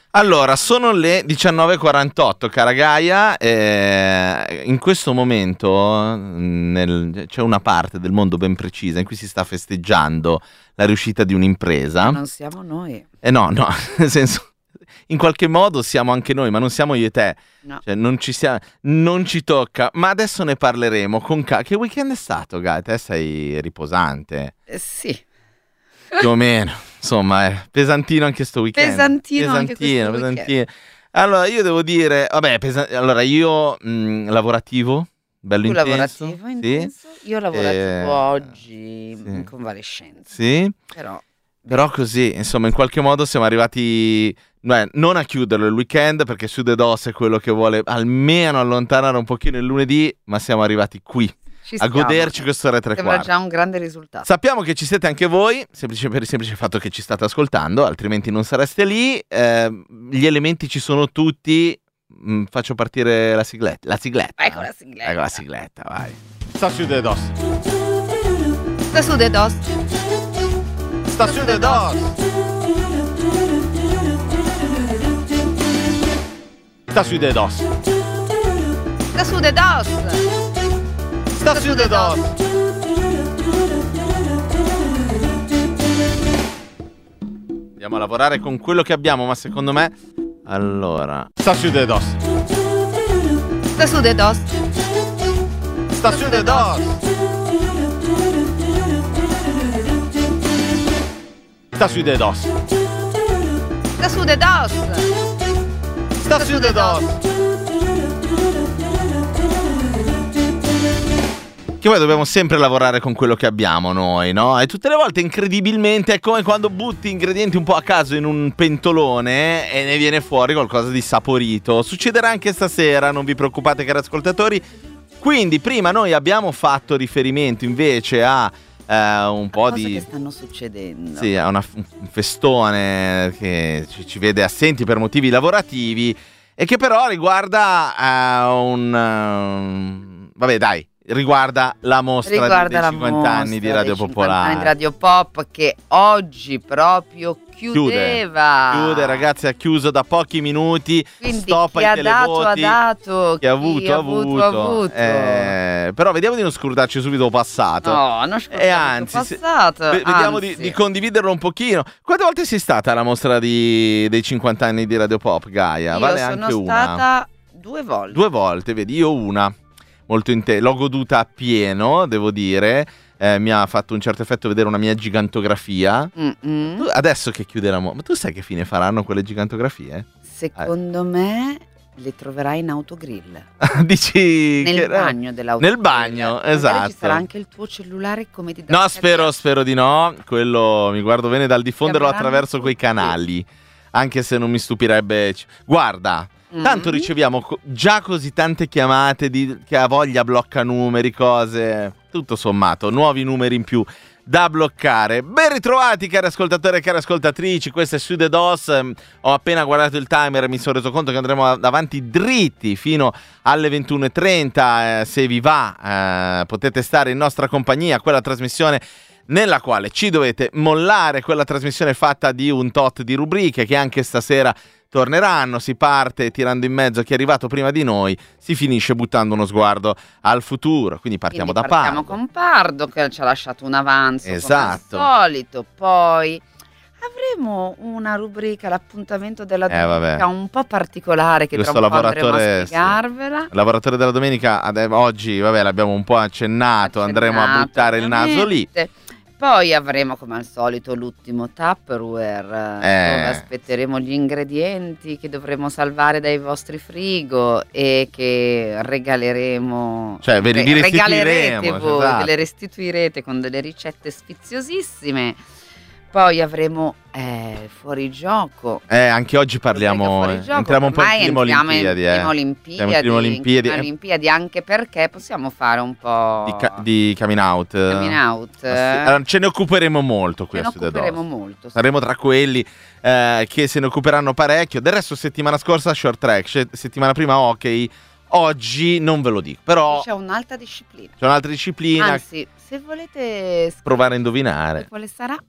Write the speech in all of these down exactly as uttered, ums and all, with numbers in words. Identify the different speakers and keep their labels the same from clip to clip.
Speaker 1: Allora, sono le diciannove e quarantotto, cara Gaia. Eh, in questo momento nel, c'è una parte del mondo ben precisa in cui si sta festeggiando la riuscita di un'impresa.
Speaker 2: Ma non siamo noi.
Speaker 1: Eh no, no, nel senso, in qualche modo siamo anche noi, ma non siamo io e te.
Speaker 2: No.
Speaker 1: Cioè, non ci sia, non ci tocca. Ma adesso ne parleremo con ca- Che weekend è stato, Gaia? Te sei riposante.
Speaker 2: Eh, sì.
Speaker 1: Più o meno, insomma, è pesantino anche sto weekend.
Speaker 2: Pesantino, anche
Speaker 1: pesantino,
Speaker 2: questo
Speaker 1: pesantino. Allora, io devo dire, vabbè, pesa- allora io mh, lavorativo, bello
Speaker 2: Tu
Speaker 1: intenso.
Speaker 2: lavorativo
Speaker 1: sì.
Speaker 2: intenso, io lavorativo
Speaker 1: Eh,
Speaker 2: oggi
Speaker 1: sì.
Speaker 2: in convalescenza.
Speaker 1: Sì,
Speaker 2: Però
Speaker 1: però così, insomma, in qualche modo siamo arrivati, beh, non a chiuderlo il weekend, perché su The DOS è quello che vuole almeno allontanare un pochino il lunedì, ma siamo arrivati qui.
Speaker 2: ci
Speaker 1: A
Speaker 2: stiamo.
Speaker 1: goderci quest'ora e tre
Speaker 2: Sembra
Speaker 1: quarti.
Speaker 2: già un grande risultato.
Speaker 1: Sappiamo che ci siete anche voi, semplice, per il semplice fatto che ci state ascoltando, altrimenti non sareste lì. Eh, gli elementi ci sono tutti. Mm, faccio partire la sigletta. La sigletta.
Speaker 2: Ecco la sigletta.
Speaker 1: Ecco la sigletta, vai. Sta su The DOS.
Speaker 2: Sta su The DOS.
Speaker 1: Sta su The DOS. Sta su The DOS.
Speaker 2: Sta su The DOS.
Speaker 1: Sta su The DOS. Andiamo a lavorare con quello che abbiamo, ma secondo me... Allora... Sta su The DOS.
Speaker 2: Sta su The DOS.
Speaker 1: Sta su The DOS. Sta su The DOS.
Speaker 2: Sta su The DOS.
Speaker 1: Sta su The DOS. Che poi dobbiamo sempre lavorare con quello che abbiamo noi, no? E tutte le volte incredibilmente è come quando butti ingredienti un po' a caso in un pentolone e ne viene fuori qualcosa di saporito. Succederà anche stasera, non vi preoccupate cari ascoltatori. Quindi prima noi abbiamo fatto riferimento invece a eh, un po'
Speaker 2: Cose
Speaker 1: di...
Speaker 2: che stanno succedendo.
Speaker 1: Sì, a una, un festone che ci, ci vede assenti per motivi lavorativi e che però riguarda uh, un... Uh, vabbè dai, riguarda la mostra
Speaker 2: Riguarda
Speaker 1: dei
Speaker 2: la
Speaker 1: cinquanta anni di Radio Popolare.
Speaker 2: Di Radio Pop che oggi proprio chiudeva.
Speaker 1: Chiude, chiude ragazzi, ha chiuso da pochi minuti.
Speaker 2: Quindi
Speaker 1: Stop
Speaker 2: chi
Speaker 1: ai
Speaker 2: ha dato ha
Speaker 1: televoti.
Speaker 2: dato,
Speaker 1: Chi ha avuto ha avuto,
Speaker 2: ha avuto.
Speaker 1: Eh, però vediamo di non scordarci subito passato.
Speaker 2: No, non scordarci
Speaker 1: E anzi, se-
Speaker 2: passato.
Speaker 1: ve- vediamo
Speaker 2: anzi.
Speaker 1: di, di condividerlo un pochino. Quante volte sei stata alla mostra di, dei cinquanta anni di Radio Pop, Gaia?
Speaker 2: Io
Speaker 1: Vale
Speaker 2: sono
Speaker 1: anche una.
Speaker 2: stata due volte.
Speaker 1: Due volte, vedi, io una. Molto inte- l'ho goduta appieno, devo dire. Eh, mi ha fatto un certo effetto vedere una mia gigantografia.
Speaker 2: Mm-mm.
Speaker 1: Tu, adesso che chiuderà, ma tu sai che fine faranno quelle gigantografie?
Speaker 2: Secondo me le troverai in autogrill.
Speaker 1: Dici
Speaker 2: Nel
Speaker 1: che-
Speaker 2: bagno dell'autogrill.
Speaker 1: Nel bagno,
Speaker 2: Magari
Speaker 1: esatto.
Speaker 2: ci sarà anche il tuo cellulare come ti
Speaker 1: No, spero, spero di no. Quello mi guardo bene dal diffonderlo
Speaker 2: Chiameranno
Speaker 1: attraverso quei
Speaker 2: tutti.
Speaker 1: canali. Anche se non mi stupirebbe. Guarda, tanto
Speaker 2: Mm.
Speaker 1: riceviamo co- già così tante chiamate di che ha voglia blocca numeri, cose. Tutto sommato, nuovi numeri in più da bloccare. Ben ritrovati cari ascoltatori e cari ascoltatrici, questo è su The DOS. Ehm, Ho appena guardato il timer e mi sono reso conto che andremo a- avanti dritti fino alle ventuno e trenta. Eh, se vi va eh, potete stare in nostra compagnia, quella trasmissione nella quale ci dovete mollare, quella trasmissione fatta di un tot di rubriche che anche stasera torneranno. Si parte tirando in mezzo chi è arrivato prima di noi, si finisce buttando uno sguardo al futuro, quindi partiamo
Speaker 2: Quindi
Speaker 1: da
Speaker 2: partiamo
Speaker 1: Pardo.
Speaker 2: con Pardo che ci ha lasciato un avanzo
Speaker 1: Esatto.
Speaker 2: come al solito. Poi avremo una rubrica, l'appuntamento della
Speaker 1: Eh,
Speaker 2: domenica
Speaker 1: vabbè.
Speaker 2: un po' particolare che
Speaker 1: Questo
Speaker 2: tra un po' andremo a
Speaker 1: lavoratore, sì.
Speaker 2: spiegarvela.
Speaker 1: Il lavoratore della domenica ade- oggi, vabbè, l'abbiamo un po' accennato, andremo a
Speaker 2: Accennato,
Speaker 1: buttare il naso lì.
Speaker 2: ovviamente. Poi avremo come al solito l'ultimo Tupperware,
Speaker 1: Eh.
Speaker 2: dove aspetteremo gli ingredienti che dovremo salvare dai vostri frigo e che regaleremo.
Speaker 1: Cioè, ve li
Speaker 2: re-
Speaker 1: restituiremo,
Speaker 2: regalerete voi,
Speaker 1: esatto.
Speaker 2: ve le restituirete con delle ricette sfiziosissime. Poi avremo eh, fuori gioco.
Speaker 1: Eh, anche oggi parliamo,
Speaker 2: Fuori gioco,
Speaker 1: entriamo un po' in
Speaker 2: ormai
Speaker 1: clima
Speaker 2: entriamo
Speaker 1: Olimpiadi,
Speaker 2: in
Speaker 1: eh.
Speaker 2: clima Olimpiadi,
Speaker 1: Siamo in clima Olimpiadi,
Speaker 2: in clima
Speaker 1: eh.
Speaker 2: Olimpiadi, anche perché possiamo fare un po'
Speaker 1: Di, ca- di coming out.
Speaker 2: coming out.
Speaker 1: Ma sì, allora, ce ne occuperemo molto
Speaker 2: Ce
Speaker 1: qui
Speaker 2: ne
Speaker 1: a Su The
Speaker 2: occuperemo
Speaker 1: DOS.
Speaker 2: molto. sì.
Speaker 1: Saremo tra quelli eh, che se ne occuperanno parecchio. Del resto settimana scorsa short track, se- settimana prima hockey. Oggi non ve lo dico, però
Speaker 2: C'è un'altra disciplina.
Speaker 1: c'è un'altra disciplina.
Speaker 2: Anzi, se volete
Speaker 1: Provare a indovinare.
Speaker 2: quale sarà,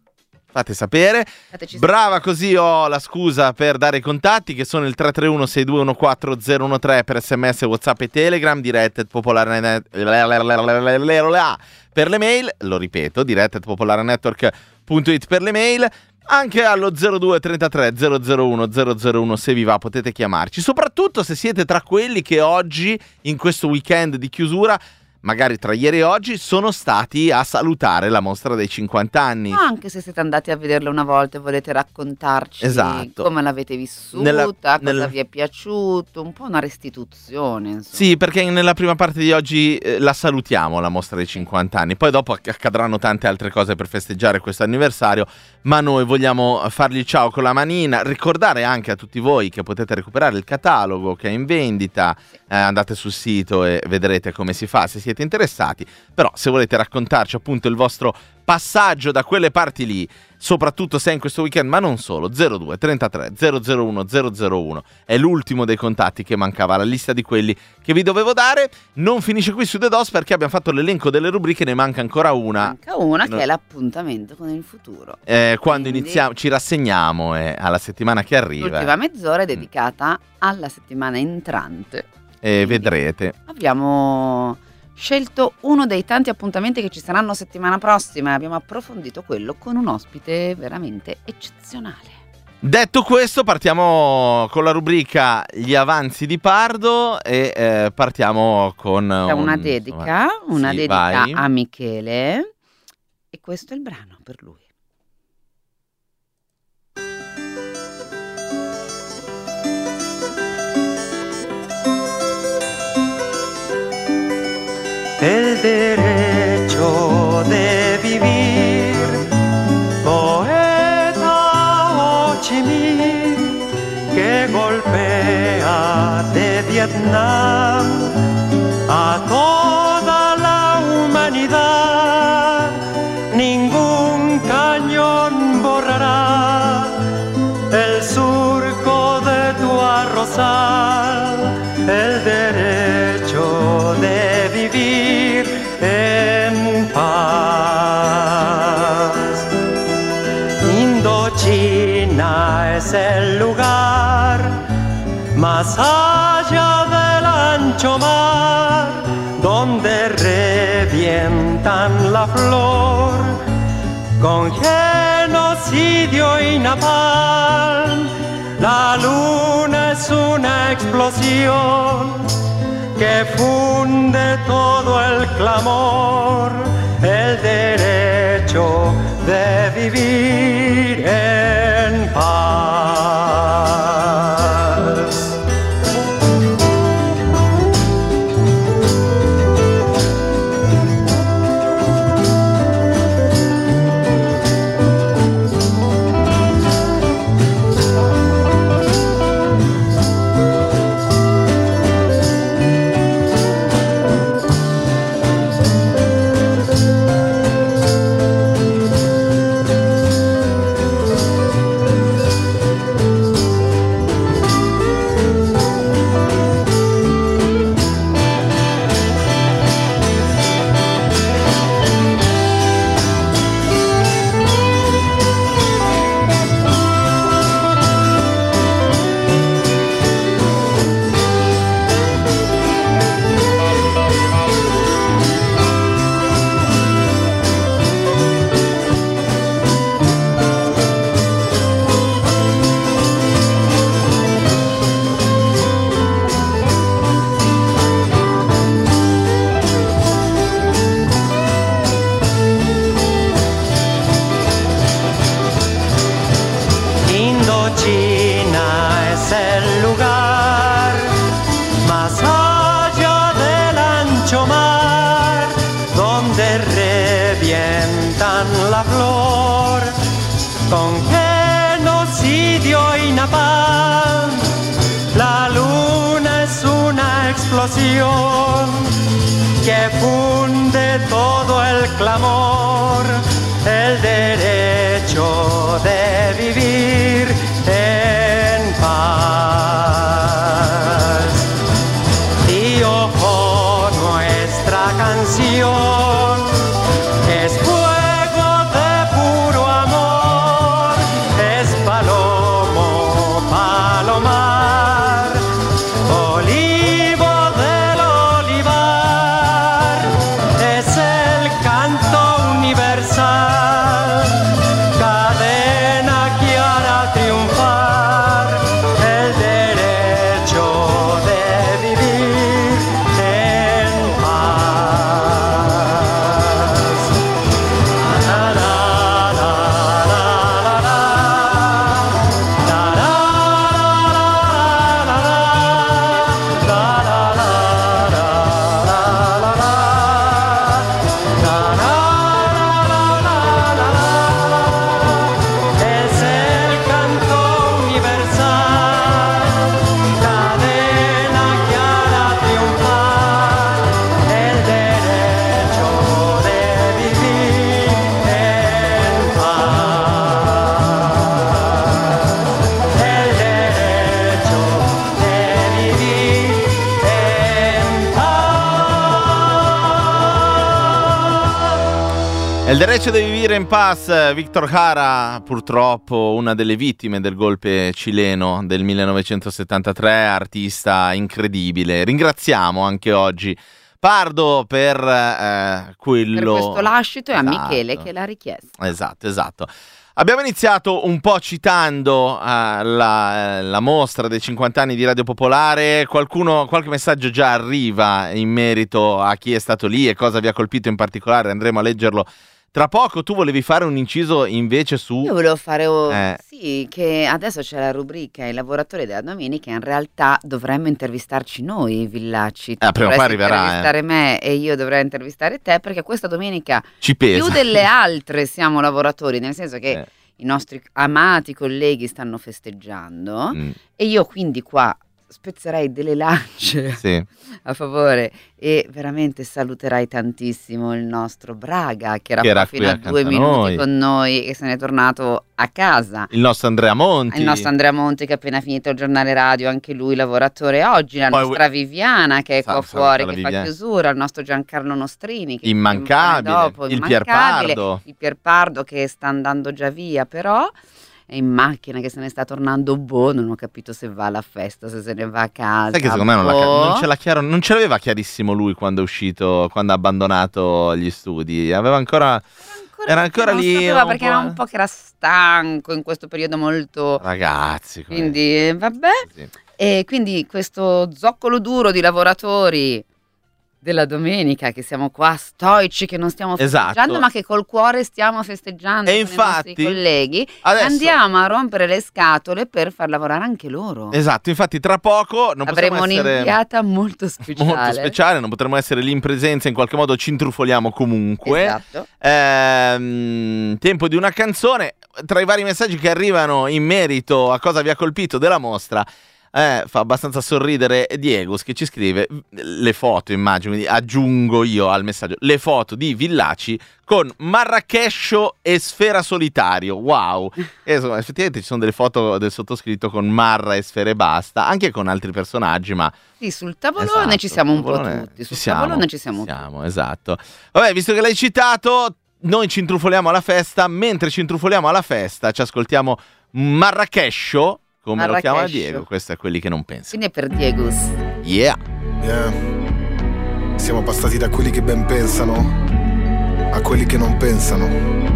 Speaker 1: Fate sapere.
Speaker 2: Fateci
Speaker 1: Brava,
Speaker 2: sapere.
Speaker 1: così ho la scusa per dare i contatti, che sono il tre tre uno sei due uno quattro zero uno tre per sms, WhatsApp e Telegram, diretta popolare net per le mail, lo ripeto, diretta popolarenetwork punto it per le mail, anche allo zero due trentatré zero zero uno zero zero uno se vi va potete chiamarci, soprattutto se siete tra quelli che oggi, in questo weekend di chiusura, magari tra ieri e oggi, sono stati a salutare la mostra dei cinquanta anni.
Speaker 2: Ma anche se siete andati a vederla una volta e volete raccontarci
Speaker 1: Esatto.
Speaker 2: come l'avete vissuta,
Speaker 1: Nella-
Speaker 2: cosa
Speaker 1: nella-
Speaker 2: vi è piaciuto, un po' una restituzione, insomma.
Speaker 1: Sì, perché nella prima parte di oggi eh, la salutiamo, la mostra dei cinquanta anni. Poi dopo acc- accadranno tante altre cose per festeggiare questo anniversario, ma noi vogliamo fargli ciao con la manina, ricordare anche a tutti voi che potete recuperare il catalogo che è in vendita, eh, andate sul sito e vedrete come si fa se siete interessati. Però se volete raccontarci appunto il vostro passaggio da quelle parti lì, soprattutto se è in questo weekend, ma non solo, zero due trentatré zero zero uno zero zero uno è l'ultimo dei contatti che mancava, la lista di quelli che vi dovevo dare. Non finisce qui su The Dos perché abbiamo fatto l'elenco delle rubriche, ne manca ancora una.
Speaker 2: Manca una
Speaker 1: No.
Speaker 2: che è l'appuntamento con il futuro.
Speaker 1: Eh, quando
Speaker 2: Quindi-
Speaker 1: iniziamo, ci rassegniamo eh, alla settimana che arriva
Speaker 2: L'ultima mezz'ora è
Speaker 1: Mm.
Speaker 2: dedicata alla settimana entrante.
Speaker 1: e
Speaker 2: quindi-
Speaker 1: vedrete.
Speaker 2: Abbiamo scelto uno dei tanti appuntamenti che ci saranno settimana prossima e abbiamo approfondito quello con un ospite veramente eccezionale.
Speaker 1: Detto questo, partiamo con la rubrica Gli avanzi di Pardo e eh, partiamo con
Speaker 2: C'è
Speaker 1: un-
Speaker 2: una dedica, una
Speaker 1: Sì,
Speaker 2: dedica
Speaker 1: vai.
Speaker 2: a Michele e questo è il brano per lui.
Speaker 3: El derecho de vivir, poeta Ho Chi Minh, que golpea de Vietnam a toda la humanidad. Ningún cañón borrará el surco de tu arrozal, el derecho de vivir en paz. Indochina es el lugar más allá del ancho mar, donde revientan la flor con genocidio y napalm. La luna es una explosión que funde todo el clamor, el derecho de vivir en paz. Indochina es el lugar más allá del ancho mar, donde revientan la flor con genocidio y napalm. La luna es una explosión que funde todo el clamor, el derecho de vivir en paz. Y ojo, nuestra canción es fuego de puro amor.
Speaker 1: El derecho de vivir en paz, Víctor Jara, purtroppo una delle vittime del golpe cileno del millenovecentosettantatré, artista incredibile. Ringraziamo anche oggi Pardo per eh, quello...
Speaker 2: Per questo lascito, esatto. E a Michele che l'ha richiesto.
Speaker 1: Esatto, esatto. Abbiamo iniziato un po' citando uh, la, la mostra dei cinquanta anni di Radio Popolare. Qualcuno, qualche messaggio già arriva in merito a chi è stato lì e cosa vi ha colpito in particolare. Andremo a leggerlo tra poco. Tu volevi fare un inciso invece su...
Speaker 2: Io volevo fare... Oh,
Speaker 1: eh.
Speaker 2: Sì, che adesso c'è la rubrica I lavoratori della domenica. In realtà dovremmo intervistarci noi, Villacci. Tu
Speaker 1: eh, prima o poi arriverà,
Speaker 2: intervistare
Speaker 1: eh.
Speaker 2: me e io dovrei intervistare te, perché questa domenica
Speaker 1: ci pesa.
Speaker 2: Più delle altre siamo lavoratori, nel senso che
Speaker 1: eh.
Speaker 2: i nostri amati colleghi stanno festeggiando
Speaker 1: mm.
Speaker 2: e io quindi qua spezzerei delle lance
Speaker 1: sì.
Speaker 2: a favore e veramente saluterai tantissimo il nostro Braga che era,
Speaker 1: che era
Speaker 2: fino a due minuti
Speaker 1: noi.
Speaker 2: con noi e se n'è tornato a casa.
Speaker 1: Il nostro Andrea Monti.
Speaker 2: Il nostro Andrea Monti che ha appena finito il giornale radio, anche lui lavoratore oggi. La
Speaker 1: Poi
Speaker 2: nostra Viviana che è
Speaker 1: Sa-
Speaker 2: qua fuori, che
Speaker 1: Viviana.
Speaker 2: fa chiusura. Il nostro Giancarlo Nostrini che
Speaker 1: immancabile.
Speaker 2: dopo,
Speaker 1: il
Speaker 2: immancabile.
Speaker 1: Pierpardo.
Speaker 2: Il Pierpardo che sta andando già via però. È in macchina che se ne sta tornando, boh, non ho capito se va alla festa, se se ne va a casa.
Speaker 1: Sai che secondo me non,
Speaker 2: boh.
Speaker 1: la, non, ce l'ha chiaro, non ce l'aveva chiarissimo lui quando è uscito, quando ha abbandonato gli studi. Aveva ancora...
Speaker 2: Ancora
Speaker 1: Era ancora
Speaker 2: non
Speaker 1: lì
Speaker 2: sapeva
Speaker 1: un
Speaker 2: perché
Speaker 1: po',
Speaker 2: era un po' che era stanco in questo periodo molto...
Speaker 1: Ragazzi. come-
Speaker 2: Quindi eh, vabbè.
Speaker 1: Sì.
Speaker 2: E quindi questo zoccolo duro di lavoratori della domenica che siamo qua stoici, che non stiamo festeggiando,
Speaker 1: Esatto.
Speaker 2: ma che col cuore stiamo festeggiando
Speaker 1: E
Speaker 2: con
Speaker 1: infatti,
Speaker 2: i nostri colleghi.
Speaker 1: adesso-
Speaker 2: Andiamo a rompere le scatole per far lavorare anche loro.
Speaker 1: Esatto, infatti tra poco non
Speaker 2: Avremo
Speaker 1: possiamo essere
Speaker 2: un'inviata molto speciale.
Speaker 1: molto speciale, non potremo essere lì in presenza, in qualche modo ci intrufoliamo comunque.
Speaker 2: Esatto.
Speaker 1: Ehm, tempo di una canzone. Tra i vari messaggi che arrivano in merito a cosa vi ha colpito della mostra, eh, fa abbastanza sorridere Diegos che ci scrive le foto, immagino, quindi aggiungo io al messaggio le foto di Villaci con Marrakescio e Sfera Solitario. Wow. E insomma, effettivamente ci sono delle foto del sottoscritto con Marra e Sfera e basta, anche con altri personaggi, ma
Speaker 2: Sì, sul tavolone
Speaker 1: esatto,
Speaker 2: ci siamo un po'
Speaker 1: tavolone-
Speaker 2: tutti. Sul
Speaker 1: ci siamo,
Speaker 2: tavolone ci siamo,
Speaker 1: ci siamo, esatto. Vabbè, visto che l'hai citato, noi ci intrufoliamo alla festa. Mentre ci intrufoliamo alla festa, ci ascoltiamo Marrakescio, come lo chiama
Speaker 2: Marrakescio.
Speaker 1: Diego. Questo è quelli che non pensano.
Speaker 2: Quindi è per Diegus.
Speaker 1: Yeah.
Speaker 4: Yeah. Siamo passati da quelli che ben pensano a quelli che non pensano.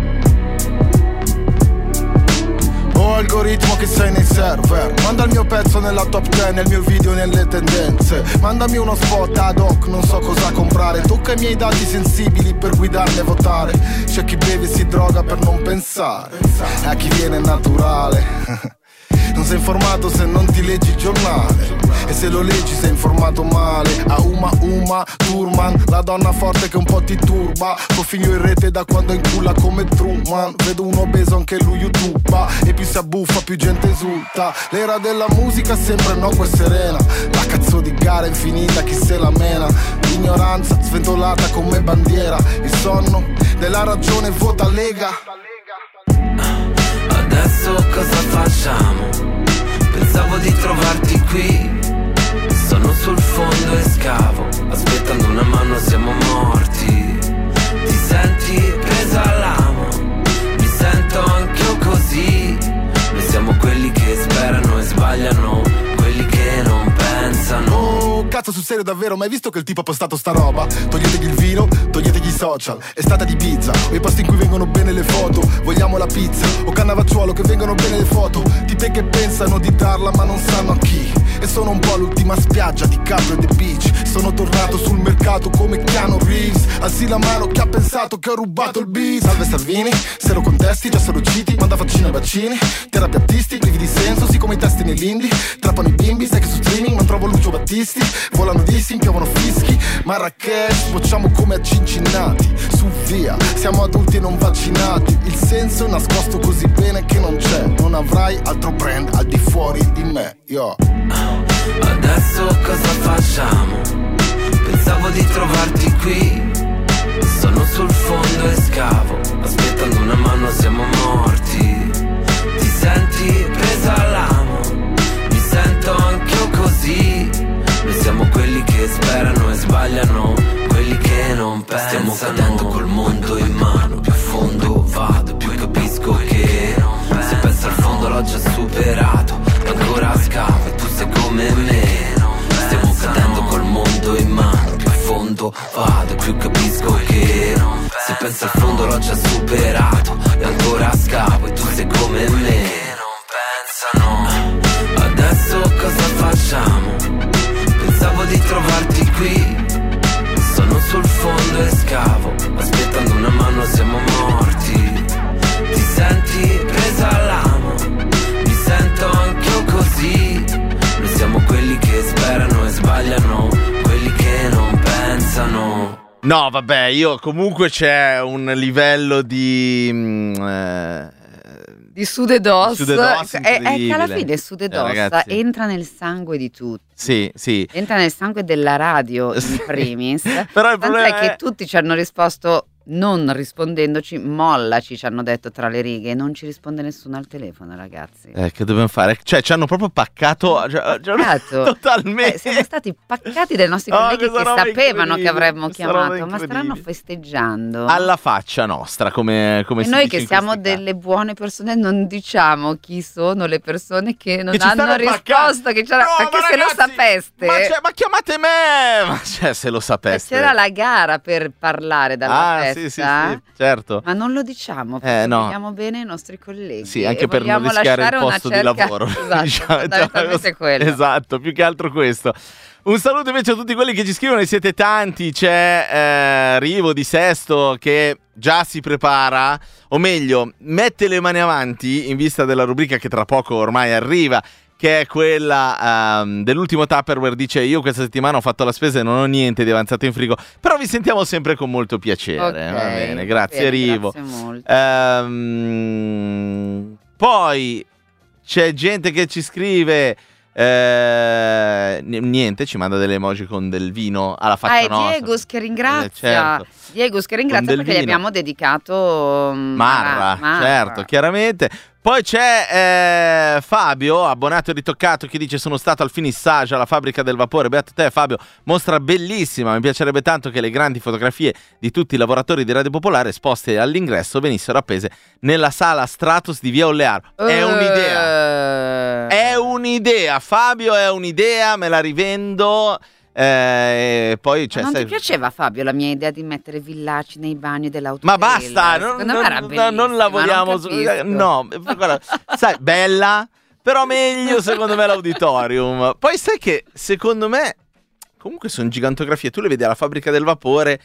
Speaker 4: Oh algoritmo che sei nei server, manda il mio pezzo nella top dieci, nel mio video nelle tendenze. Mandami uno spot ad hoc, non so cosa comprare. Tocca i miei dati sensibili per guidarmi e votare. C'è chi beve e si droga per non pensare, e a chi viene naturale. Non sei informato se non ti leggi il giornale, e se lo leggi sei informato male. A Uma Uma Thurman, la donna forte che un po' ti turba. Tuo figlio in rete da quando inculla come Truman. Vedo un obeso anche lui youtuba, e più si abbuffa più gente esulta. L'era della musica sempre innocua e serena, la cazzo di gara infinita chi se la mena. L'ignoranza sventolata come bandiera, il sonno della ragione vota Lega.
Speaker 5: Adesso cosa facciamo? Pensavo di trovarti qui. Sono sul fondo e scavo, aspettando una mano siamo morti. Ti senti presa all'amo? Mi sento anch'io così. Noi siamo quelli che sperano e sbagliano, quelli che non pensano.
Speaker 4: Oh, cazzo sul serio davvero, ma hai visto che il tipo ha postato sta roba? Toglietegli il vino, toglietegli i social, estate di pizza, o i posti in cui vengono bene le foto. Vogliamo la pizza, o Cannavacciuolo che vengono bene le foto. Tipe che pensano di darla ma non sanno a chi. E sono un po' l'ultima spiaggia di Caprio e The Beach. Sono tornato sul mercato come Keanu Reeves. Alzi la mano chi ha pensato che ho rubato il beat. Salve Salvini, se lo contesti già sono usciti. Manda vaccino ai vaccini, terapiattisti, privi di senso, sì come i testi nell'indie. Trappano i bimbi, sai che su streaming non trovo Lucio Battisti. Volano dissi, piovono fischi. Marrakech, bocciamo come a Cincinnati. Su via, siamo adulti e non vaccinati. Il senso è nascosto così bene che non c'è. Non avrai altro brand al di fuori di me, yo.
Speaker 5: Adesso cosa facciamo? Pensavo di trovarti qui. Sono sul fondo e scavo, aspettando una mano siamo morti. Ti senti presa all'amo? Mi sento anch'io così. Noi siamo quelli che sperano e sbagliano, quelli che non pensano. Stiamo cadendo col mondo in mano, più fuori superato e ancora scavo e tu sei come me. Stiamo cadendo col mondo in mano, più a fondo vado, più capisco che se penso al fondo l'ho già superato e ancora scavo e tu sei come me. Non pensano, adesso cosa facciamo? Pensavo di trovarti qui, sono sul fondo e scavo, aspettando una mano siamo morti. Ti senti presa all'amo, mi sento anch'io così. Noi siamo quelli che sperano e sbagliano, quelli che non pensano.
Speaker 1: No, vabbè, io comunque c'è un livello di mm, eh,
Speaker 2: di sude d'os,
Speaker 1: sude d'os
Speaker 2: è, è che alla
Speaker 1: incredibile.
Speaker 2: fine sude d'os
Speaker 1: Eh, ragazzi.
Speaker 2: entra nel sangue di tutti.
Speaker 1: Sì, sì.
Speaker 2: Entra nel sangue della radio in primis.
Speaker 1: Però il
Speaker 2: Tant'è
Speaker 1: problema
Speaker 2: che
Speaker 1: è
Speaker 2: tutti ci hanno risposto, non rispondendoci, mollaci, ci hanno detto tra le righe, non ci risponde nessuno al telefono, ragazzi.
Speaker 1: eh, che dobbiamo fare? Cioè, ci hanno proprio paccato, cioè, cioè,
Speaker 2: Paccato.
Speaker 1: totalmente.
Speaker 2: Eh, siamo stati paccati dai nostri
Speaker 1: Oh,
Speaker 2: colleghi
Speaker 1: questa
Speaker 2: che
Speaker 1: roba
Speaker 2: sapevano che
Speaker 1: incredibile,
Speaker 2: avremmo
Speaker 1: questa roba
Speaker 2: chiamato, ma staranno
Speaker 1: incredibile.
Speaker 2: festeggiando.
Speaker 1: Alla faccia nostra, come, come
Speaker 2: E
Speaker 1: si
Speaker 2: noi
Speaker 1: dice
Speaker 2: che
Speaker 1: in
Speaker 2: siamo
Speaker 1: questi casi.
Speaker 2: delle buone persone non diciamo chi sono le persone che non
Speaker 1: Che ci
Speaker 2: hanno
Speaker 1: stanno
Speaker 2: risposto,
Speaker 1: paccando.
Speaker 2: che c'era,
Speaker 1: No,
Speaker 2: perché
Speaker 1: ma
Speaker 2: se lo
Speaker 1: ragazzi,
Speaker 2: sapeste,
Speaker 1: Ma, cioè, ma chiamate me! Ma cioè, se lo
Speaker 2: e
Speaker 1: sapeste.
Speaker 2: c'era la gara per parlare dalla
Speaker 1: ah,
Speaker 2: festa,
Speaker 1: sì, sì, sì, certo.
Speaker 2: ma non lo diciamo perché
Speaker 1: Eh, no.
Speaker 2: vogliamo bene i nostri colleghi.
Speaker 1: Sì, anche
Speaker 2: e
Speaker 1: per non
Speaker 2: vogliamo
Speaker 1: rischiare il
Speaker 2: lasciare una
Speaker 1: posto di
Speaker 2: cerca-
Speaker 1: lavoro.
Speaker 2: Esatto,
Speaker 1: Diciamo,
Speaker 2: fondamentalmente quello.
Speaker 1: Esatto, più che altro questo. Un saluto invece a tutti quelli che ci scrivono, e siete tanti. C'è eh, Rivo di Sesto che già si prepara, o meglio, mette le mani avanti in vista della rubrica che tra poco ormai arriva, che è quella um, dell'ultimo Tupperware. Dice: io questa settimana ho fatto la spesa e non ho niente di avanzato in frigo, però vi sentiamo sempre con molto piacere.
Speaker 2: Ok,
Speaker 1: Va bene, grazie
Speaker 2: bene,
Speaker 1: Rivo.
Speaker 2: grazie molto.
Speaker 1: Ehm, poi c'è gente che ci scrive eh, n- niente, ci manda delle emoji con del vino alla faccia
Speaker 2: Ah, è
Speaker 1: nostra.
Speaker 2: Diegus che ringrazia.
Speaker 1: Eh, certo.
Speaker 2: Diegus che ringrazia
Speaker 1: del
Speaker 2: perché gli
Speaker 1: vino.
Speaker 2: abbiamo dedicato mm,
Speaker 1: Marra,
Speaker 2: Marra.
Speaker 1: certo, chiaramente. Poi c'è eh, Fabio, abbonato e ritoccato, che dice: sono stato al finissage alla fabbrica del vapore. Beato te Fabio, mostra bellissima. Mi piacerebbe tanto che le grandi fotografie di tutti i lavoratori di Radio Popolare esposte all'ingresso venissero appese nella sala Stratos di Via Ollearo. È un'idea.
Speaker 2: Eh.
Speaker 1: È un'idea, Fabio, è un'idea, me la rivendo. Eh, e poi
Speaker 2: Ma
Speaker 1: cioè,
Speaker 2: non
Speaker 1: sai-
Speaker 2: ti piaceva, Fabio, la mia idea di mettere villaci nei bagni dell'auto?
Speaker 1: Ma basta, non,
Speaker 2: Secondo me era
Speaker 1: non,
Speaker 2: bellissima,
Speaker 1: non lavoriamo su.
Speaker 2: capisco.
Speaker 1: No, guarda, sai, bella, però meglio secondo me l'auditorium. Poi sai che secondo me comunque sono gigantografie, tu le vedi alla fabbrica del vapore,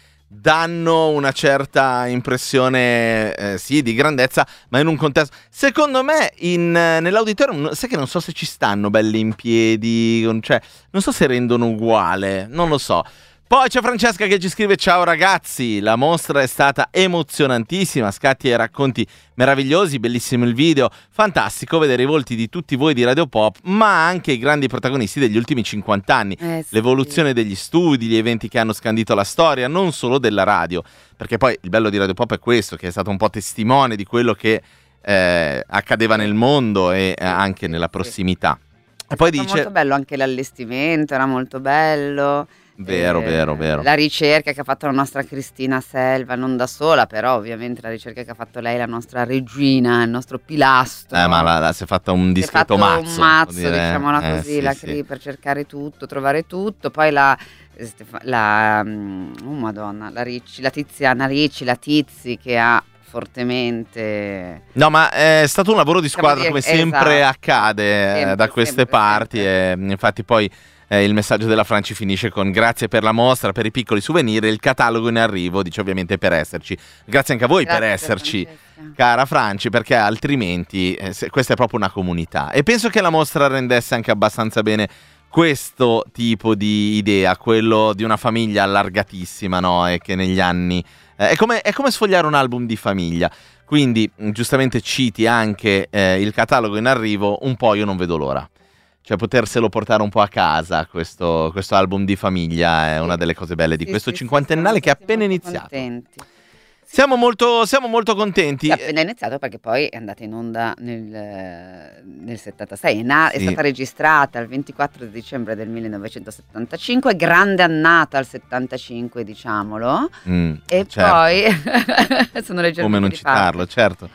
Speaker 1: danno una certa impressione eh, sì di grandezza, ma in un contesto secondo me in, eh, nell'auditorium sai che non so se ci stanno belli in piedi, con- cioè non so se rendono uguale, non lo so. Poi c'è Francesca che ci scrive: ciao ragazzi, la mostra è stata emozionantissima, scatti e racconti meravigliosi, bellissimo il video, fantastico vedere i volti di tutti voi di Radio Pop, ma anche i grandi protagonisti degli ultimi cinquanta anni,
Speaker 2: Eh, sì.
Speaker 1: l'evoluzione degli studi, gli eventi che hanno scandito la storia, non solo della radio, perché poi il bello di Radio Pop è questo, che è stato un po' testimone di quello che eh, accadeva nel mondo e eh, anche
Speaker 2: Sì,
Speaker 1: nella
Speaker 2: sì.
Speaker 1: prossimità. E poi
Speaker 2: Era
Speaker 1: dice:
Speaker 2: molto bello anche l'allestimento, era molto bello.
Speaker 1: vero,
Speaker 2: Eh,
Speaker 1: vero, vero.
Speaker 2: La ricerca che ha fatto la nostra Cristina Selva, non da sola, però ovviamente la ricerca che ha fatto lei, la nostra regina, il nostro pilastro.
Speaker 1: Eh, ma la, la- si è fatta un
Speaker 2: Si è
Speaker 1: discreto
Speaker 2: fatto
Speaker 1: mazzo.
Speaker 2: un mazzo,
Speaker 1: devo dire.
Speaker 2: diciamola
Speaker 1: Eh,
Speaker 2: così,
Speaker 1: sì,
Speaker 2: la
Speaker 1: sì.
Speaker 2: Cri, per cercare tutto, trovare tutto. Poi la, Stefa- la mm, oh madonna, la Ricci, la Tiziana Ricci, la Tizi che ha fortemente...
Speaker 1: No, ma è stato un lavoro di
Speaker 2: Siamo
Speaker 1: squadra,
Speaker 2: di-
Speaker 1: come sempre
Speaker 2: esatto.
Speaker 1: accade eh,
Speaker 2: Sempre,
Speaker 1: da queste
Speaker 2: sempre,
Speaker 1: parti. E, infatti poi eh, il messaggio della Franci finisce con: grazie per la mostra, per i piccoli souvenir e il catalogo in arrivo, dice ovviamente per esserci. Grazie anche a voi per
Speaker 2: Grazie,
Speaker 1: esserci,
Speaker 2: Francesca.
Speaker 1: cara Franci, perché altrimenti eh, se- questa è proprio una comunità. E penso che la mostra rendesse anche abbastanza bene questo tipo di idea, quello di una famiglia allargatissima, no? E che negli anni eh, è, come, è come sfogliare un album di famiglia. Quindi mh, giustamente citi anche eh, il catalogo in arrivo. Un po' io non vedo l'ora, cioè poterselo portare un po' a casa, questo, questo album di famiglia è una delle cose belle di
Speaker 2: Sì,
Speaker 1: questo
Speaker 2: sì, sì,
Speaker 1: cinquantennale
Speaker 2: siamo
Speaker 1: che è
Speaker 2: tutti
Speaker 1: appena
Speaker 2: molto
Speaker 1: iniziato.
Speaker 2: contenti.
Speaker 1: Siamo molto, siamo molto contenti.
Speaker 2: È appena iniziato perché poi è andata in onda nel, eh, nel settantasei, è, na- è
Speaker 1: Sì.
Speaker 2: stata registrata il ventiquattro di dicembre del millenovecentosettantacinque, grande annata al settantacinque, diciamolo,
Speaker 1: Mm,
Speaker 2: e
Speaker 1: certo.
Speaker 2: poi sono leggermente
Speaker 1: Come non
Speaker 2: di parte.
Speaker 1: citarlo, certo.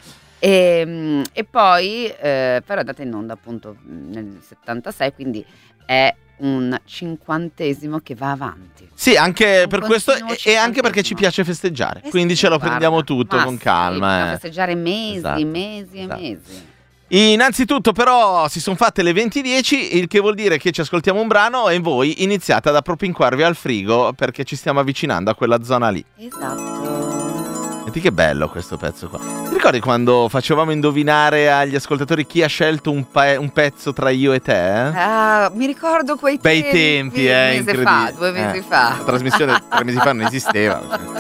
Speaker 2: E, e poi eh, però è andata in onda appunto nel settantasei, quindi è un cinquantesimo che va avanti.
Speaker 1: Sì, anche
Speaker 2: Un
Speaker 1: per questo
Speaker 2: continuo
Speaker 1: e, e anche perché ci
Speaker 2: cinquantesimo.
Speaker 1: piace festeggiare,
Speaker 2: Eh
Speaker 1: quindi
Speaker 2: sì,
Speaker 1: ce lo
Speaker 2: guarda,
Speaker 1: prendiamo tutto
Speaker 2: ma
Speaker 1: con
Speaker 2: sì,
Speaker 1: calma.
Speaker 2: bisogna
Speaker 1: eh.
Speaker 2: festeggiare mesi,
Speaker 1: Esatto,
Speaker 2: mesi
Speaker 1: esatto.
Speaker 2: e mesi.
Speaker 1: Innanzitutto però si sono fatte le venti e dieci, il che vuol dire che ci ascoltiamo un brano e voi iniziate ad appropinquarvi al frigo perché ci stiamo avvicinando a quella zona lì.
Speaker 2: Esatto.
Speaker 1: Senti che bello questo pezzo qua. Ti ricordi quando facevamo indovinare agli ascoltatori chi ha scelto un, pa- un pezzo tra io e te?
Speaker 2: Ah, mi ricordo quei
Speaker 1: Bei
Speaker 2: tempi.
Speaker 1: tempi, eh,
Speaker 2: Un mese
Speaker 1: incredibile.
Speaker 2: fa, due mesi
Speaker 1: Eh,
Speaker 2: fa.
Speaker 1: La trasmissione tre mesi fa non esisteva.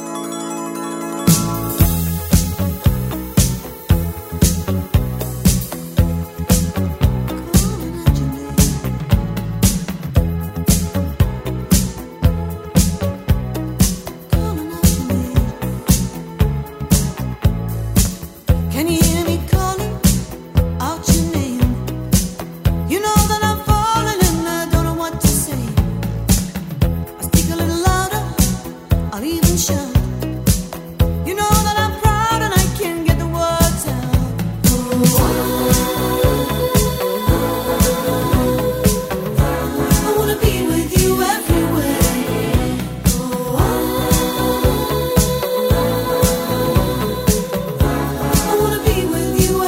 Speaker 6: Can you hear me calling out your name? You know that I'm falling and I don't know what to say. I speak a little louder, I'll even shout. You know that I'm proud and I can't get the words out. I wanna be with you everywhere. I wanna be with you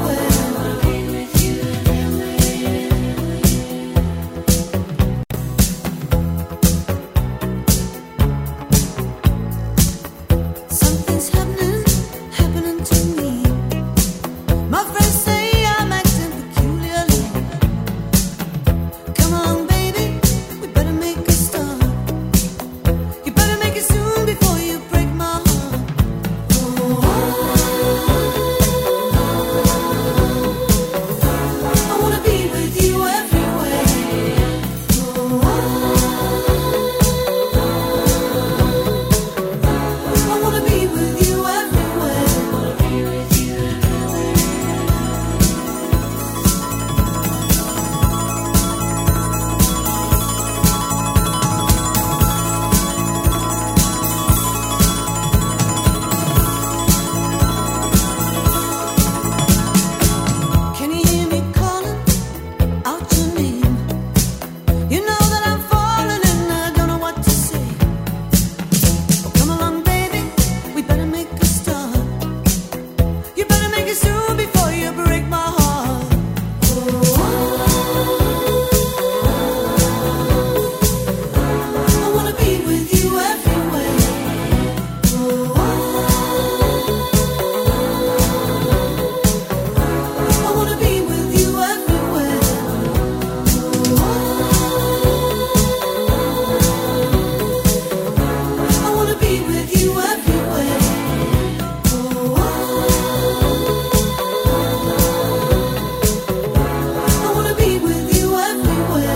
Speaker 6: everywhere. Something's happening, happening to me. My friends say I'm acting peculiarly. Come on, baby, we better make a start. You better make it soon before you break my heart. I wanna be with you everywhere. I wanna be with you everywhere. Can you hear me calling out your name? You know that I'm falling and I don't know what to say. Oh, come along, baby, we better make a start. You better make it soon before you break my heart. I wanna be with you everywhere. I wanna be with you everywhere. I wanna be with you everywhere. I wanna be with you everywhere.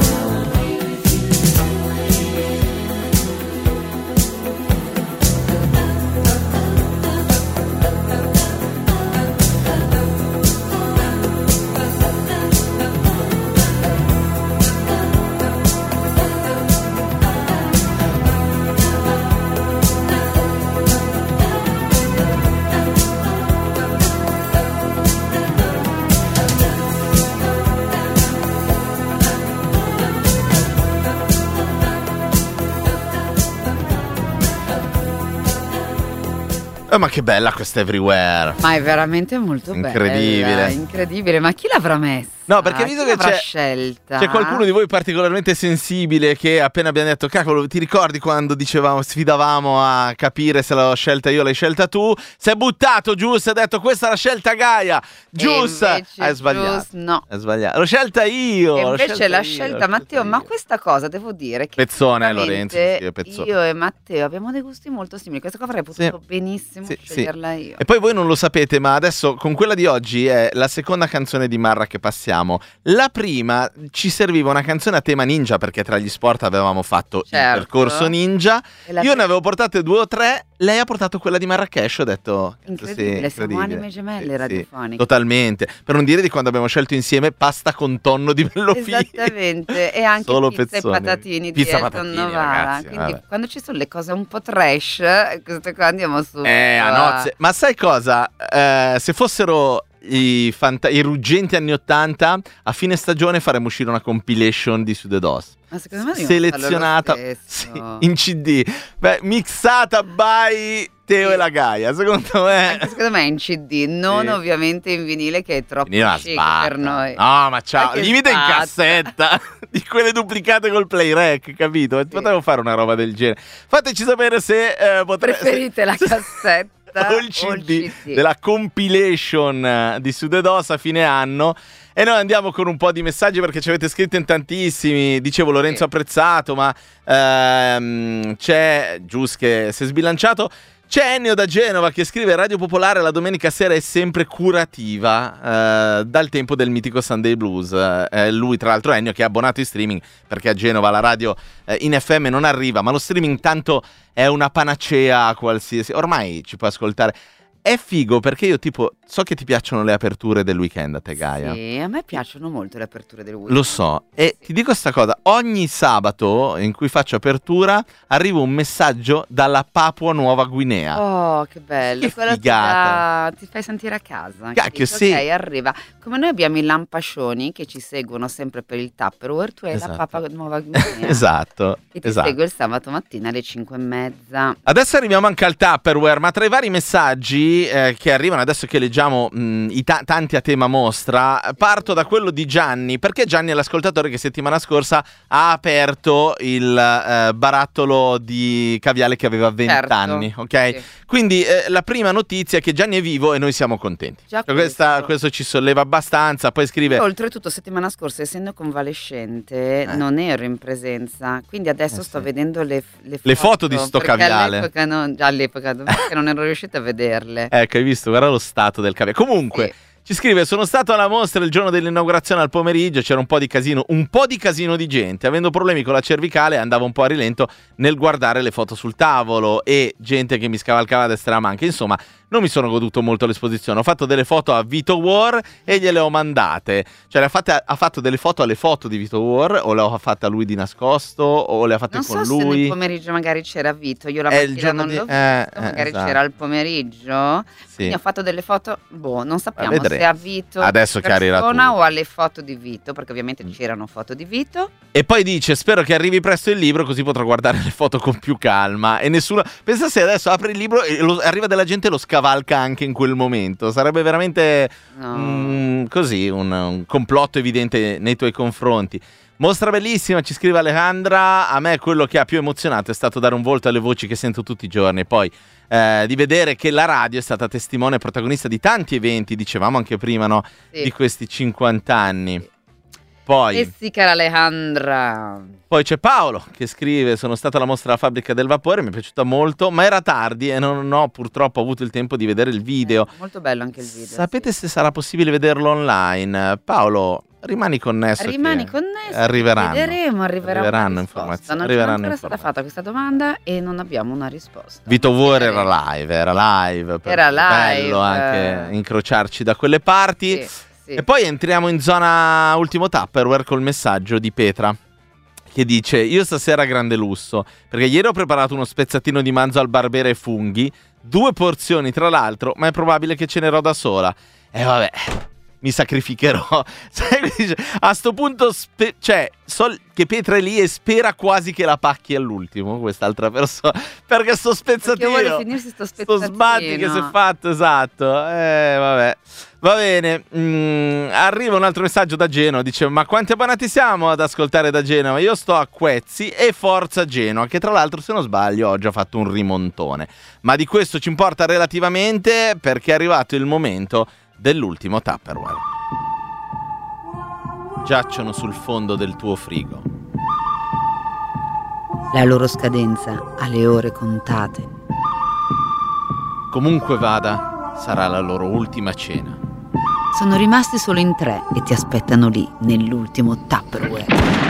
Speaker 1: Eh, ma che bella questa Everywhere.
Speaker 2: Ma è veramente molto
Speaker 1: Incredibile.
Speaker 2: bella. Incredibile. Ma chi l'avrà messa?
Speaker 1: No, perché visto
Speaker 2: Chi
Speaker 1: che
Speaker 2: l'avrà
Speaker 1: c'è-
Speaker 2: scelta?
Speaker 1: C'è qualcuno di voi particolarmente sensibile che appena abbiamo detto cavolo, ti ricordi quando dicevamo, sfidavamo a capire se l'ho scelta io o l'hai scelta tu? Si è buttato giù, si è detto questa è la scelta Gaia. Giusto.
Speaker 2: E invece
Speaker 1: Hai sbagliato.
Speaker 2: Gius, no.
Speaker 1: Hai sbagliato. L'ho scelta io.
Speaker 2: E
Speaker 1: l'ho
Speaker 2: invece l'ha
Speaker 1: io,
Speaker 2: scelta
Speaker 1: l'ho
Speaker 2: Matteo, ma
Speaker 1: io.
Speaker 2: questa cosa devo dire che
Speaker 1: Pezzone,
Speaker 2: effettivamente
Speaker 1: Lorenzo, si scrive Pezzone.
Speaker 2: io e Matteo abbiamo dei gusti molto simili. Questa qua avrei potuto
Speaker 1: Sì.
Speaker 2: benissimo
Speaker 1: Sì, sì.
Speaker 2: sceglierla io.
Speaker 1: E poi voi non lo sapete, ma adesso con quella di oggi è la seconda canzone di Marra che passiamo. iniziamo. La prima ci serviva una canzone a tema ninja, perché tra gli sport avevamo fatto
Speaker 2: Certo.
Speaker 1: il percorso ninja.
Speaker 2: E la-
Speaker 1: Io ne avevo portate due o tre, lei ha portato quella di Marrakesh, ho detto cazzo,
Speaker 2: Incredibile,
Speaker 1: sì,
Speaker 2: siamo
Speaker 1: incredibile.
Speaker 2: anime gemelle
Speaker 1: Sì, sì,
Speaker 2: radiofoniche.
Speaker 1: totalmente. Per non dire di quando abbiamo scelto insieme pasta con tonno di Bellofì.
Speaker 2: Esattamente, e anche
Speaker 1: Solo
Speaker 2: pizza
Speaker 1: pezzoni.
Speaker 2: e patatini
Speaker 1: Pizza,
Speaker 2: di Elton
Speaker 1: patatini,
Speaker 2: Novara.
Speaker 1: ragazzi,
Speaker 2: Quindi
Speaker 1: vabbè.
Speaker 2: quando ci sono le cose un po' trash, queste qua andiamo su.
Speaker 1: Eh, a nozze. Ma sai cosa? Eh, se fossero i, fanta- i ruggenti anni ottanta, a fine stagione faremo uscire una compilation di Sudedos.
Speaker 2: Ma secondo me dobbiamo
Speaker 1: Selezionata
Speaker 2: farlo lo
Speaker 1: sì,
Speaker 2: stesso.
Speaker 1: in C D. Beh, mixata by Teo
Speaker 2: Sì.
Speaker 1: e la Gaia. Secondo me.
Speaker 2: Anche secondo me in C D, non
Speaker 1: Sì.
Speaker 2: ovviamente in vinile, che è troppo
Speaker 1: Venire una
Speaker 2: chic
Speaker 1: sbatta.
Speaker 2: per noi.
Speaker 1: No, ma ciao,
Speaker 2: Ma che
Speaker 1: limite in
Speaker 2: sbatta.
Speaker 1: cassetta di quelle duplicate col Playrec, capito? Potevo fare una roba del genere. Fateci sapere se eh, potre-
Speaker 2: Preferite la
Speaker 1: se-
Speaker 2: cassetta
Speaker 1: o il C D della compilation eh, di Sudedos a fine anno. E noi andiamo con un po' di messaggi, perché ci avete scritto in tantissimi. Dicevo Lorenzo
Speaker 2: Sì.
Speaker 1: apprezzato, ma ehm, c'è Gius che si è sbilanciato. C'è Ennio da Genova che scrive: Radio Popolare la domenica sera è sempre curativa, eh, dal tempo del mitico Sunday Blues. Eh, lui tra l'altro Ennio che è abbonato in streaming, perché a Genova la radio eh, in F M non arriva, ma lo streaming tanto è una panacea a qualsiasi. Ormai ci puoi ascoltare. È figo perché io tipo so che ti piacciono le aperture del weekend a te, Gaia.
Speaker 2: Sì, a me piacciono molto le aperture del weekend.
Speaker 1: Lo so, e
Speaker 2: Sì.
Speaker 1: ti dico sta cosa: ogni sabato in cui faccio apertura arriva un messaggio dalla Papua Nuova Guinea.
Speaker 2: Oh, che bello.
Speaker 1: Che
Speaker 2: Quello ti,
Speaker 1: figata.
Speaker 2: dà- ti fai sentire a casa.
Speaker 1: Cacchio,
Speaker 2: capito?
Speaker 1: sì.
Speaker 2: Ok, arriva. Come noi abbiamo i lampascioni che ci seguono sempre per il Tupperware, tu hai
Speaker 1: Esatto.
Speaker 2: la Papua Nuova Guinea.
Speaker 1: Esatto,
Speaker 2: Che ti
Speaker 1: esatto.
Speaker 2: segue il sabato mattina alle cinque e mezza.
Speaker 1: Adesso arriviamo anche al Tupperware, ma tra i vari messaggi eh, che arrivano, adesso che leggiamo mh, i ta- tanti a tema mostra, parto da quello di Gianni, perché Gianni è l'ascoltatore che settimana scorsa ha aperto il eh, barattolo di caviale che aveva venti
Speaker 2: Certo.
Speaker 1: anni, ok?
Speaker 2: Sì.
Speaker 1: Quindi eh, la prima notizia è che Gianni è vivo e noi siamo contenti.
Speaker 2: Già
Speaker 1: Cioè, questa-
Speaker 2: questo.
Speaker 1: questo ci solleva abbastanza, poi scrive...
Speaker 2: Oltretutto, settimana scorsa, essendo convalescente,
Speaker 1: Eh.
Speaker 2: non ero in presenza, quindi adesso
Speaker 1: Eh,
Speaker 2: sto
Speaker 1: sì.
Speaker 2: vedendo le, le foto.
Speaker 1: Le foto di sto
Speaker 2: perché
Speaker 1: caviale.
Speaker 2: All'epoca non, già all'epoca perché non ero riuscita a vederle.
Speaker 1: Ecco, hai visto? Guarda lo stato del caviale. Comunque...
Speaker 2: Sì.
Speaker 1: Ci scrive: sono stato alla mostra il giorno dell'inaugurazione al pomeriggio, c'era un po' di casino, un po' di casino di gente, avendo problemi con la cervicale andavo un po' a rilento nel guardare le foto sul tavolo e gente che mi scavalcava a destra e a manca, insomma non mi sono goduto molto l'esposizione, ho fatto delle foto a Vito War e gliele ho mandate, cioè le ha, fatte, ha fatto delle foto alle foto di Vito War o le ho fatte a lui di nascosto o le ha fatte
Speaker 2: Non
Speaker 1: con
Speaker 2: so se
Speaker 1: lui?
Speaker 2: nel pomeriggio magari c'era Vito, io la
Speaker 1: È il
Speaker 2: mattina
Speaker 1: giorno
Speaker 2: non
Speaker 1: di-
Speaker 2: l'ho visto,
Speaker 1: eh, eh,
Speaker 2: magari
Speaker 1: esatto.
Speaker 2: c'era al pomeriggio.
Speaker 1: Sì.
Speaker 2: Quindi ho fatto delle foto, boh, non sappiamo
Speaker 1: Ma vedremo.
Speaker 2: se a Vito
Speaker 1: Adesso chiarirà
Speaker 2: persona
Speaker 1: tutto.
Speaker 2: o alle foto di Vito, perché ovviamente c'erano foto di Vito.
Speaker 1: E poi dice: spero che arrivi presto il libro così potrò guardare le foto con più calma. E nessuno. Pensa se adesso apre il libro e lo- arriva della gente e lo scavalca anche in quel momento. Sarebbe veramente
Speaker 2: No.
Speaker 1: mm, così un, un complotto evidente nei tuoi confronti. Mostra bellissima, ci scrive Alejandra. A me quello che ha più emozionato è stato dare un volto alle voci che sento tutti i giorni. Poi eh, di vedere che la radio è stata testimone e protagonista di tanti eventi, dicevamo anche prima, no?
Speaker 2: Sì.
Speaker 1: Di questi cinquanta anni. Poi.
Speaker 2: Eh sì, cara Alejandra.
Speaker 1: Poi c'è Paolo che scrive: sono stato alla mostra alla fabbrica del vapore, mi è piaciuta molto, ma era tardi e non ho purtroppo avuto il tempo di vedere il video.
Speaker 2: Eh, molto bello anche il video.
Speaker 1: Sapete
Speaker 2: sì.
Speaker 1: se sarà possibile vederlo online? Paolo, rimani connesso.
Speaker 2: Rimani
Speaker 1: che
Speaker 2: connesso,
Speaker 1: Arriveranno.
Speaker 2: Vedremo, arriverà
Speaker 1: Arriveranno
Speaker 2: una risposta.
Speaker 1: informazioni,
Speaker 2: Non
Speaker 1: arriveranno
Speaker 2: ci è ancora stata
Speaker 1: informazioni.
Speaker 2: fatta questa domanda e non abbiamo una risposta.
Speaker 1: Vito War
Speaker 2: Sì,
Speaker 1: era live, era live. per-
Speaker 2: Era live.
Speaker 1: Bello anche incrociarci da quelle parti.
Speaker 2: Sì, sì.
Speaker 1: E poi entriamo in zona ultimo Tupperware col messaggio di Petra che dice: io stasera grande lusso perché ieri ho preparato uno spezzatino di manzo al barbera e funghi, due porzioni tra l'altro, ma è probabile che cenerò da sola. E vabbè, mi sacrificherò. Sai cosa dice? A sto punto spe- cioè so che Petra è lì e spera quasi che la pacchi all'ultimo quest'altra persona, perché sto spezzatino,
Speaker 2: Perché vuole finirsi sto
Speaker 1: sto
Speaker 2: spezzatino.
Speaker 1: sbatti che si è fatto, esatto. Eh vabbè. Va bene, mm, arriva un altro messaggio da Genova, dice: ma quanti abbonati siamo ad ascoltare da Genova? Io sto a Quezzi e Forza Genova, che tra l'altro se non sbaglio oggi ha fatto un rimontone, ma di questo ci importa relativamente perché è arrivato il momento dell'ultimo Tupperware. Giacciono sul fondo del tuo frigo.
Speaker 2: La loro scadenza ha le ore contate.
Speaker 1: Comunque vada, sarà la loro ultima cena.
Speaker 2: Sono rimasti solo in tre e ti aspettano lì, nell'ultimo Tupperware.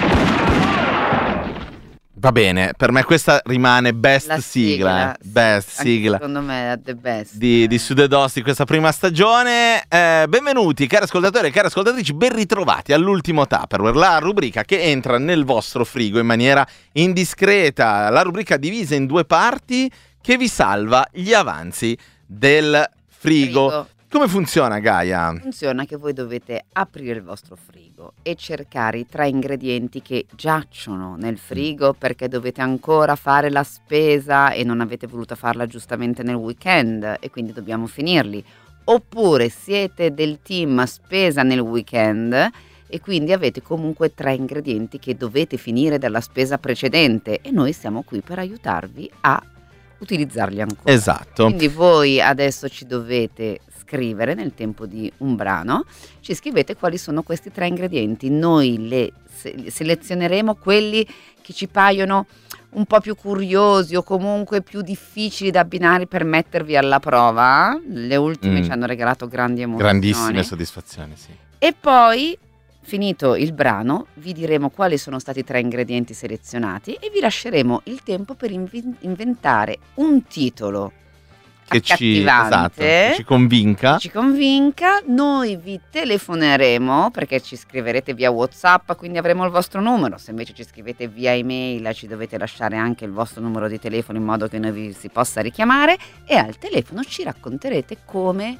Speaker 1: Va bene, per me questa rimane best
Speaker 2: La
Speaker 1: sigla,
Speaker 2: sigla, sì,
Speaker 1: best
Speaker 2: anche
Speaker 1: sigla
Speaker 2: secondo me è the best.
Speaker 1: di, di Sudedos di questa prima stagione. Eh, benvenuti cari ascoltatori e cari ascoltatrici, ben ritrovati all'ultimo Tupperware, la rubrica che entra nel vostro frigo in maniera indiscreta, la rubrica divisa in due parti che vi salva gli avanzi del frigo.
Speaker 2: Frigo.
Speaker 1: Come funziona, Gaia?
Speaker 2: Funziona che voi dovete aprire il vostro frigo e cercare i tre ingredienti che giacciono nel frigo perché dovete ancora fare la spesa e non avete voluto farla giustamente nel weekend e quindi dobbiamo finirli. Oppure siete del team spesa nel weekend e quindi avete comunque tre ingredienti che dovete finire dalla spesa precedente e noi siamo qui per aiutarvi a utilizzarli ancora.
Speaker 1: Esatto.
Speaker 2: Quindi voi adesso ci dovete scrivere nel tempo di un brano, ci scrivete quali sono questi tre ingredienti, noi le se- selezioneremo quelli che ci paiono un po' più curiosi o comunque più difficili da abbinare per mettervi alla prova. Le ultime
Speaker 1: Mm.
Speaker 2: ci hanno regalato grandi emozioni.
Speaker 1: Grandissime soddisfazioni, sì.
Speaker 2: E poi, finito il brano, vi diremo quali sono stati i tre ingredienti selezionati e vi lasceremo il tempo per invi- inventare un titolo
Speaker 1: Che ci,
Speaker 2: accattivante,
Speaker 1: esatto, che ci convinca.
Speaker 2: che ci convinca. Noi vi telefoneremo perché ci scriverete via WhatsApp, quindi avremo il vostro numero. Se invece ci scrivete via email ci dovete lasciare anche il vostro numero di telefono in modo che noi vi si possa richiamare e al telefono ci racconterete come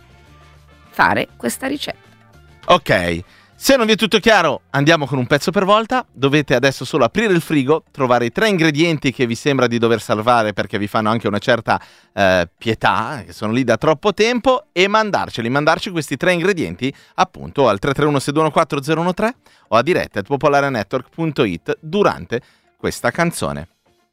Speaker 2: fare questa ricetta.
Speaker 1: Ok, se non vi è tutto chiaro andiamo con un pezzo per volta. Dovete adesso solo aprire il frigo, trovare i tre ingredienti che vi sembra di dover salvare perché vi fanno anche una certa eh, pietà, che sono lì da troppo tempo, e mandarceli, mandarci questi tre ingredienti appunto al tre tre uno sei due uno quattro zero uno tre o a diretta at popolarenetwork punto it durante questa canzone.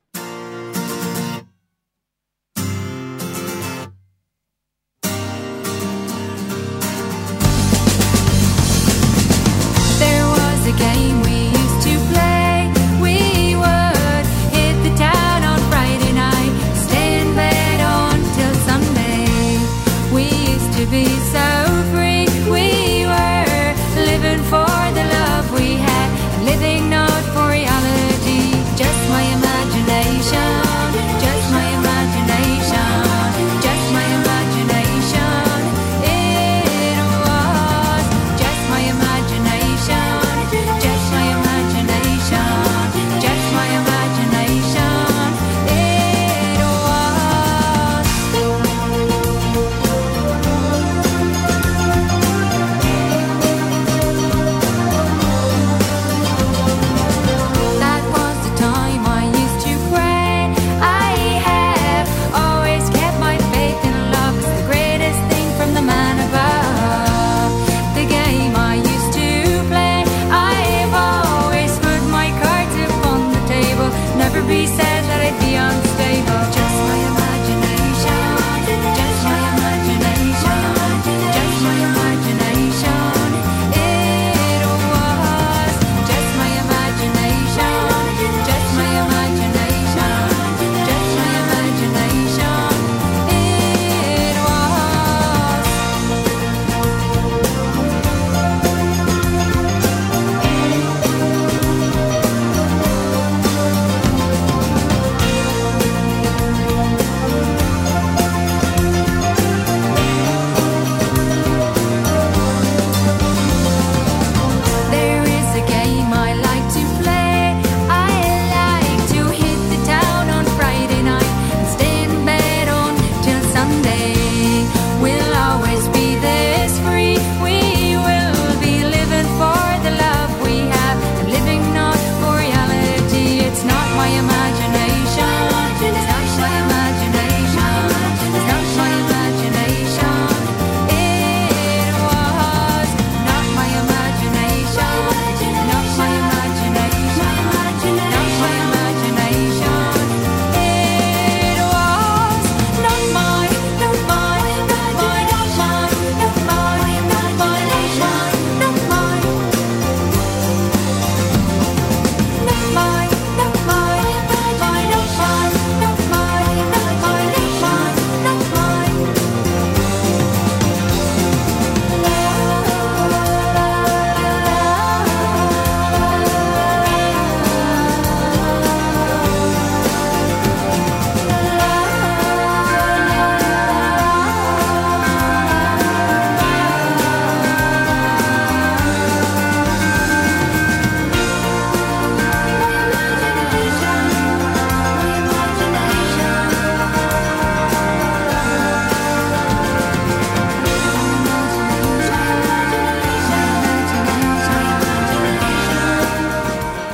Speaker 7: There was a game we used to play. We would hit the town on Friday night, stay in bed until Sunday. We used to be so free. We were living for the love we had, living not for reality, just my imagination.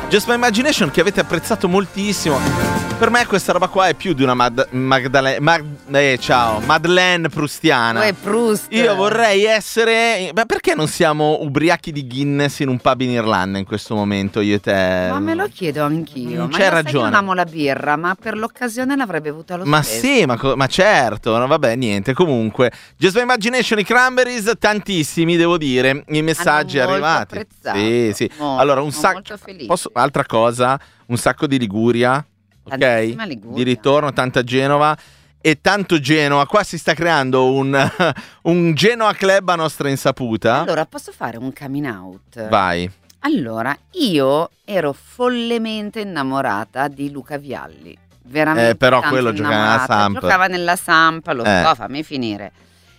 Speaker 1: Just My Imagination, che avete apprezzato moltissimo. Per me questa roba qua è più di una Mad- Magdalena Mag- eh, ciao Madeleine prustiana.
Speaker 2: Uè, Proust.
Speaker 1: Io vorrei essere. Ma perché non siamo ubriachi di Guinness in un pub in Irlanda in questo momento, io e te?
Speaker 2: Ma me lo chiedo anch'io.
Speaker 1: Non
Speaker 2: ma
Speaker 1: c'è
Speaker 2: io sai che
Speaker 1: ragione.
Speaker 2: non amo la birra, ma per l'occasione l'avrei bevuta lo
Speaker 1: Ma
Speaker 2: stesso.
Speaker 1: sì, ma, co- ma certo, no, vabbè, niente. Comunque, Just My Imagination, i Cranberries, tantissimi, devo dire. I messaggi
Speaker 2: Hanno molto
Speaker 1: arrivati.
Speaker 2: apprezzato,
Speaker 1: Sì, sì.
Speaker 2: molto,
Speaker 1: Allora, un
Speaker 2: sono
Speaker 1: sacco.
Speaker 2: molto felice.
Speaker 1: Posso, altra cosa, un sacco di Liguria. Ok?
Speaker 2: Tantissima Liguria.
Speaker 1: Di ritorno, tanta Genova. E tanto Genoa. Qua si sta creando un, un Genoa Club a nostra insaputa.
Speaker 2: Allora, posso fare un coming out?
Speaker 1: Vai.
Speaker 2: Allora, io ero follemente innamorata di Luca Vialli. Veramente.
Speaker 1: Eh, però
Speaker 2: tanto
Speaker 1: quello giocava nella
Speaker 2: innamorata.
Speaker 1: Samp.
Speaker 2: Giocava nella Samp, lo
Speaker 1: Eh.
Speaker 2: so, fammi finire.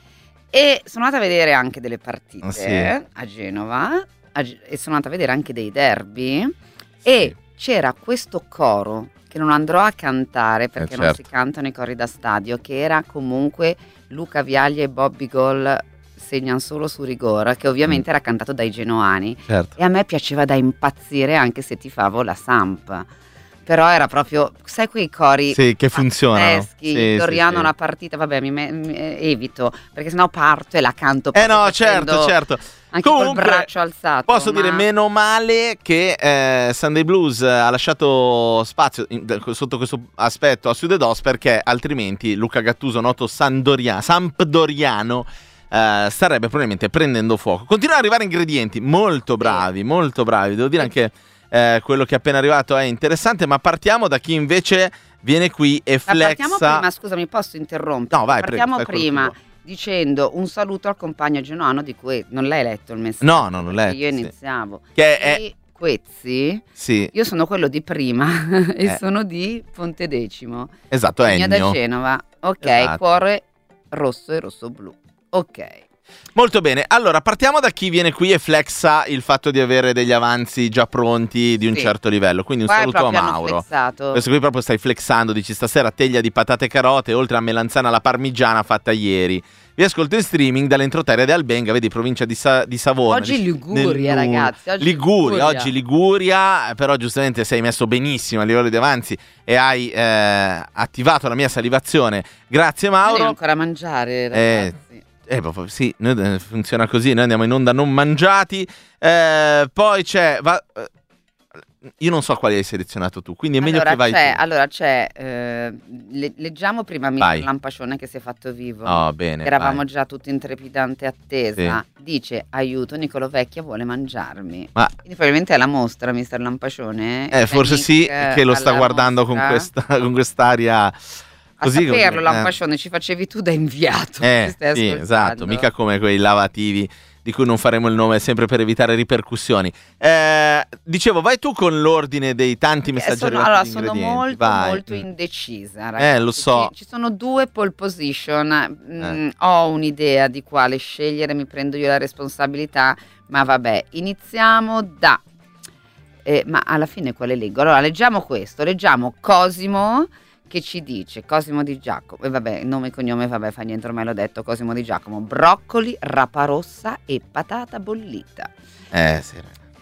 Speaker 2: E sono andata a vedere anche delle partite
Speaker 1: Sì.
Speaker 2: a Genova a Ge- e sono andata a vedere anche dei derby e c'era questo coro che non andrò a cantare perché
Speaker 1: Eh,
Speaker 2: non
Speaker 1: certo.
Speaker 2: si cantano i cori da stadio, che era comunque Luca Vialli e Bobby Goll segnano solo su rigore, che ovviamente era cantato dai genoani.
Speaker 1: Certo.
Speaker 2: E a me piaceva da impazzire anche se tifavo la Samp. Però era proprio, sai quei cori
Speaker 1: Sì, che funzionano.
Speaker 2: pazzeschi,
Speaker 1: Sì,
Speaker 2: Doriano
Speaker 1: sì, sì.
Speaker 2: la partita, vabbè mi, me- mi- eh, evito, perché sennò parto e la canto
Speaker 1: Eh
Speaker 2: proprio
Speaker 1: no,
Speaker 2: facendo-
Speaker 1: certo, certo.
Speaker 2: anche
Speaker 1: Comunque,
Speaker 2: col braccio alzato.
Speaker 1: Posso
Speaker 2: ma-
Speaker 1: dire meno male che eh, Sunday Blues ha lasciato spazio in- sotto questo aspetto a Sudedos, perché altrimenti Luca Gattuso, noto Sandoria- Sampdoriano, eh, starebbe probabilmente prendendo fuoco. Continuano ad arrivare ingredienti molto bravi, molto bravi. Devo dire anche eh, quello che è appena arrivato è interessante, ma partiamo da chi invece viene qui e
Speaker 2: Ma partiamo
Speaker 1: flexa.
Speaker 2: prima, scusami, posso interrompere?
Speaker 1: No, vai, prego,
Speaker 2: Partiamo
Speaker 1: fai quello che
Speaker 2: prima
Speaker 1: vuoi.
Speaker 2: dicendo un saluto al compagno genuano di cui non l'hai letto il messaggio.
Speaker 1: No, non l'ho
Speaker 2: perché
Speaker 1: letto,
Speaker 2: Io
Speaker 1: sì.
Speaker 2: iniziavo.
Speaker 1: Che è-
Speaker 2: E Quezzi,
Speaker 1: Sì,
Speaker 2: io sono quello di prima e
Speaker 1: Eh.
Speaker 2: sono di Pontedecimo.
Speaker 1: esatto,
Speaker 2: Ennio da
Speaker 1: Ennio.
Speaker 2: Genova. Ok,
Speaker 1: Esatto.
Speaker 2: cuore rosso e rosso blu. Ok.
Speaker 1: Molto bene, allora partiamo da chi viene qui e flexa il fatto di avere degli avanzi già pronti di un
Speaker 2: Sì.
Speaker 1: certo livello, quindi un
Speaker 2: Qua
Speaker 1: saluto a
Speaker 2: proprio hanno
Speaker 1: Mauro.
Speaker 2: flexato.
Speaker 1: Questo qui proprio stai flexando, dici stasera teglia di patate e carote, oltre a melanzana alla parmigiana fatta ieri. Vi ascolto in streaming dall'entroterra di Albenga, vedi, provincia di, Sa- di Savona.
Speaker 2: Oggi
Speaker 1: nel-
Speaker 2: Liguria,
Speaker 1: nel-
Speaker 2: ragazzi, oggi
Speaker 1: Liguria,
Speaker 2: Liguria.
Speaker 1: oggi Liguria, però giustamente sei messo benissimo a livello di avanzi e hai eh, attivato la mia salivazione. Grazie
Speaker 2: Io devo
Speaker 1: Mauro.
Speaker 2: ancora mangiare,
Speaker 1: Eh,
Speaker 2: ragazzi.
Speaker 1: Eh, proprio, sì, noi, eh, funziona così, noi andiamo in onda non mangiati. Eh, poi c'è. Va, eh, io non so quali hai selezionato tu, quindi è meglio
Speaker 2: allora
Speaker 1: che vai
Speaker 2: c'è,
Speaker 1: tu.
Speaker 2: allora c'è eh, le- leggiamo prima
Speaker 1: Vai.
Speaker 2: mister Lampascione che si è fatto vivo.
Speaker 1: Oh, bene.
Speaker 2: Eravamo
Speaker 1: vai.
Speaker 2: già tutti in trepidante attesa. Dice: aiuto, Nicolo Vecchia vuole mangiarmi.
Speaker 1: Ma
Speaker 2: Quindi probabilmente è la mostra, mister Lampascione.
Speaker 1: eh, forse
Speaker 2: Nick
Speaker 1: sì, che lo sta
Speaker 2: alla
Speaker 1: guardando con,
Speaker 2: mostra.
Speaker 1: questa, con quest'aria.
Speaker 2: A
Speaker 1: Così
Speaker 2: saperlo,
Speaker 1: eh.
Speaker 2: Lampascione, ci facevi tu da inviato.
Speaker 1: Eh,
Speaker 2: ci stai
Speaker 1: sì,
Speaker 2: ascoltando.
Speaker 1: esatto, mica come quei lavativi di cui non faremo il nome sempre per evitare ripercussioni. Eh, dicevo, vai tu con l'ordine dei tanti
Speaker 2: Eh,
Speaker 1: messaggi
Speaker 2: sono,
Speaker 1: arrivati
Speaker 2: allora,
Speaker 1: di
Speaker 2: sono
Speaker 1: ingredienti.
Speaker 2: molto
Speaker 1: vai.
Speaker 2: molto
Speaker 1: Mm.
Speaker 2: indecisa, ragazzi.
Speaker 1: Eh, lo so.
Speaker 2: Ci, ci sono due pole position. Mm,
Speaker 1: Eh.
Speaker 2: Ho un'idea di quale scegliere, mi prendo io la responsabilità, ma vabbè, iniziamo da eh, ma alla fine quale leggo? Allora, leggiamo questo, leggiamo Cosimo che ci dice, Cosimo Di Giacomo, e vabbè, nome e cognome, vabbè, fa niente, ormai l'ho detto, Cosimo Di Giacomo, broccoli, rapa rossa e patata bollita.
Speaker 1: Eh, sì.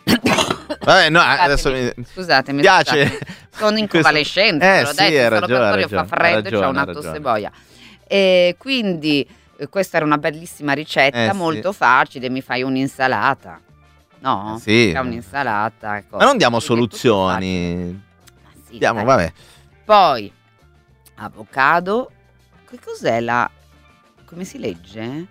Speaker 1: Vabbè, no, adesso mi
Speaker 2: Scusatemi, scusatemi,
Speaker 1: piace.
Speaker 2: scusate. Sono in
Speaker 1: Questo-
Speaker 2: convalescenza,
Speaker 1: Eh,
Speaker 2: ve l'ho
Speaker 1: sì,
Speaker 2: detto,
Speaker 1: hai
Speaker 2: il
Speaker 1: ragione, hai
Speaker 2: laboratorio fa
Speaker 1: ragione, hai
Speaker 2: freddo, c'è
Speaker 1: ragione,
Speaker 2: una
Speaker 1: hai
Speaker 2: tosse
Speaker 1: ragione.
Speaker 2: boia. E quindi eh, questa era una bellissima ricetta,
Speaker 1: Eh, sì.
Speaker 2: molto facile, mi fai un'insalata. No?
Speaker 1: Eh, sì.
Speaker 2: Fai un'insalata. Ecco.
Speaker 1: Ma non diamo
Speaker 2: Quindi è tutto
Speaker 1: soluzioni.
Speaker 2: facile. Ma sì,
Speaker 1: Diamo,
Speaker 2: dai.
Speaker 1: vabbè.
Speaker 2: Poi avocado. Che cos'è la... come si legge?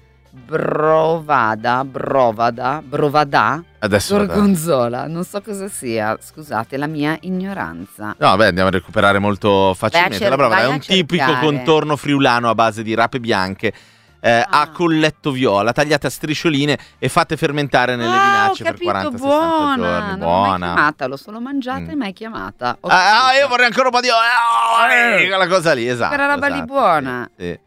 Speaker 2: Brovada, brovada, brovada,
Speaker 1: Adesso vado-
Speaker 2: gorgonzola, non so cosa sia, scusate la mia ignoranza.
Speaker 1: No, beh, andiamo a recuperare molto facilmente.
Speaker 2: cer-
Speaker 1: la prova
Speaker 2: vai
Speaker 1: è
Speaker 2: a
Speaker 1: un tipico
Speaker 2: cercare.
Speaker 1: contorno friulano a base di rape bianche. eh,
Speaker 2: Ah.
Speaker 1: A colletto viola, tagliate a striscioline e fatte fermentare nelle
Speaker 2: Ah,
Speaker 1: vinacce
Speaker 2: ho
Speaker 1: per
Speaker 2: capito,
Speaker 1: quaranta sessanta
Speaker 2: buona,
Speaker 1: giorni.
Speaker 2: non l'ho mai
Speaker 1: Buona.
Speaker 2: chiamata, l'ho solo mangiata
Speaker 1: Mm.
Speaker 2: e mai chiamata. Ho
Speaker 1: Ah,
Speaker 2: capito.
Speaker 1: io vorrei ancora un po' di. Eh, quella cosa lì, esatto.
Speaker 2: Quella roba lì
Speaker 1: esatto,
Speaker 2: buona.
Speaker 1: sì, sì.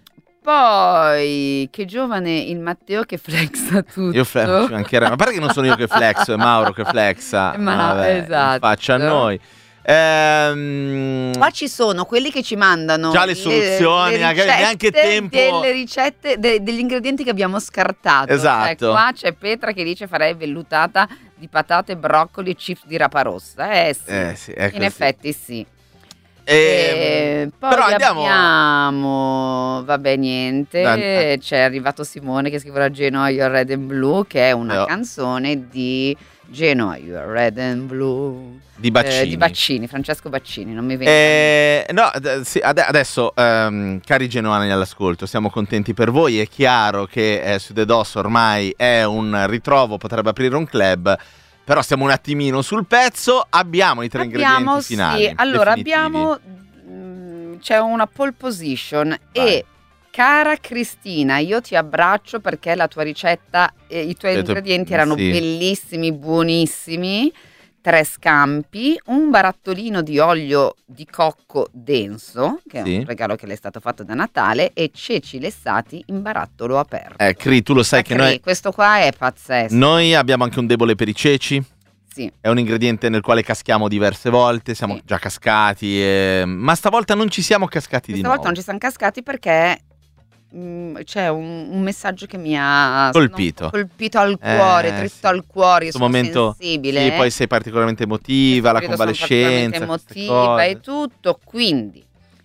Speaker 2: Poi, che giovane il Matteo che flexa tutto.
Speaker 1: Io flex, ci mancherebbe. Ma perché non sono io che flexo, è Mauro che flexa.
Speaker 2: Ma no,
Speaker 1: Vabbè,
Speaker 2: esatto.
Speaker 1: Faccia a noi. Ehm,
Speaker 2: Qua ci sono quelli che ci mandano
Speaker 1: Già le soluzioni,
Speaker 2: le
Speaker 1: magari
Speaker 2: ricette
Speaker 1: neanche tempo.
Speaker 2: delle ricette, de- degli ingredienti che abbiamo scartato.
Speaker 1: Esatto.
Speaker 2: Cioè, qua c'è Petra che dice farei vellutata di patate, broccoli, chips di rapa rossa. Eh sì,
Speaker 1: Eh sì, è
Speaker 2: in
Speaker 1: così.
Speaker 2: effetti sì.
Speaker 1: Ehm,
Speaker 2: E poi
Speaker 1: però andiamo
Speaker 2: abbiamo, vabbè niente,
Speaker 1: Dan- eh.
Speaker 2: c'è arrivato Simone che scrive Genoa You're Red and Blue, che è una
Speaker 1: Eh, oh.
Speaker 2: canzone di Genoa You're Red and Blue
Speaker 1: di Baccini.
Speaker 2: eh, di Baccini, Francesco Baccini, non mi viene.
Speaker 1: Eh, no, d- sì, ade- adesso, ehm, cari genuani all'ascolto, siamo contenti per voi. È chiaro che eh, su The Dos ormai è un ritrovo, potrebbe aprire un club, però stiamo un attimino sul pezzo. Abbiamo i tre
Speaker 2: Abbiamo,
Speaker 1: ingredienti
Speaker 2: sì,
Speaker 1: finali.
Speaker 2: allora
Speaker 1: definitivi.
Speaker 2: abbiamo, mm, c'è una pole position
Speaker 1: Vai.
Speaker 2: e cara Cristina, io ti abbraccio perché la tua ricetta, eh, i tuoi
Speaker 1: Le tue-
Speaker 2: ingredienti erano
Speaker 1: sì.
Speaker 2: bellissimi, buonissimi. Tre scampi, un barattolino di olio di cocco denso, che
Speaker 1: Sì.
Speaker 2: è un regalo che le è stato fatto da Natale, e ceci lessati in barattolo aperto.
Speaker 1: Eh, Cri, tu lo sai che
Speaker 2: Cri,
Speaker 1: noi,
Speaker 2: questo qua è pazzesco.
Speaker 1: noi abbiamo anche un debole per i ceci.
Speaker 2: Sì.
Speaker 1: È un ingrediente nel quale caschiamo diverse volte, siamo
Speaker 2: Sì.
Speaker 1: già cascati, eh, ma stavolta non ci siamo cascati di
Speaker 2: Questa
Speaker 1: nuovo.
Speaker 2: volta non ci siamo cascati perché mh, c'è un, un messaggio che mi ha
Speaker 1: Colpito.
Speaker 2: sono colpito al cuore,
Speaker 1: Eh,
Speaker 2: dritto
Speaker 1: sì.
Speaker 2: al cuore. Io
Speaker 1: Questo
Speaker 2: sono
Speaker 1: momento,
Speaker 2: sensibile.
Speaker 1: sì, poi sei particolarmente emotiva, la
Speaker 2: Questo periodo sono
Speaker 1: convalescenza,
Speaker 2: particolarmente
Speaker 1: queste
Speaker 2: emotiva
Speaker 1: cose.
Speaker 2: e tutto. Quindi,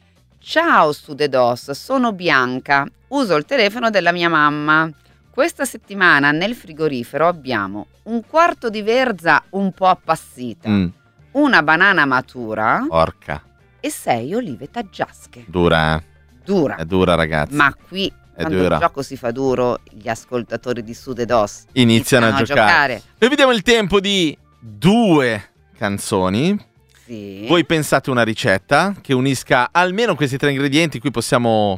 Speaker 2: ciao su The Dos, sono Bianca, uso il telefono della mia mamma. Questa settimana nel frigorifero abbiamo un quarto di verza un po' appassita,
Speaker 1: Mm,
Speaker 2: una banana matura
Speaker 1: porca,
Speaker 2: e sei olive taggiasche.
Speaker 1: dura, eh?
Speaker 2: Dura.
Speaker 1: È dura, ragazzi.
Speaker 2: Ma qui,
Speaker 1: È
Speaker 2: quando
Speaker 1: dura.
Speaker 2: il gioco si fa duro, gli ascoltatori di Su The Dos
Speaker 1: Iniziano a giocare. Noi vediamo il tempo di due canzoni.
Speaker 2: Sì.
Speaker 1: Voi pensate una ricetta che unisca almeno questi tre ingredienti, qui possiamo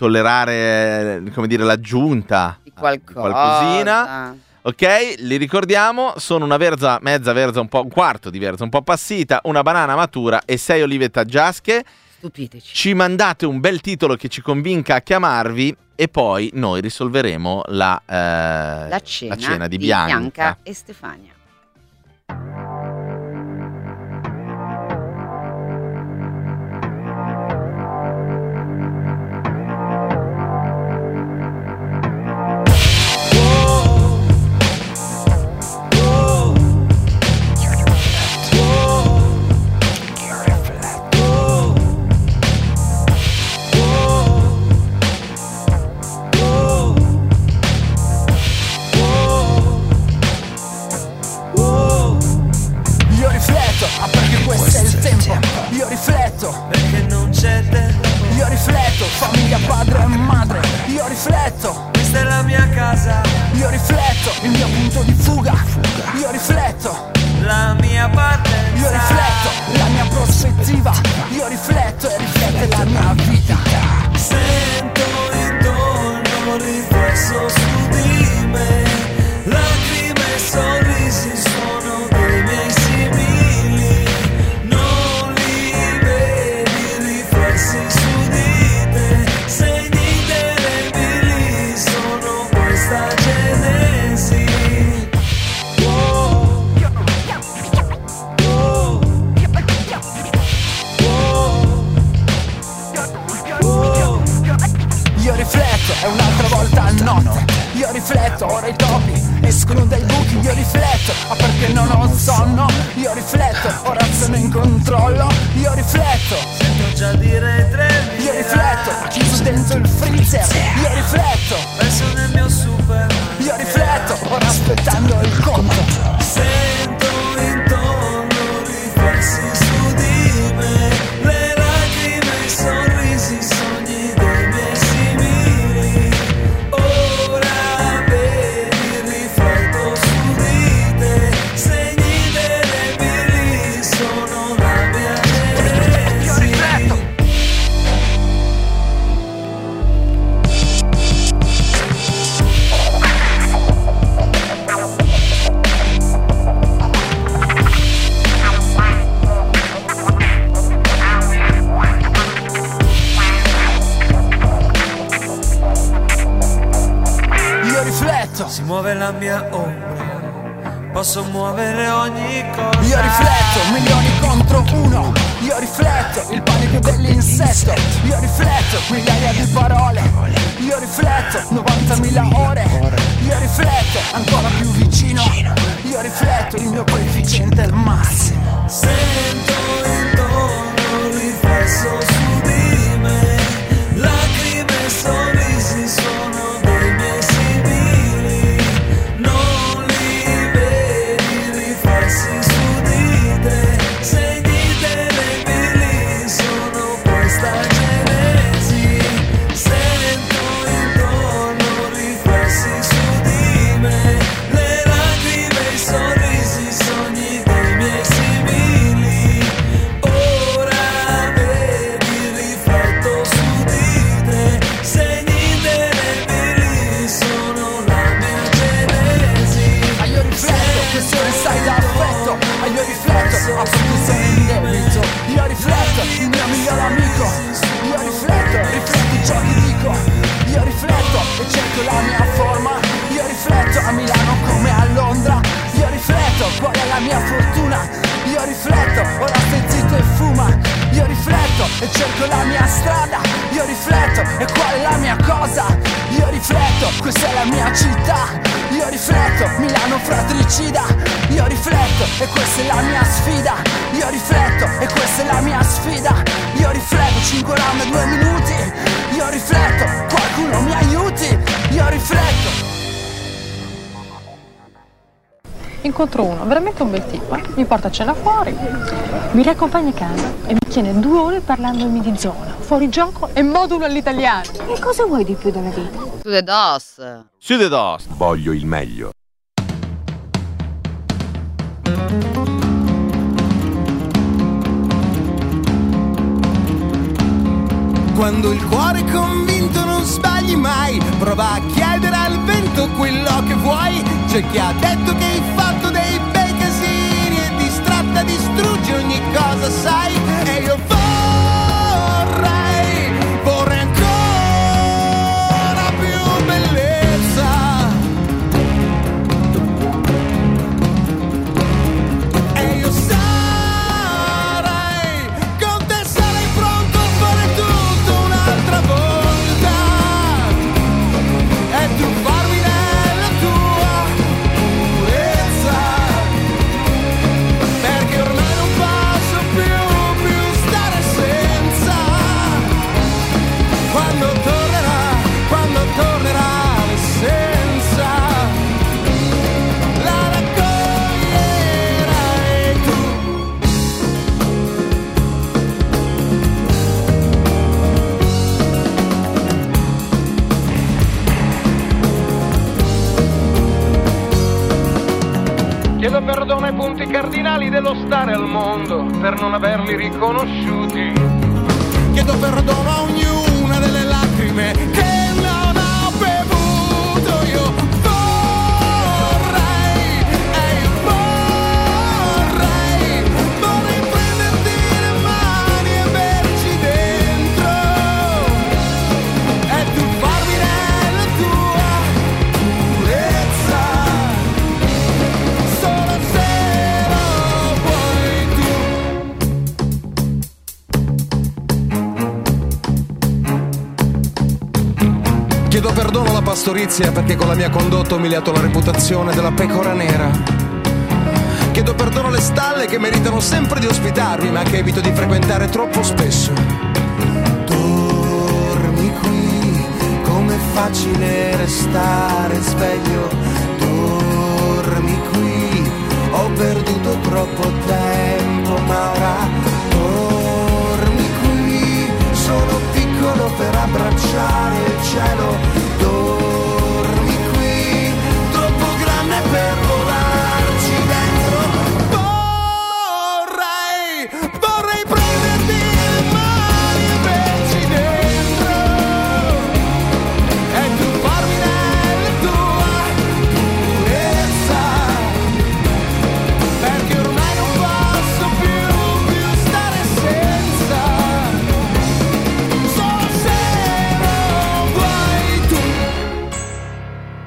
Speaker 1: tollerare, come dire, l'aggiunta
Speaker 2: di qualcosa.
Speaker 1: qualcosina. Ok, li ricordiamo, sono una verza, mezza verza, un po', un quarto di verza un po' appassita, una banana matura e sei olive taggiasche.
Speaker 2: Stupiteci.
Speaker 1: Ci mandate un bel titolo che ci convinca a chiamarvi e poi noi risolveremo la, eh,
Speaker 2: La cena,
Speaker 1: la cena di, Bianca.
Speaker 2: e Stefania.
Speaker 4: Io rifletto, ah perché questo è il tempo. Io rifletto,
Speaker 3: Perché non c'è tempo,
Speaker 4: io rifletto, famiglia, padre e madre. Io rifletto,
Speaker 3: questa è la mia casa,
Speaker 4: io rifletto, il mio punto di fuga. Io rifletto,
Speaker 3: la mia partenza.
Speaker 4: io rifletto, la mia prospettiva. Io rifletto e riflette la mia vita.
Speaker 3: Sento intorno un riflesso su di me, lacrime e sorrisi sono dei miei simili. Non li vedi riflessi su di te, segni indelebili sono questa genesi. Oh, oh, oh.
Speaker 4: Io rifletto, è un'altra volta a notte. Io rifletto, ora i topi escono dai buchi. Io rifletto, ma perché non ho sonno. Io rifletto, ora sono in controllo. Io rifletto,
Speaker 3: Sento già dire tre
Speaker 4: io rifletto, chiuso dentro il freezer. Io rifletto,
Speaker 3: perso nel mio super.
Speaker 4: io rifletto, ora aspettando il conto.
Speaker 3: Sento intorno riflessi su di me, le lacrime e i sorrisi, i sogni dei miei simili. Ora vedi, rifletto su di te, segni indelebili sono la mia genesi.
Speaker 4: Io rifletto. Io rifletto,
Speaker 3: Si muove la mia ombra, posso muovere ogni cosa.
Speaker 4: io rifletto, milioni contro uno.
Speaker 8: io rifletto il panico dell'insetto, io rifletto migliaia di parole, io rifletto novantamila ore, io rifletto ancora più vicino, io rifletto il mio coefficiente al massimo.
Speaker 3: Sento intorno un riflesso su di me, lacrime e sorrisi sono dei miei simili, non li vedi riflessi su di te, segni terribili sono questa genesi. Sento intorno riflessi su di me, le lacrime e i sorrisi, i sogni dei miei simili. Ora vedi rifletto su di te, segni terribili sono la mia genesi.
Speaker 8: Ah, io rifletto questione sai d'affetto, ah, io rifletto a produzione in debito, io rifletto il mio migliore amico, io rifletto, rifletto ciò che dico, io rifletto e cerco la mia forma, io rifletto a Milano come a Londra, io rifletto qual è la mia fortuna, io rifletto, ora stai zitto e fuma, io rifletto e cerco la mia strada, io rifletto e qual è la mia cosa, io rifletto, questa è la mia città, io rifletto, Milano fratricida, io rifletto e questa è la mia sfida, io rifletto e questa è la mia sfida, io rifletto, cinque round e due minuti, io rifletto, qualcuno mi aiuti, io rifletto.
Speaker 9: Incontro uno, veramente un bel tipo, eh? Mi porta a cena fuori, mi riaccompagna a casa e mi tiene due ore parlandomi di zona, fuori gioco e modulo all'italiano. E cosa vuoi di più dalla vita?
Speaker 2: Su The Dos.
Speaker 1: Su The Dos.
Speaker 10: Voglio il meglio.
Speaker 3: Quando il cuore è convinto non sbagli mai, prova a chiedere al vento quello che vuoi. C'è chi ha detto che hai fatto dei bei casini e distratta distruggi ogni cosa, sai. E io vorrei, vorrei ancora più bellezza. E io sarei con te, sarei pronto a fare tutto un'altra volta e trovandomi nella tua purezza, perché ormai non posso più, più stare senza. Quando tornerà, quando tornerà l'essenza, la raccoglierai tu.
Speaker 11: Chiedo perdono ai punti cardinali dello stare al mondo per non averli riconosciuti.
Speaker 3: Chiedo perdono a ognuna delle lacrime che non ho bevuto. Io vorrei, e io vorrei, vorrei prenderti le mani e berci dentro e tuffarmi nella tua purezza, solo se lo vuoi tu. Chiedo perdono alla pastorizia perché con la mia condotta ho umiliato la reputazione della pecora nera. Chiedo perdono alle stalle che meritano sempre di ospitarmi ma che evito di frequentare troppo spesso. Dormi qui, com'è facile restare sveglio. Dormi qui, ho perduto troppo tempo ma ora dormi qui, sono piccolo per abbracciare il cielo. Dormi qui, troppo grande per volarci dentro. Vorrei, vorrei prenderti le mani e berci dentro e tuffarmi nella tua purezza, perché ormai non posso più, più stare senza. Solo se lo vuoi tu.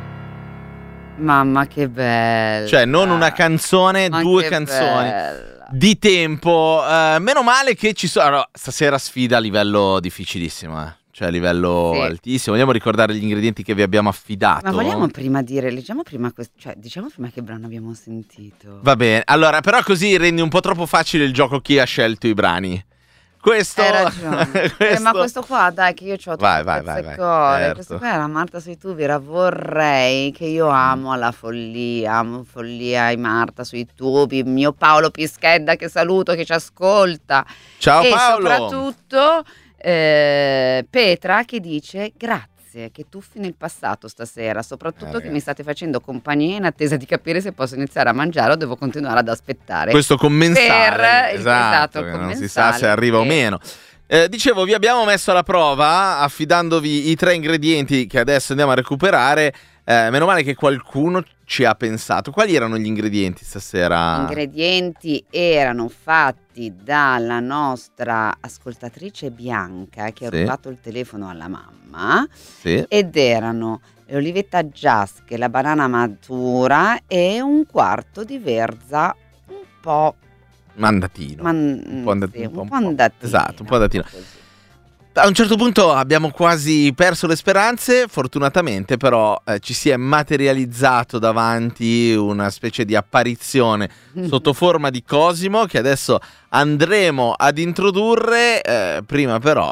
Speaker 2: Mamma che bella.
Speaker 1: Cioè, non una canzone,
Speaker 2: Ma
Speaker 1: due
Speaker 2: che
Speaker 1: canzoni.
Speaker 2: bella.
Speaker 1: di tempo. Uh, meno male che ci sono. Allora, stasera sfida a livello difficilissimo, eh. Cioè a livello
Speaker 2: Sì.
Speaker 1: altissimo. Vogliamo ricordare gli ingredienti che vi abbiamo affidato?
Speaker 2: Ma vogliamo prima dire, leggiamo prima, quest- cioè diciamo prima che brano abbiamo sentito.
Speaker 1: Va bene, allora, però così rendi un po' troppo facile il gioco chi ha scelto i brani. Questo,
Speaker 2: Hai ragione.
Speaker 1: questo...
Speaker 2: Eh, ma questo qua, dai, che io ho
Speaker 1: Vai, vai, vai, vai, certo.
Speaker 2: Questo qua era Marta sui tubi, era Vorrei, che io amo alla follia, amo follia e Marta sui tubi, mio Paolo Pischedda che saluto, che ci ascolta.
Speaker 1: Ciao
Speaker 2: e
Speaker 1: Paolo.
Speaker 2: soprattutto eh, Petra che dice grazie, che tuffi nel passato stasera, soprattutto
Speaker 1: Eh,
Speaker 2: che mi state facendo compagnia in attesa di capire se posso iniziare a mangiare o devo continuare ad aspettare.
Speaker 1: Questo commensale,
Speaker 2: Per il-
Speaker 1: esatto,
Speaker 2: esatto,
Speaker 1: che non si
Speaker 2: commensale,
Speaker 1: sa se arriva o
Speaker 2: che-
Speaker 1: meno. Eh, dicevo, vi abbiamo messo alla prova affidandovi i tre ingredienti che adesso andiamo a recuperare. Eh, meno male che qualcuno ci ha pensato. Quali erano gli ingredienti stasera?
Speaker 2: Gli ingredienti erano fatti dalla nostra ascoltatrice Bianca che ha
Speaker 1: Sì.
Speaker 2: rubato il telefono alla mamma
Speaker 1: Sì.
Speaker 2: ed erano l'olivetta giasche, la banana matura e un quarto di verza un po'
Speaker 1: Mandatino.
Speaker 2: man-
Speaker 1: un po' andati-
Speaker 2: sì,
Speaker 1: un po',
Speaker 2: un po' andatino.
Speaker 1: Esatto, un po' andatino.
Speaker 2: così.
Speaker 1: A un certo punto abbiamo quasi perso le speranze, fortunatamente però eh, ci si è materializzato davanti una specie di apparizione sotto forma di Cosimo che adesso andremo ad introdurre, eh, prima però...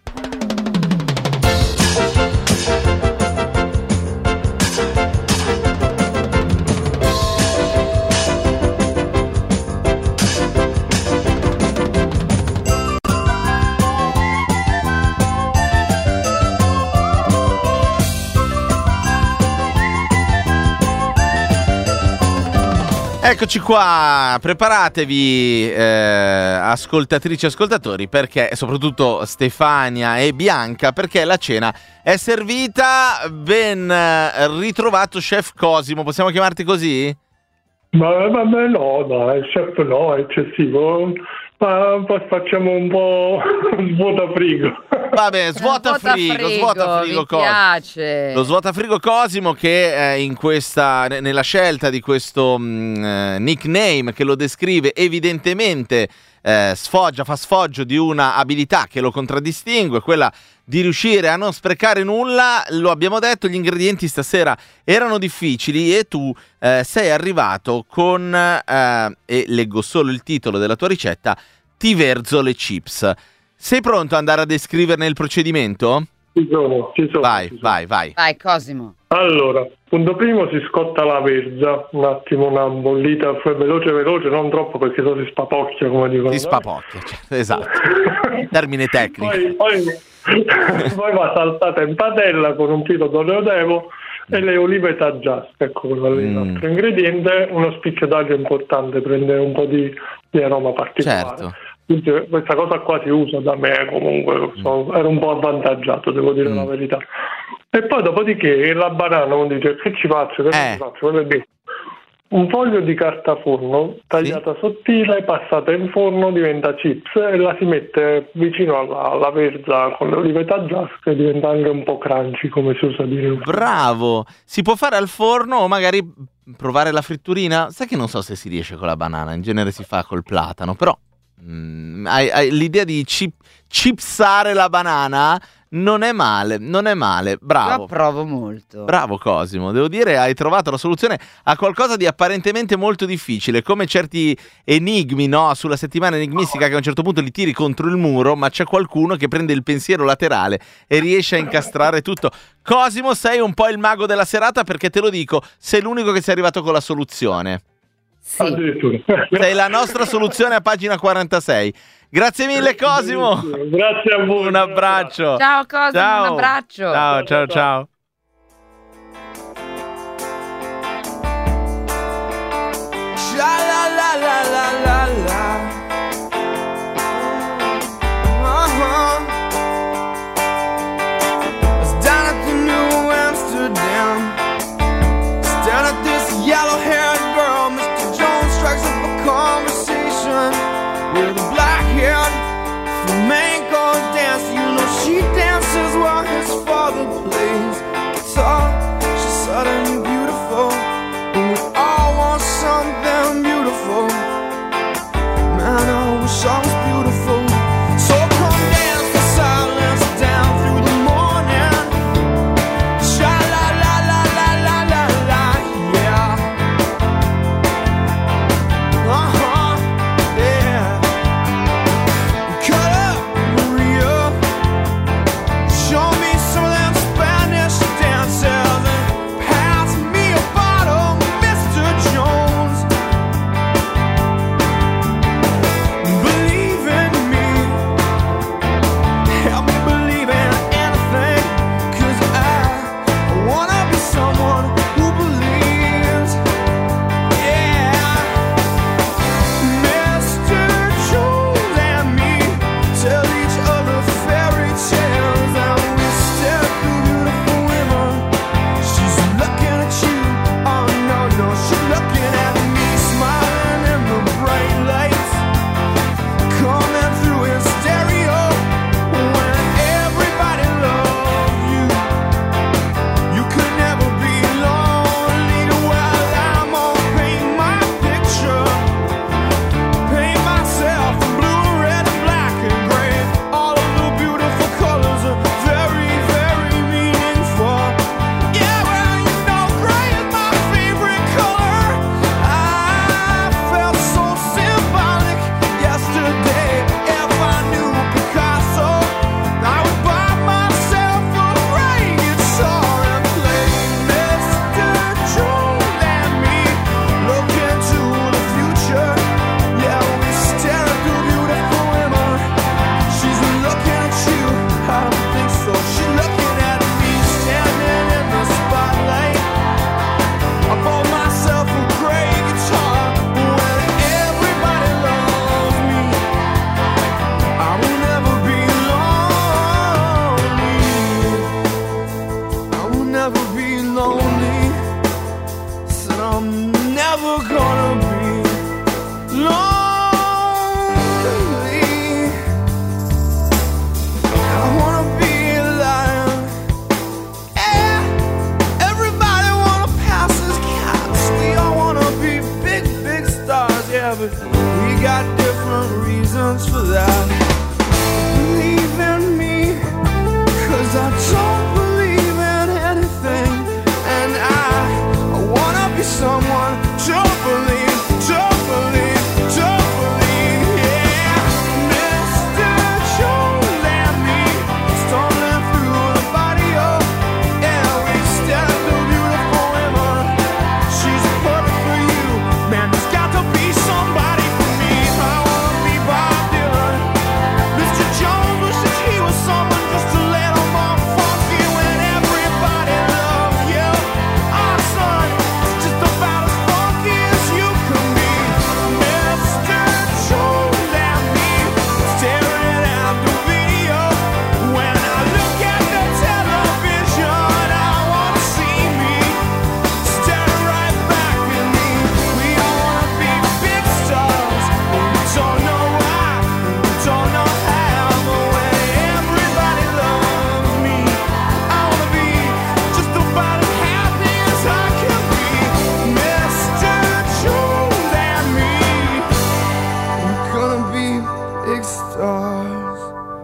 Speaker 1: Eccoci qua, preparatevi eh, ascoltatrici e ascoltatori, perché soprattutto Stefania e Bianca, perché la cena è servita. Ben eh, ritrovato chef Cosimo, possiamo chiamarti così?
Speaker 10: Ma vabbè, no, dai, chef no, è eccessivo. Ma poi facciamo un po' svuota frigo.
Speaker 1: Vabbè, svuota frigo, svuota frigo
Speaker 2: mi
Speaker 1: Cosimo.
Speaker 2: piace.
Speaker 1: Lo svuotafrigo Cosimo che eh, in questa, ne- nella scelta di questo mh, eh, nickname che lo descrive evidentemente eh, sfoggia, fa sfoggio di una abilità che lo contraddistingue, quella di riuscire a non sprecare nulla. Lo abbiamo detto, gli ingredienti stasera erano difficili e tu eh, sei arrivato con, eh, e leggo solo il titolo della tua ricetta, Ti verzo le chips. Sei pronto ad andare a descriverne il procedimento?
Speaker 10: Ci sono, ci sono.
Speaker 1: Vai,
Speaker 10: ci sono.
Speaker 1: vai, vai.
Speaker 2: Vai Cosimo.
Speaker 10: Allora, punto primo, si scotta la verza, un attimo una bollita f- veloce veloce, non troppo perché se no si spapocchia, come dicono.
Speaker 1: Ti
Speaker 10: no?
Speaker 1: spapocchia, cioè, esatto. Termine tecnico.
Speaker 10: Poi, poi, poi va saltata in padella con un filo d'olio d'evo e le olive taggiasche, ecco quello lì,
Speaker 1: Mm.
Speaker 10: l'altro ingrediente. Uno spicchio d'aglio importante, prende un po' di, di aroma particolare.
Speaker 1: Certo.
Speaker 10: Quindi questa cosa qua si usa da me comunque, so, ero un po' avvantaggiato, devo dire
Speaker 1: Mm.
Speaker 10: la verità. E poi dopodiché la banana uno dice che ci faccio, che
Speaker 1: Eh.
Speaker 10: ci faccio, quello lì. Un foglio di carta forno tagliata sottile, passata in forno, diventa chips e la si mette vicino alla, alla verza con le olive taggiasche e diventa anche un po' crunchy, come si usa dire.
Speaker 1: Bravo. Si può fare al forno o magari provare la fritturina? Sai che non so se si riesce con la banana, in genere si fa col platano, però mm, hai, hai l'idea di chip, chipsare la banana non è male, non è male. Bravo.
Speaker 2: Io approvo molto.
Speaker 1: Bravo Cosimo, devo dire hai trovato la soluzione a qualcosa di apparentemente molto difficile, come certi enigmi, no? Sulla settimana enigmistica che a un certo punto li tiri contro il muro, ma c'è qualcuno che prende il pensiero laterale e riesce a incastrare tutto. Cosimo, sei un po' il mago della serata perché te lo dico, sei l'unico che sei arrivato con la soluzione.
Speaker 2: Sì.
Speaker 10: Addirittura.
Speaker 1: Sei la nostra soluzione a pagina quarantasei. Grazie mille Cosimo.
Speaker 10: Grazie a voi.
Speaker 1: Un abbraccio.
Speaker 2: Ciao Cosimo,
Speaker 1: Ciao.
Speaker 2: un abbraccio.
Speaker 1: Ciao, ciao, ciao.
Speaker 3: Sha la la la la la la. Uh-huh. I was down at the New Amsterdam, staring at this yellow-haired girl. Mister Jones strikes up a conversation with a black-haired flamenco dancer. You know she dances while his father plays guitar. She's suddenly beautiful, and we all want something beautiful. I was beautiful. So come dance the silence down through the morning. Sha la la la la la la la, yeah. Uh-huh, yeah. Cut up Maria, show me some of them Spanish dances and pass me a bottle, Mister Jones. Believe in me, help me believe in anything, 'cause I wanna be someone who believes. Yeah, Mister Jones and me tell each other fairy tales, and we stare at the beautiful women. She's looking at you, oh no, no, she's looking at me, smiling in the bright lights coming through in stereo. When everybody loves you, you could never be lonely. Well, I'm gonna paint my picture, paint myself in blue, red, and black and gray. All of the beautiful colors are very, very meaningful. Yeah, well, you know, gray is my favorite color. I felt so symbolic yesterday. If I knew Picasso, I would buy myself a gray guitar and play Mister Jones and me. Look into the future. Yeah, we stare at the beautiful women. She's looking at you, I don't think so. She's looking at me, standing in the spotlight. I bought myself a gray guitar. When everybody loves me, I will never be lonely. I will never be lonely. Said I'm never gonna be lonely. I wanna be a lion. Yeah, everybody wanna pass as cats. We all wanna be big, big stars. Yeah, but we got different reasons for that. Believe in me, 'cause I don't believe in anything. And I, I wanna be someone, don't believe, don't believe, don't believe. Yeah, Mister Jones and me, stumbling through the barrio. Yeah, we stare at the beautiful women. She's perfect for you, man, there's got to be somebody for me. I wanna be Bob Dylan. Mister Jones wishes he was someone just a little more funky. When everybody loves you, our son is just about as funky as you can be. Mister Jones and me, staring at the video. When I look at the television, I wanna see me staring right back at me. We all wanna be big stars, but we don't know why, we don't know how. But when everybody loves me, I wanna be just about as happy as I can be. Mister Jones and me, we're gonna be big stars.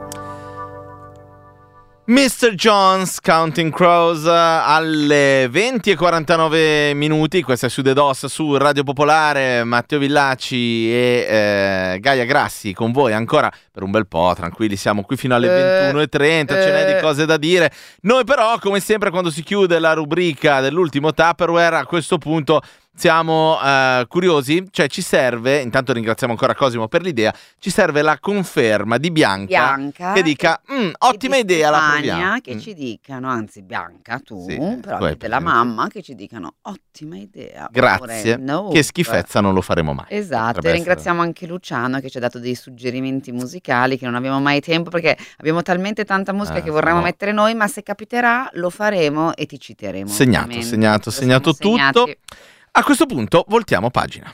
Speaker 1: mister Jones, Counting Crows, eh, alle venti e quarantanove minuti. Questa è su The Dos, su Radio Popolare. Matteo Villacci e eh, Gaia Grassi con voi ancora per un bel po'. Tranquilli, siamo qui fino alle
Speaker 2: Eh,
Speaker 1: ventuno e trenta, ce n'è
Speaker 2: eh.
Speaker 1: di cose da dire. Noi però, come sempre, quando si chiude la rubrica dell'ultimo Tupperware, a questo punto siamo eh, curiosi, cioè ci serve, intanto ringraziamo ancora Cosimo per l'idea, ci serve la conferma di Bianca,
Speaker 2: Bianca
Speaker 1: che dica "Mm, ottima
Speaker 2: e di
Speaker 1: idea, la
Speaker 2: Stefania,
Speaker 1: proviamo".
Speaker 2: che
Speaker 1: Mm.
Speaker 2: ci dicano, anzi Bianca tu,
Speaker 1: Sì,
Speaker 2: però
Speaker 1: tu hai
Speaker 2: anche della
Speaker 1: presente.
Speaker 2: mamma, che ci dicano ottima idea.
Speaker 1: Grazie,
Speaker 2: oppure no.
Speaker 1: che schifezza non lo faremo mai.
Speaker 2: Esatto,
Speaker 1: Potrebbe
Speaker 2: e ringraziamo anche Luciano che ci ha dato dei suggerimenti musicali che non abbiamo mai tempo perché abbiamo talmente tanta musica
Speaker 1: Eh,
Speaker 2: che vorremmo
Speaker 1: no.
Speaker 2: mettere noi, ma se capiterà lo faremo e ti citeremo.
Speaker 1: Segnato,
Speaker 2: ovviamente.
Speaker 1: segnato,
Speaker 2: Lo
Speaker 1: segnato
Speaker 2: siamo
Speaker 1: tutto.
Speaker 2: segnati.
Speaker 1: A questo punto voltiamo pagina.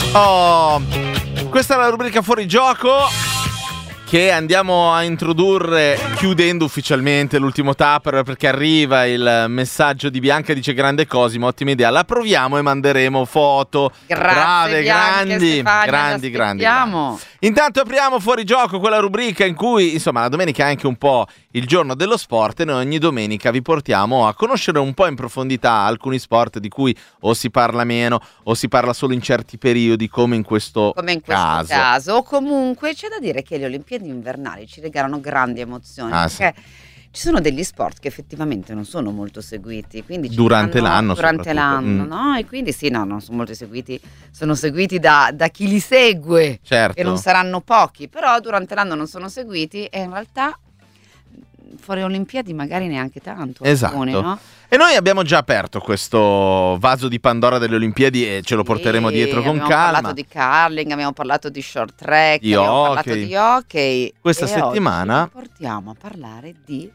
Speaker 1: Oh, questa è la rubrica Fuori Gioco che andiamo a introdurre chiudendo ufficialmente l'ultimo Tupper, perché arriva il messaggio di Bianca, dice: grande Cosimo, ottima idea, la proviamo e manderemo foto.
Speaker 2: Grazie,
Speaker 1: brave,
Speaker 2: Bianca,
Speaker 1: grandi,
Speaker 2: Stefania,
Speaker 1: grandi, grandi,
Speaker 2: l'aspettiamo.
Speaker 1: grandi. Intanto apriamo Fuori Gioco, quella rubrica in cui, insomma, la domenica è anche un po' il giorno dello sport e noi ogni domenica vi portiamo a conoscere un po' in profondità alcuni sport di cui o si parla meno o si parla solo in certi periodi, come in questo
Speaker 2: Come in questo
Speaker 1: caso.
Speaker 2: caso. O comunque c'è da dire che le Olimpiadi invernali ci regalano grandi emozioni,
Speaker 1: Ah,
Speaker 2: perché ci sono degli sport che effettivamente non sono molto seguiti, quindi ci
Speaker 1: Durante
Speaker 2: fanno-
Speaker 1: l'anno
Speaker 2: durante
Speaker 1: soprattutto.
Speaker 2: l'anno,
Speaker 1: Mm.
Speaker 2: no? E quindi sì, no, non sono molto seguiti, sono seguiti da, da chi li segue,
Speaker 1: Certo.
Speaker 2: e non saranno pochi, però durante l'anno non sono seguiti e in realtà fuori Olimpiadi magari neanche tanto.
Speaker 1: Esatto.
Speaker 2: alcuni, no?
Speaker 1: E noi abbiamo già aperto questo vaso di Pandora delle Olimpiadi e ce lo porteremo
Speaker 2: Sì,
Speaker 1: dietro con
Speaker 2: abbiamo
Speaker 1: calma.
Speaker 2: parlato di curling, abbiamo parlato di short track,
Speaker 1: Di
Speaker 2: abbiamo
Speaker 1: hockey.
Speaker 2: parlato di hockey.
Speaker 1: Questa
Speaker 2: e
Speaker 1: settimana-
Speaker 2: oggi vi portiamo a parlare di...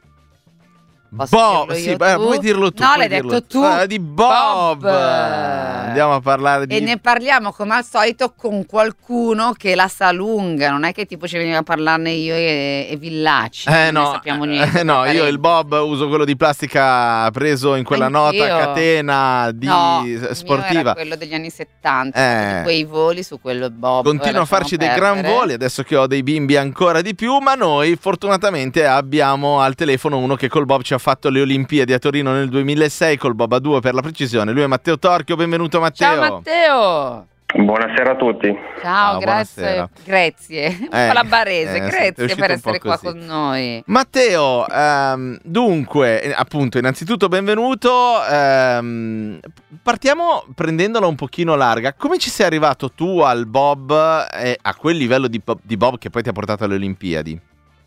Speaker 2: Posso
Speaker 1: Bob,
Speaker 2: dirlo
Speaker 1: sì,
Speaker 2: io,
Speaker 1: beh,
Speaker 2: tu?
Speaker 1: puoi dirlo tu.
Speaker 2: No,
Speaker 1: puoi
Speaker 2: l'hai
Speaker 1: dirlo
Speaker 2: detto tu.
Speaker 1: Ah, di Bob.
Speaker 2: Bob.
Speaker 1: Andiamo a parlare di
Speaker 2: E ne parliamo come al solito con qualcuno che la sa lunga, non è che tipo ci veniva a parlarne io e, e Villaci,
Speaker 1: Eh
Speaker 2: non
Speaker 1: no,
Speaker 2: ne sappiamo niente.
Speaker 1: eh, no,
Speaker 2: tra
Speaker 1: io il Bob uso quello di plastica preso in quella
Speaker 2: Anch'io.
Speaker 1: nota catena di
Speaker 2: No, il mio era
Speaker 1: sportiva.
Speaker 2: quello degli anni settanta,
Speaker 1: Eh.
Speaker 2: di quei voli su quello Bob.
Speaker 1: Continuo a
Speaker 2: lasciamo
Speaker 1: farci dei
Speaker 2: perdere.
Speaker 1: gran voli adesso che ho dei bimbi ancora di più, ma noi fortunatamente abbiamo al telefono uno che col Bob ci ha fatto le Olimpiadi a Torino nel duemilasei, col Bob a due per la precisione. Lui è Matteo Torchio, benvenuto Matteo.
Speaker 2: Ciao Matteo.
Speaker 12: Buonasera a tutti.
Speaker 2: Ciao,
Speaker 1: Ciao,
Speaker 2: grazie.
Speaker 1: buonasera.
Speaker 2: Grazie. Un
Speaker 1: Eh,
Speaker 2: po' la barese,
Speaker 1: eh, sì, è
Speaker 2: grazie
Speaker 1: uscito
Speaker 2: per
Speaker 1: un po'
Speaker 2: essere qua
Speaker 1: così.
Speaker 2: con noi.
Speaker 1: Matteo, ehm, dunque, eh, appunto, innanzitutto benvenuto. ehm, partiamo prendendola un pochino larga. Come ci sei arrivato tu al Bob e a quel livello di, bo- di Bob che poi ti ha portato alle Olimpiadi?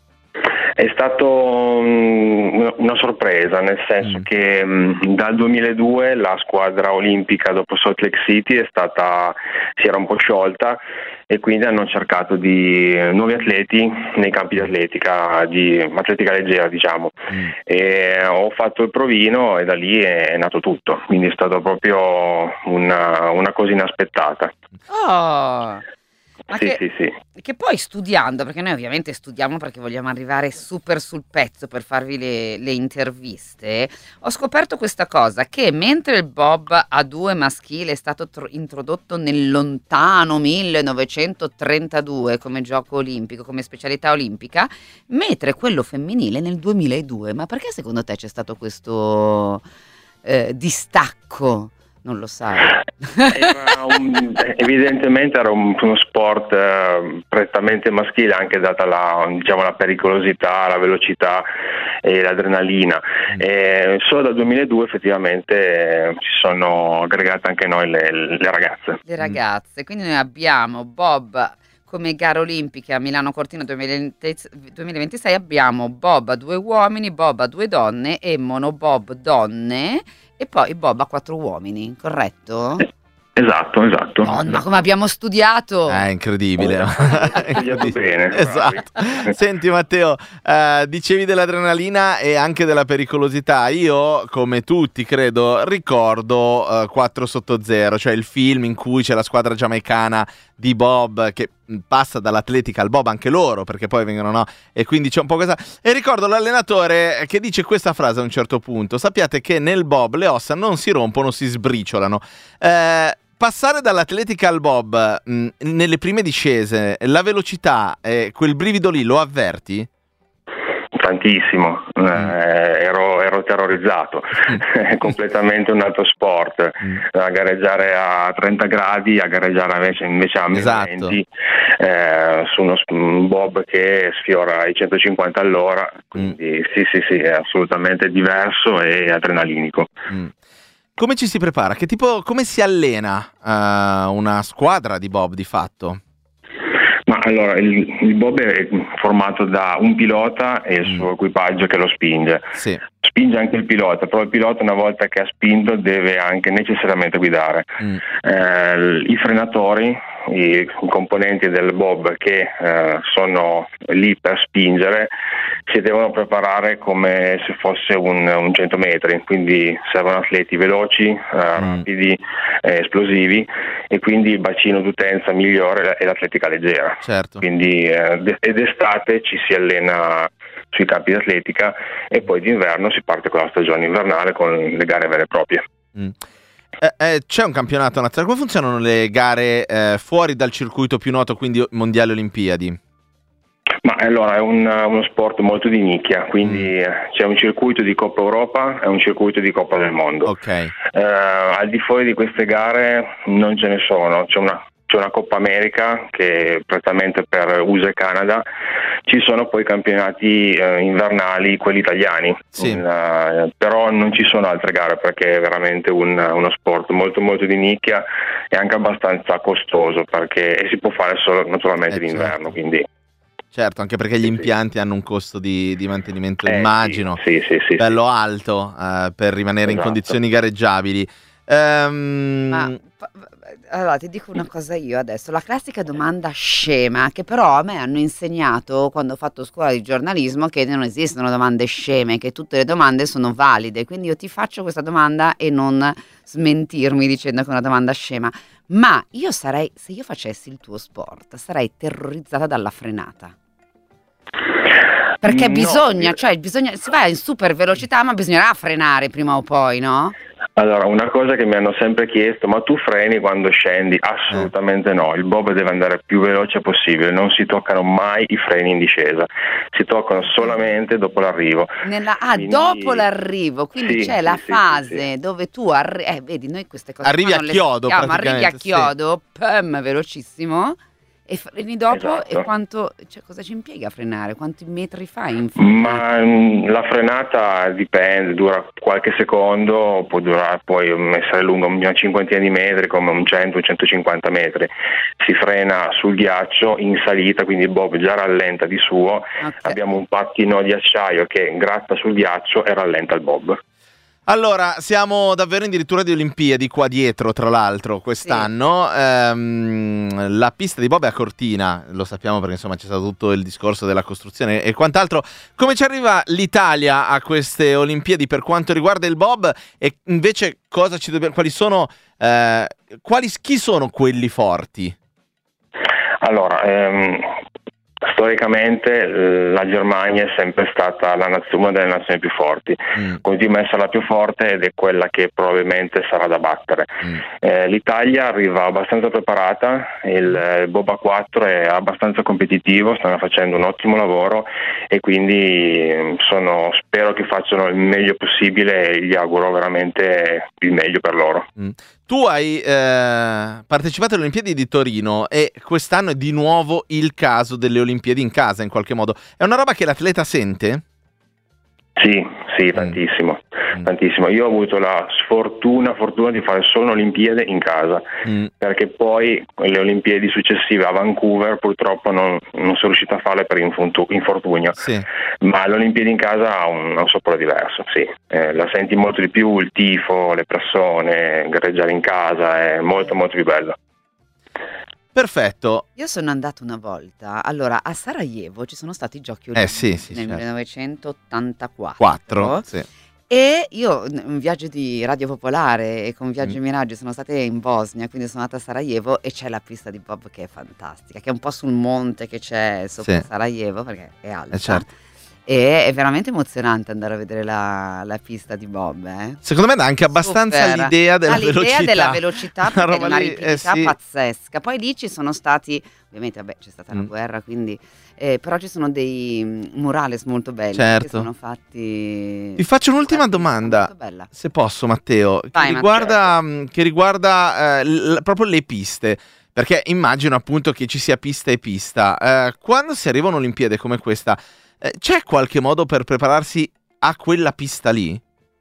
Speaker 12: È stato mm, una sorpresa, nel senso
Speaker 1: Mm.
Speaker 12: che mm, dal duemiladue la squadra olimpica dopo Salt Lake City è stata, si era un po' sciolta e quindi hanno cercato di nuovi atleti nei campi di atletica, di atletica leggera diciamo.
Speaker 1: Mm.
Speaker 12: E ho fatto il provino e da lì è, è nato tutto, quindi è stato proprio una, una cosa inaspettata.
Speaker 2: Oh, ma
Speaker 12: Sì,
Speaker 2: che,
Speaker 12: sì, sì.
Speaker 2: che poi studiando, perché noi ovviamente studiamo perché vogliamo arrivare super sul pezzo per farvi le, le interviste, ho scoperto questa cosa, che mentre il Bob a due maschile è stato tro- introdotto nel lontano millenovecentotrentadue come gioco olimpico, come specialità olimpica, mentre quello femminile nel duemiladue. Ma perché secondo te c'è stato questo eh, distacco? Non lo sai.
Speaker 12: Era un- evidentemente era un- uno sport eh, prettamente maschile, anche data la, diciamo, la pericolosità, la velocità e l'adrenalina. E solo dal duemiladue effettivamente eh, ci sono aggregate anche noi le, le ragazze.
Speaker 2: Le ragazze, quindi noi abbiamo Bob come gare olimpiche a Milano Cortina duemilaventi duemilaventisei, abbiamo Bob a due uomini, Bob a due donne e monobob donne e poi Bob a quattro uomini, corretto?
Speaker 12: Esatto, esatto.
Speaker 2: Madonna, come abbiamo studiato!
Speaker 1: È incredibile.
Speaker 12: Studiato bene, bravi.
Speaker 1: Esatto. Senti Matteo, eh, dicevi dell'adrenalina e anche della pericolosità. Io, come tutti credo, ricordo eh, quattro sotto zero, cioè il film in cui c'è la squadra giamaicana di Bob che mh, passa dall'atletica al Bob, anche loro, perché poi vengono, no? E quindi c'è un po' questa... E ricordo l'allenatore che dice questa frase a un certo punto: sappiate che nel Bob le ossa non si rompono, si sbriciolano. Eh... Passare dall'atletica al Bob mh, nelle prime discese, la velocità, eh, quel brivido lì lo avverti?
Speaker 12: Tantissimo, eh, ero, ero terrorizzato, è completamente un altro sport, a gareggiare a trenta gradi, a gareggiare invece, invece a meno
Speaker 1: Esatto.
Speaker 12: venti, eh, su uno sp- un bob che sfiora i centocinquanta all'ora, quindi sì sì sì, è assolutamente diverso e adrenalinico.
Speaker 1: Mm. Come ci si prepara? Che tipo, come si allena eh, una squadra di Bob di fatto?
Speaker 12: Ma allora, il, il bob è formato da un pilota e il suo equipaggio che lo spinge.
Speaker 1: Sì.
Speaker 12: Spinge anche il pilota, però il pilota una volta che ha spinto deve anche necessariamente guidare.
Speaker 1: Mm.
Speaker 12: Eh, I frenatori, i componenti del bob che eh, sono lì per spingere, si devono preparare come se fosse un, un cento metri, quindi servono atleti veloci, eh, rapidi, eh, esplosivi, e quindi il bacino d'utenza migliore è l'atletica leggera.
Speaker 1: Certo.
Speaker 12: Quindi eh, ed estate ci si allena sui campi di atletica e poi d'inverno si parte con la stagione invernale con le gare vere e proprie.
Speaker 1: Mm. Eh, eh, c'è un campionato nazionale, come funzionano le gare eh, fuori dal circuito più noto, quindi mondiali olimpiadi?
Speaker 12: Ma allora è un, uno sport molto di nicchia, quindi mm. c'è un circuito di Coppa Europa e un circuito di Coppa del Mondo.
Speaker 1: Okay.
Speaker 12: Eh, al di fuori di queste gare non ce ne sono, c'è una, c'è una Coppa America che è prettamente per U S A e Canada, ci sono poi campionati eh, invernali, quelli italiani,
Speaker 1: sì.
Speaker 12: in, uh, però non ci sono altre gare perché è veramente un, uno sport molto molto di nicchia e anche abbastanza costoso perché e si può fare solo naturalmente
Speaker 1: eh,
Speaker 12: d'inverno,
Speaker 1: certo.
Speaker 12: quindi
Speaker 1: certo, anche perché gli
Speaker 12: sì,
Speaker 1: impianti
Speaker 12: sì.
Speaker 1: hanno un costo di, di mantenimento,
Speaker 12: eh,
Speaker 1: immagino,
Speaker 12: sì, sì, sì,
Speaker 1: bello
Speaker 12: sì.
Speaker 1: alto uh, per rimanere
Speaker 12: Esatto.
Speaker 1: in condizioni gareggiabili. Um...
Speaker 2: Ma fa- allora ti dico una cosa io adesso, la classica domanda scema che però a me hanno insegnato quando ho fatto scuola di giornalismo che non esistono domande sceme, che tutte le domande sono valide, quindi io ti faccio questa domanda e non smentirmi dicendo che è una domanda scema, ma io sarei, se io facessi il tuo sport, sarei terrorizzata dalla frenata. Perché
Speaker 12: No,
Speaker 2: bisogna,
Speaker 12: io-
Speaker 2: cioè bisogna, si va in super velocità ma bisognerà frenare prima o poi, no?
Speaker 12: Allora, una cosa che mi hanno sempre chiesto, ma tu freni quando scendi? Assolutamente no, il bob deve andare più veloce possibile, non si toccano mai i freni in discesa, si toccano solamente dopo l'arrivo.
Speaker 2: Nella, ah,
Speaker 12: Quindi-
Speaker 2: dopo l'arrivo, quindi
Speaker 12: Sì,
Speaker 2: c'è
Speaker 12: sì,
Speaker 2: la
Speaker 12: sì, sì,
Speaker 2: fase
Speaker 12: sì.
Speaker 2: dove tu arri- eh, vedi, noi queste cose
Speaker 1: Arrivi
Speaker 2: qua
Speaker 1: a
Speaker 2: non le
Speaker 1: chiodo,
Speaker 2: sappiamo, arrivi a
Speaker 1: praticamente, sì.
Speaker 2: chiodo, pum, velocissimo, e freni dopo
Speaker 12: Esatto.
Speaker 2: e quanto, cioè, cosa ci impiega a frenare? Quanti metri fai in frenata?
Speaker 12: Ma mm, la frenata dipende, dura qualche secondo, può durare, poi mm, essere lunga una cinquantina di metri, come un cento centocinquanta metri. Si frena sul ghiaccio in salita, quindi il bob già rallenta di suo.
Speaker 2: Ok.
Speaker 12: Abbiamo un pattino di acciaio che gratta sul ghiaccio e rallenta il bob.
Speaker 1: Allora, siamo davvero addirittura di Olimpiadi qua dietro, tra l'altro, quest'anno. Ehm, la pista di bob è a Cortina, lo sappiamo perché insomma c'è stato tutto il discorso della costruzione e quant'altro. Come ci arriva l'Italia a queste Olimpiadi per quanto riguarda il bob e invece cosa ci dobbiamo, quali sono, eh, quali, chi sono quelli forti?
Speaker 12: Allora, ehm, storicamente eh, la Germania è sempre stata la naz- una delle nazioni più forti,
Speaker 1: Mm.
Speaker 12: così messa la più forte ed è quella che probabilmente sarà da battere.
Speaker 1: Mm.
Speaker 12: Eh, L'Italia arriva abbastanza preparata, il eh, Bob A quattro è abbastanza competitivo, stanno facendo un ottimo lavoro e quindi eh, sono, spero che facciano il meglio possibile e gli auguro veramente il meglio per loro.
Speaker 1: Mm. Tu hai eh, partecipato alle Olimpiadi di Torino e quest'anno è di nuovo il caso delle Olimpiadi in casa in qualche modo. È una roba che l'atleta sente?
Speaker 12: Sì, sì, tantissimo,
Speaker 1: Mm.
Speaker 12: tantissimo. Io ho avuto la sfortuna, fortuna di fare solo Olimpiadi in casa,
Speaker 1: Mm.
Speaker 12: perché poi le Olimpiadi successive a Vancouver purtroppo non, non sono riuscito a farle per infuntu- infortunio,
Speaker 1: Sì.
Speaker 12: ma l'Olimpiadi in casa ha un, ha un sapore diverso, sì. Eh, la senti molto di più, il tifo, le persone, gareggiare in casa è molto molto più bello.
Speaker 1: Perfetto.
Speaker 2: Io sono andata una volta, allora a Sarajevo ci sono stati i giochi
Speaker 1: Eh,
Speaker 2: olimpici
Speaker 1: sì, sì,
Speaker 2: nel
Speaker 1: certo.
Speaker 2: millenovecentottantaquattro.
Speaker 1: Quattro. Sì.
Speaker 2: E io, un viaggio di Radio Popolare e con Viaggio
Speaker 1: Mm.
Speaker 2: e Miraggio sono state in Bosnia, quindi sono andata a Sarajevo e c'è la pista di bob che è fantastica, che è un po' sul monte che c'è sopra
Speaker 1: Sì.
Speaker 2: Sarajevo perché è alta.
Speaker 1: Eh, certo.
Speaker 2: E è veramente emozionante andare a vedere la, la pista di bob. Eh.
Speaker 1: Secondo me dà anche abbastanza
Speaker 2: Super.
Speaker 1: l'idea della
Speaker 2: Ha l'idea
Speaker 1: velocità.
Speaker 2: della velocità
Speaker 1: Una
Speaker 2: perché è
Speaker 1: roba
Speaker 2: una
Speaker 1: lì,
Speaker 2: rapidità
Speaker 1: eh, sì.
Speaker 2: pazzesca. Poi lì ci sono stati, ovviamente vabbè c'è stata la
Speaker 1: Mm.
Speaker 2: guerra, quindi eh, però ci sono dei mm, murales molto belli
Speaker 1: Certo.
Speaker 2: che sono fatti.
Speaker 1: Ti faccio un'ultima
Speaker 2: sulla pista,
Speaker 1: domanda,
Speaker 2: molto bella.
Speaker 1: se posso, Matteo, che
Speaker 2: Vai,
Speaker 1: riguarda, mh, che riguarda eh, l- proprio le piste. Perché immagino appunto che ci sia pista e pista. Eh, quando si arriva a un'Olimpiade come questa, eh, c'è qualche modo per prepararsi a quella pista lì?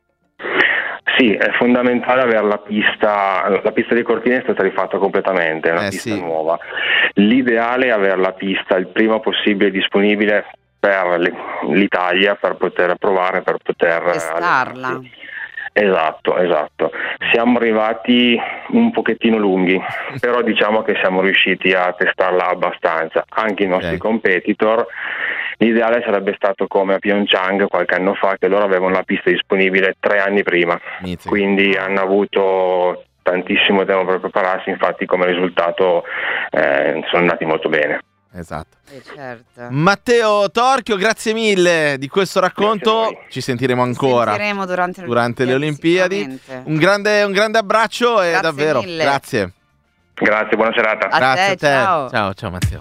Speaker 12: Sì, è fondamentale avere la pista, la pista di Cortina è stata rifatta completamente, è una
Speaker 1: Eh,
Speaker 12: pista
Speaker 1: sì.
Speaker 12: nuova. L'ideale è avere la pista il prima possibile disponibile per le- l'Italia per poter provare, per poter
Speaker 2: Testarla.
Speaker 12: allenarsi. Esatto, esatto. Siamo arrivati un pochettino lunghi, però diciamo che siamo riusciti a testarla abbastanza. Anche i nostri
Speaker 1: Ok.
Speaker 12: competitor, l'ideale sarebbe stato come a Pyeongchang qualche anno fa, che loro avevano la pista disponibile tre anni prima.
Speaker 1: Mizzica.
Speaker 12: Quindi hanno avuto tantissimo tempo per prepararsi, infatti come risultato eh, sono andati molto bene.
Speaker 1: Esatto.
Speaker 2: Eh, certo.
Speaker 1: Matteo Torchio, grazie mille di questo racconto. Ci sentiremo ancora
Speaker 2: sentiremo durante le
Speaker 1: durante le
Speaker 2: Olimpiadi,
Speaker 1: Olimpiadi.
Speaker 2: sicuramente.
Speaker 1: Un grande, un grande abbraccio e
Speaker 2: Grazie
Speaker 1: davvero
Speaker 2: mille.
Speaker 1: grazie.
Speaker 12: Grazie, buona serata.
Speaker 2: A
Speaker 1: Grazie
Speaker 2: te,
Speaker 1: a te.
Speaker 2: ciao.
Speaker 1: Ciao, ciao Matteo.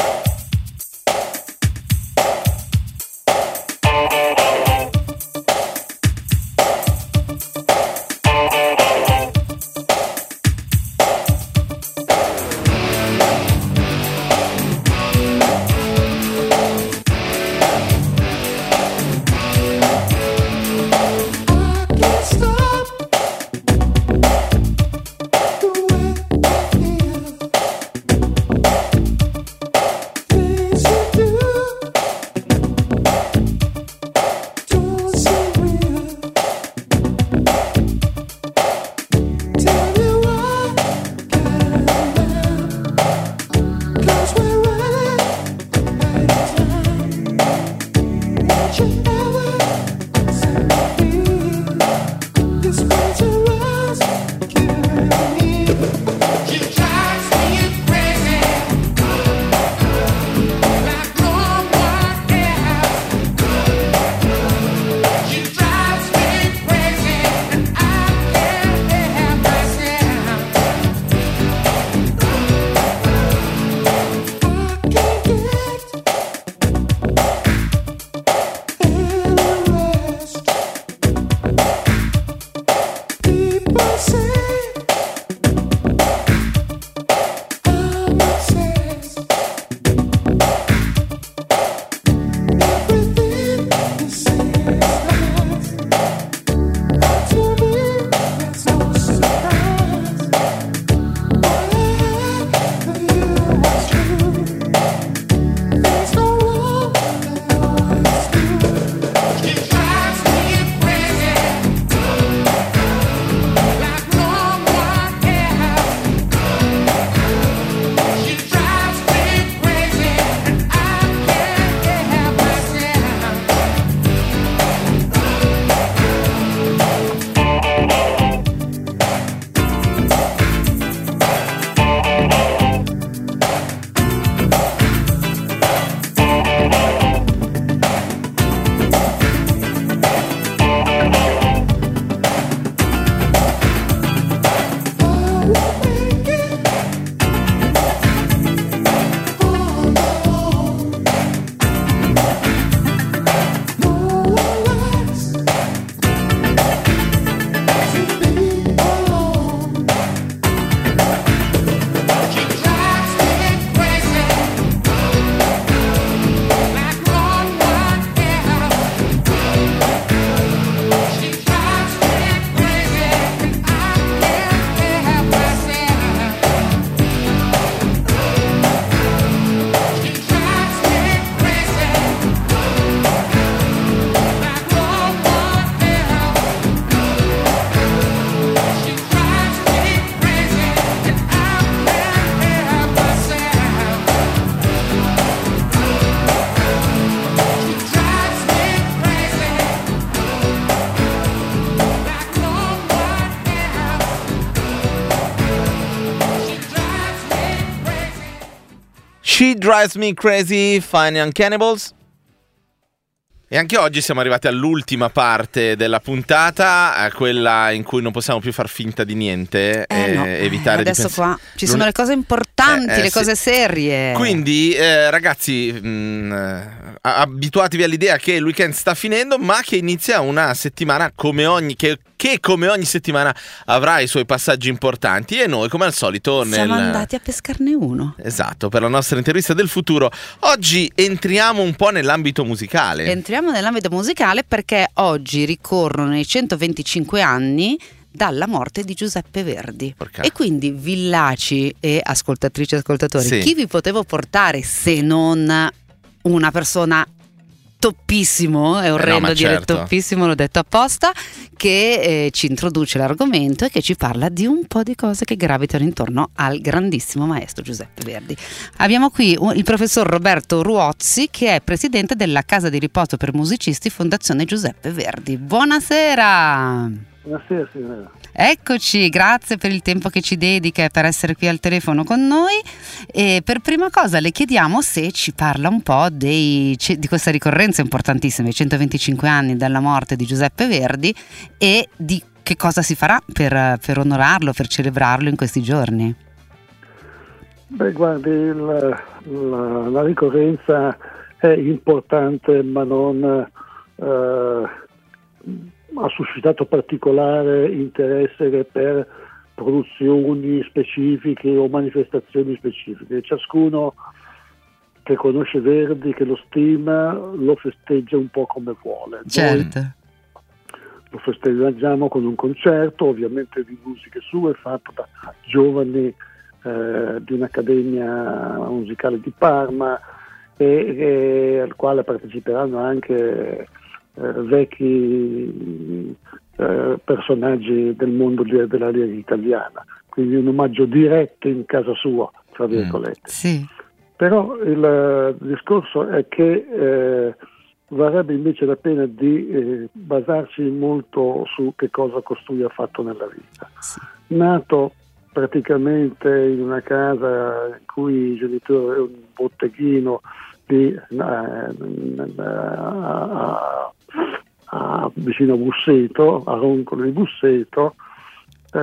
Speaker 1: She Drives Me Crazy, Fine and Cannibals. E anche oggi siamo arrivati all'ultima parte della puntata, quella in cui non possiamo più far finta di niente
Speaker 2: eh
Speaker 1: e
Speaker 2: no.
Speaker 1: evitare
Speaker 2: Adesso
Speaker 1: di pensare.
Speaker 2: qua ci sono le cose importanti,
Speaker 1: Eh, eh,
Speaker 2: le
Speaker 1: sì.
Speaker 2: cose serie.
Speaker 1: Quindi eh, ragazzi, mh, eh, abituatevi all'idea che il weekend sta finendo, ma che inizia una settimana come ogni che, che come ogni settimana avrà i suoi passaggi importanti, e noi come al solito
Speaker 2: siamo
Speaker 1: nel...
Speaker 2: andati a pescarne uno.
Speaker 1: Esatto, per la nostra intervista del futuro oggi entriamo un po' nell'ambito musicale.
Speaker 2: Entriamo nell'ambito musicale perché oggi ricorrono i centoventicinque anni dalla morte di Giuseppe Verdi.
Speaker 1: Porca.
Speaker 2: E quindi villaci e ascoltatrici e ascoltatori,
Speaker 1: Sì.
Speaker 2: chi vi potevo portare se non una persona toppissimo, è orrendo
Speaker 1: Eh no, ma
Speaker 2: dire
Speaker 1: certo.
Speaker 2: toppissimo, l'ho detto apposta, che eh, ci introduce l'argomento e che ci parla di un po' di cose che gravitano intorno al grandissimo maestro Giuseppe Verdi. Abbiamo qui un- il professor Roberto Ruozzi, che è presidente della Casa di Riposo per Musicisti Fondazione Giuseppe Verdi. Buonasera!
Speaker 13: Buonasera signora.
Speaker 2: Eccoci, grazie per il tempo che ci dedica e per essere qui al telefono con noi. E per prima cosa le chiediamo se ci parla un po' dei, di questa ricorrenza importantissima, i centoventicinque anni dalla morte di Giuseppe Verdi, e di che cosa si farà per, per onorarlo, per celebrarlo in questi giorni.
Speaker 13: Beh, guardi, la, la, la ricorrenza è importante, ma non eh, ha suscitato particolare interesse per produzioni specifiche o manifestazioni specifiche. Ciascuno che conosce Verdi, che lo stima, lo festeggia un po' come vuole.
Speaker 2: Certo.
Speaker 13: Noi lo festeggiamo con un concerto, ovviamente di musiche sue, fatto da giovani eh, di un'accademia musicale di Parma, e, e al quale parteciperanno anche eh, vecchi eh, personaggi del mondo di, della lirica italiana, quindi un omaggio diretto in casa sua, tra virgolette.
Speaker 2: Mm, sì.
Speaker 13: Però il discorso è che eh, varrebbe invece la pena di eh, basarsi molto su che cosa costui ha fatto nella vita.
Speaker 2: Sì.
Speaker 13: Nato praticamente in una casa in cui i genitori avevano un botteghino di, eh, a, a, vicino a Busseto, a Roncolo di Busseto, eh,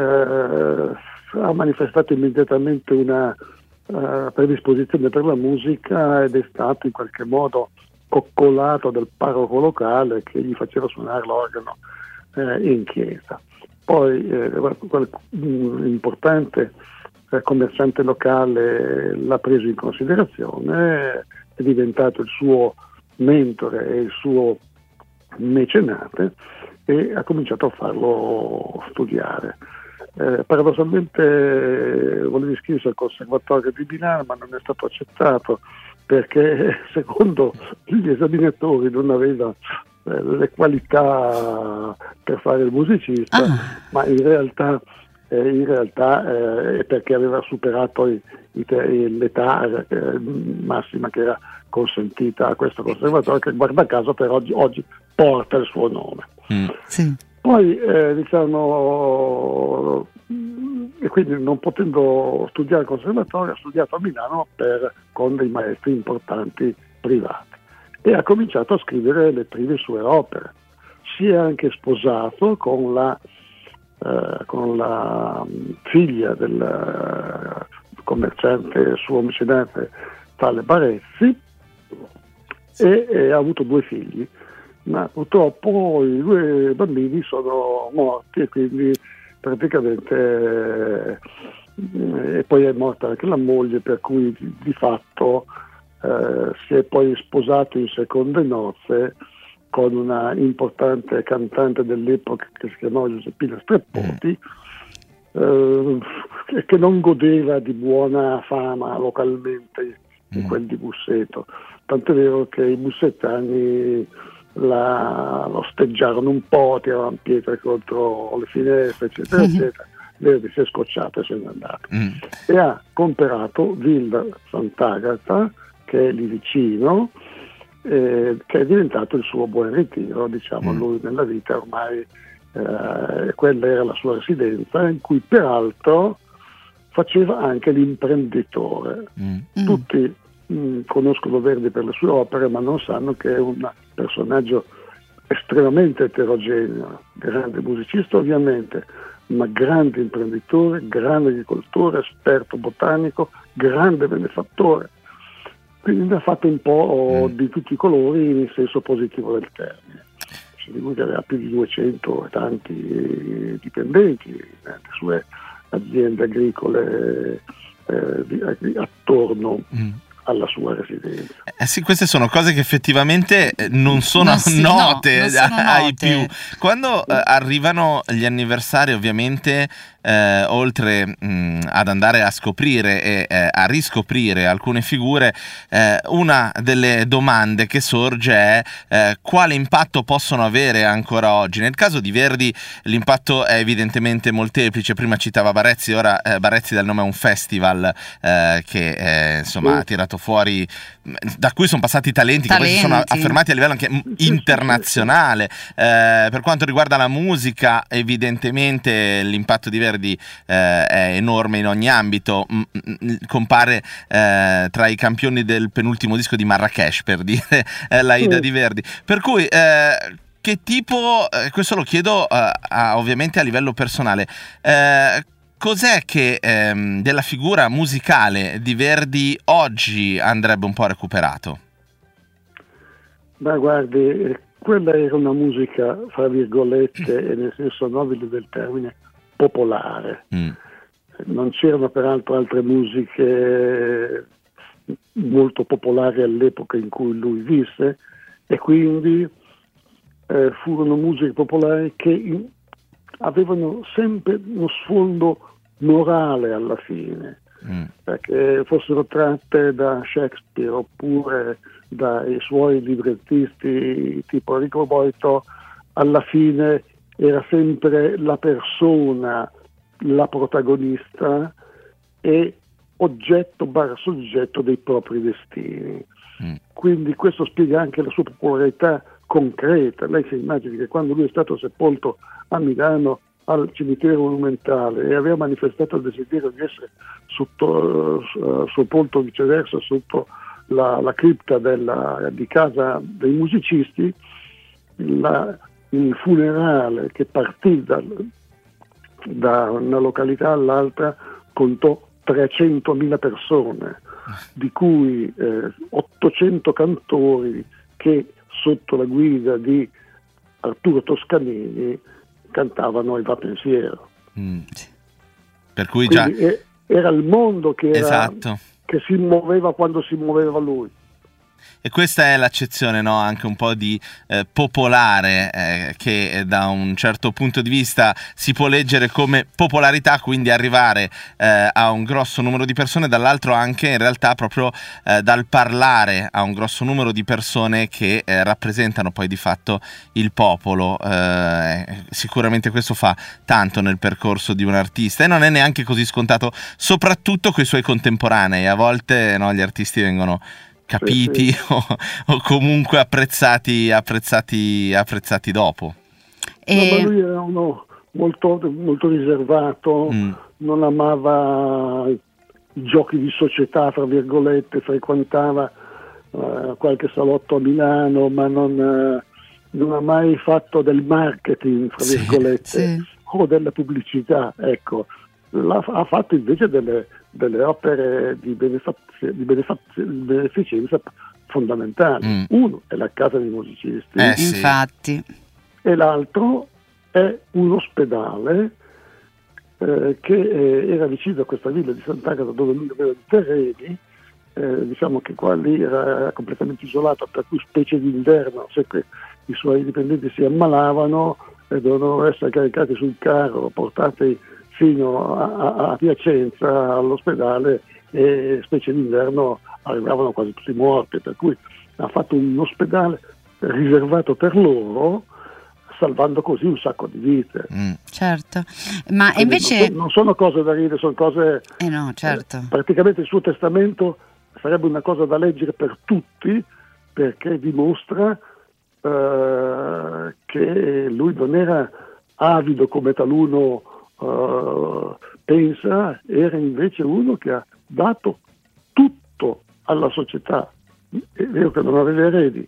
Speaker 13: ha manifestato immediatamente una uh, predisposizione per la musica ed è stato in qualche modo coccolato dal parroco locale che gli faceva suonare l'organo eh, in chiesa. Poi eh, quel mh, importante eh, commerciante locale l'ha preso in considerazione, è diventato il suo mentore e il suo mecenate e ha cominciato a farlo studiare. Eh, paradossalmente eh, voleva iscriversi al Conservatorio di Milano, ma non è stato accettato perché secondo gli esaminatori non aveva eh, le qualità per fare il musicista, ah. ma in realtà eh, in realtà eh, è perché aveva superato i, i, l'età eh, massima che era consentita a questo conservatorio, che guarda caso per oggi, oggi porta il suo nome.
Speaker 2: Mm. Sì.
Speaker 13: Poi eh, diciamo, e quindi non potendo studiare al conservatorio ha studiato a Milano per, con dei maestri importanti privati e ha cominciato a scrivere le prime sue opere. Si è anche sposato con la, eh, con la figlia del uh, commerciante suo mecenate tale Barezzi e, e ha avuto due figli, ma purtroppo i due bambini sono morti e quindi praticamente eh, e poi è morta anche la moglie, per cui di, di fatto eh, si è poi sposato in seconde nozze con una importante cantante dell'epoca che si chiamava Giuseppina Streppoti, eh, che non godeva di buona fama localmente in quel di Busseto, tant'è vero che i bussetani La, lo osteggiarono un po', tiravano pietre contro le finestre, eccetera, eccetera. Verdi si è scocciato e se n'è andato. Mm. E ha comprato Villa Sant'Agata, che è lì vicino, eh, che è diventato il suo buon ritiro, diciamo, mm. lui nella vita ormai, eh, quella era la sua residenza, in cui peraltro faceva anche l'imprenditore. Mm. Tutti conoscono Verdi per le sue opere, ma non sanno che è un personaggio estremamente eterogeneo, grande musicista ovviamente, ma grande imprenditore, grande agricoltore, esperto botanico, grande benefattore. Quindi ne ha fatto un po' mm. di tutti i colori in senso positivo del termine. Lui aveva più di duecento e tanti dipendenti nelle sue aziende agricole eh, attorno mm. alla sua residenza.
Speaker 1: Eh sì, queste sono cose che effettivamente non sono non si, note, no, non sono ai note. Più. Quando eh, arrivano gli anniversari, ovviamente eh, oltre mh, ad andare a scoprire e eh, a riscoprire alcune figure, eh, una delle domande che sorge è eh, quale impatto possono avere ancora oggi. Nel caso di Verdi l'impatto è evidentemente molteplice. Prima citava Barezzi, ora eh, Barezzi dal nome a un festival eh, che eh, insomma ha tirato fuori, da cui sono passati talenti, talenti. che poi si sono affermati a livello anche internazionale. Eh, per quanto riguarda la musica, evidentemente l'impatto di Verdi eh, è enorme in ogni ambito. M- m- compare eh, tra i campioni del penultimo disco di Marrakesh, per dire eh, la Ida di Verdi. Per cui eh, che tipo, eh, questo lo chiedo eh, a, ovviamente a livello personale, eh, cos'è che ehm, della figura musicale di Verdi oggi andrebbe un po' recuperato?
Speaker 13: Ma guardi, quella era una musica, fra virgolette, e nel senso nobile del termine, popolare. Mm. Non c'erano peraltro altre musiche molto popolari all'epoca in cui lui visse, e quindi eh, furono musiche popolari che in, avevano sempre uno sfondo morale alla fine, mm. perché fossero tratte da Shakespeare oppure dai suoi librettisti tipo Enrico Boito, alla fine era sempre la persona la protagonista e oggetto barra soggetto dei propri destini. Mm. Quindi questo spiega anche la sua popolarità concreta. Lei si immagini che quando lui è stato sepolto a Milano al cimitero monumentale e aveva manifestato il desiderio di essere sotto, uh, sepolto viceversa sotto la, la cripta della, di casa dei musicisti, la, il funerale che partì da, da una località all'altra contò trecentomila persone, di cui eh, ottocento cantori che sotto la guida di Arturo Toscanini cantavano il Va Pensiero. Mm.
Speaker 1: Per cui già
Speaker 13: Quindi era il mondo che, era,
Speaker 1: esatto.
Speaker 13: che si muoveva quando si muoveva lui.
Speaker 1: E questa è l'accezione, no? Anche un po' di eh, popolare, eh, che eh, da un certo punto di vista si può leggere come popolarità, quindi arrivare eh, a un grosso numero di persone, dall'altro anche in realtà proprio eh, dal parlare a un grosso numero di persone che eh, rappresentano poi di fatto il popolo. Eh, sicuramente questo fa tanto nel percorso di un artista e non è neanche così scontato, soprattutto coi suoi contemporanei. A volte, no, gli artisti vengono capiti sì, sì. O, o comunque apprezzati apprezzati apprezzati dopo.
Speaker 13: E... No, ma lui era uno molto, molto riservato, mm. non amava i giochi di società, fra virgolette, frequentava uh, qualche salotto a Milano, ma non, uh, non ha mai fatto del marketing, fra sì, virgolette, sì. o della pubblicità, ecco. La, ha fatto invece delle, delle opere di, benefaz- di, benefaz- di beneficenza fondamentali. Mm. Uno è la casa dei musicisti,
Speaker 2: eh, sì. infatti,
Speaker 13: e l'altro è un ospedale eh, che eh, era vicino a questa villa di Sant'Agata dove lui aveva i terreni. Eh, diciamo che qua lì era completamente isolato, per cui specie d'inverno, sempre i suoi dipendenti si ammalavano e dovevano essere caricati sul carro, portati fino a, a, a Piacenza all'ospedale, e specie d'inverno arrivavano quasi tutti morti, per cui ha fatto un ospedale riservato per loro, salvando così un sacco di vite.
Speaker 2: Mm. Certo, ma
Speaker 13: Quindi
Speaker 2: invece
Speaker 13: non, so, non sono cose da ridere, sono cose
Speaker 2: eh no, certo.
Speaker 13: eh, praticamente il suo testamento sarebbe una cosa da leggere per tutti, perché dimostra eh, che lui non era avido come taluno Uh, pensa, era invece uno che ha dato tutto alla società. È vero che non aveva eredi,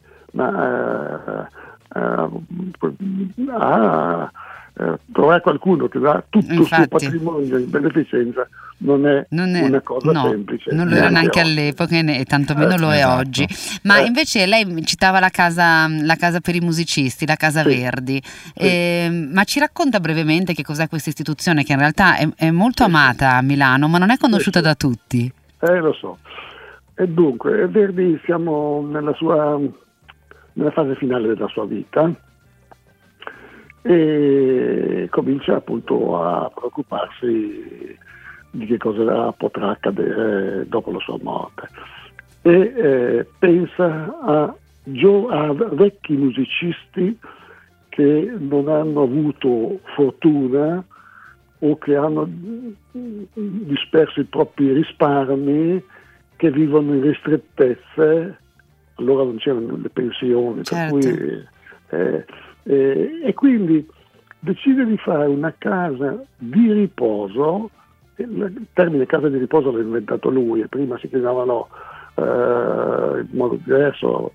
Speaker 13: ma uh, uh, uh, uh, trovare qualcuno che dà tutto
Speaker 2: Infatti.
Speaker 13: il suo patrimonio in beneficenza non è,
Speaker 2: non è
Speaker 13: una cosa
Speaker 2: no,
Speaker 13: semplice.
Speaker 2: Non lo era neanche oggi. All'epoca e tantomeno eh, lo è esatto. oggi. Ma eh. invece lei citava la casa, la casa per i musicisti, la Casa sì. Verdi. Sì. Eh, ma ci racconta brevemente che cos'è questa istituzione, che in realtà è, è molto sì. amata a Milano, ma non è conosciuta sì. da tutti.
Speaker 13: Eh, lo so. E dunque, Verdi siamo nella sua nella fase finale della sua vita, e comincia appunto a preoccuparsi di che cosa potrà accadere dopo la sua morte e eh, pensa a, gio- a vecchi musicisti che non hanno avuto fortuna o che hanno disperso i propri risparmi, che vivono in ristrettezze, allora non c'erano le pensioni,
Speaker 2: Certo.
Speaker 13: per cui, eh, eh, e quindi decide di fare una casa di riposo. Il termine casa di riposo l'ha inventato lui, e prima si chiamavano eh, in modo diverso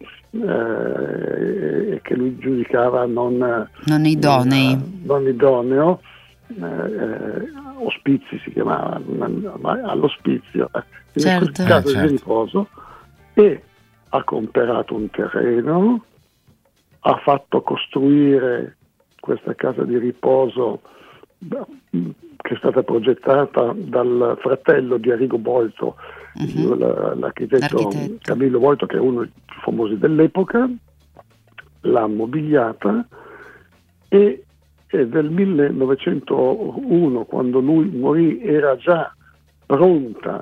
Speaker 13: eh, e che lui giudicava non,
Speaker 2: Non idonei.
Speaker 13: non, non idoneo, eh, ospizi si chiamava, ma all'ospizio, eh.
Speaker 2: Certo.
Speaker 13: Casa
Speaker 1: Eh, certo.
Speaker 13: di riposo, e ha comprato un terreno, ha fatto costruire questa casa di riposo che è stata progettata dal fratello di Arrigo Boito,
Speaker 2: Mhm.
Speaker 13: l- l'architetto
Speaker 2: L'architetto.
Speaker 13: Camillo Boito, che è uno dei più famosi dell'epoca, l'ha mobiliata e, e del millenovecentouno, quando lui morì, era già pronta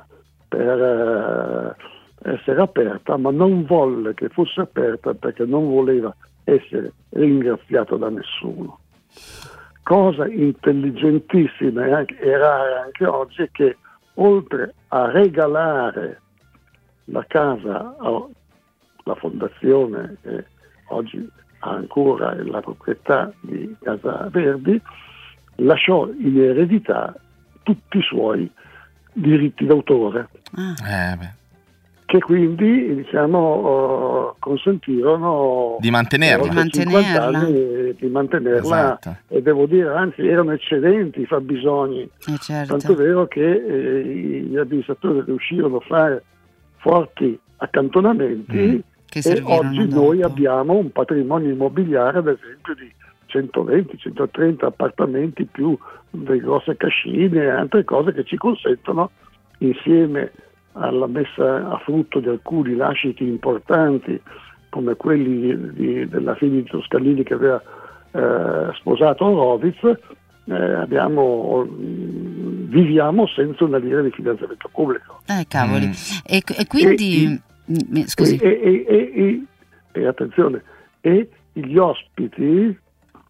Speaker 13: per eh, essere aperta, ma non volle che fosse aperta perché non voleva essere ringraziato da nessuno. Cosa intelligentissima e, anche, e rara anche oggi è che, oltre a regalare la casa alla fondazione, che oggi ha ancora la proprietà di Casa Verdi, lasciò in eredità tutti i suoi diritti d'autore,
Speaker 1: Eh, beh.
Speaker 13: che quindi, diciamo, eh, consentirono
Speaker 1: Di mantenerla.
Speaker 13: oltre
Speaker 2: Di mantenerla.
Speaker 13: cinquanta anni di mantenerla.
Speaker 1: Esatto.
Speaker 13: E devo dire, anzi, erano eccedenti i fabbisogni,
Speaker 2: Eh, certo.
Speaker 13: tanto è vero che eh, gli amministratori riuscirono a fare forti accantonamenti
Speaker 1: Mm.
Speaker 2: Che
Speaker 13: e
Speaker 2: servirono
Speaker 13: oggi
Speaker 2: dopo.
Speaker 13: noi abbiamo un patrimonio immobiliare, ad esempio, di centoventi centotrenta appartamenti, più delle grosse cascine e altre cose che ci consentono, insieme alla messa a frutto di alcuni lasciti importanti come quelli di, della figlia di Toscanini che aveva eh, sposato Horowitz, eh, abbiamo, mh, viviamo senza una lira di finanziamento pubblico.
Speaker 2: Eh, cavoli.
Speaker 1: Mm.
Speaker 2: E, e quindi...
Speaker 13: E-
Speaker 2: mm, Scusi.
Speaker 13: E, e- e- e- e attenzione, e gli ospiti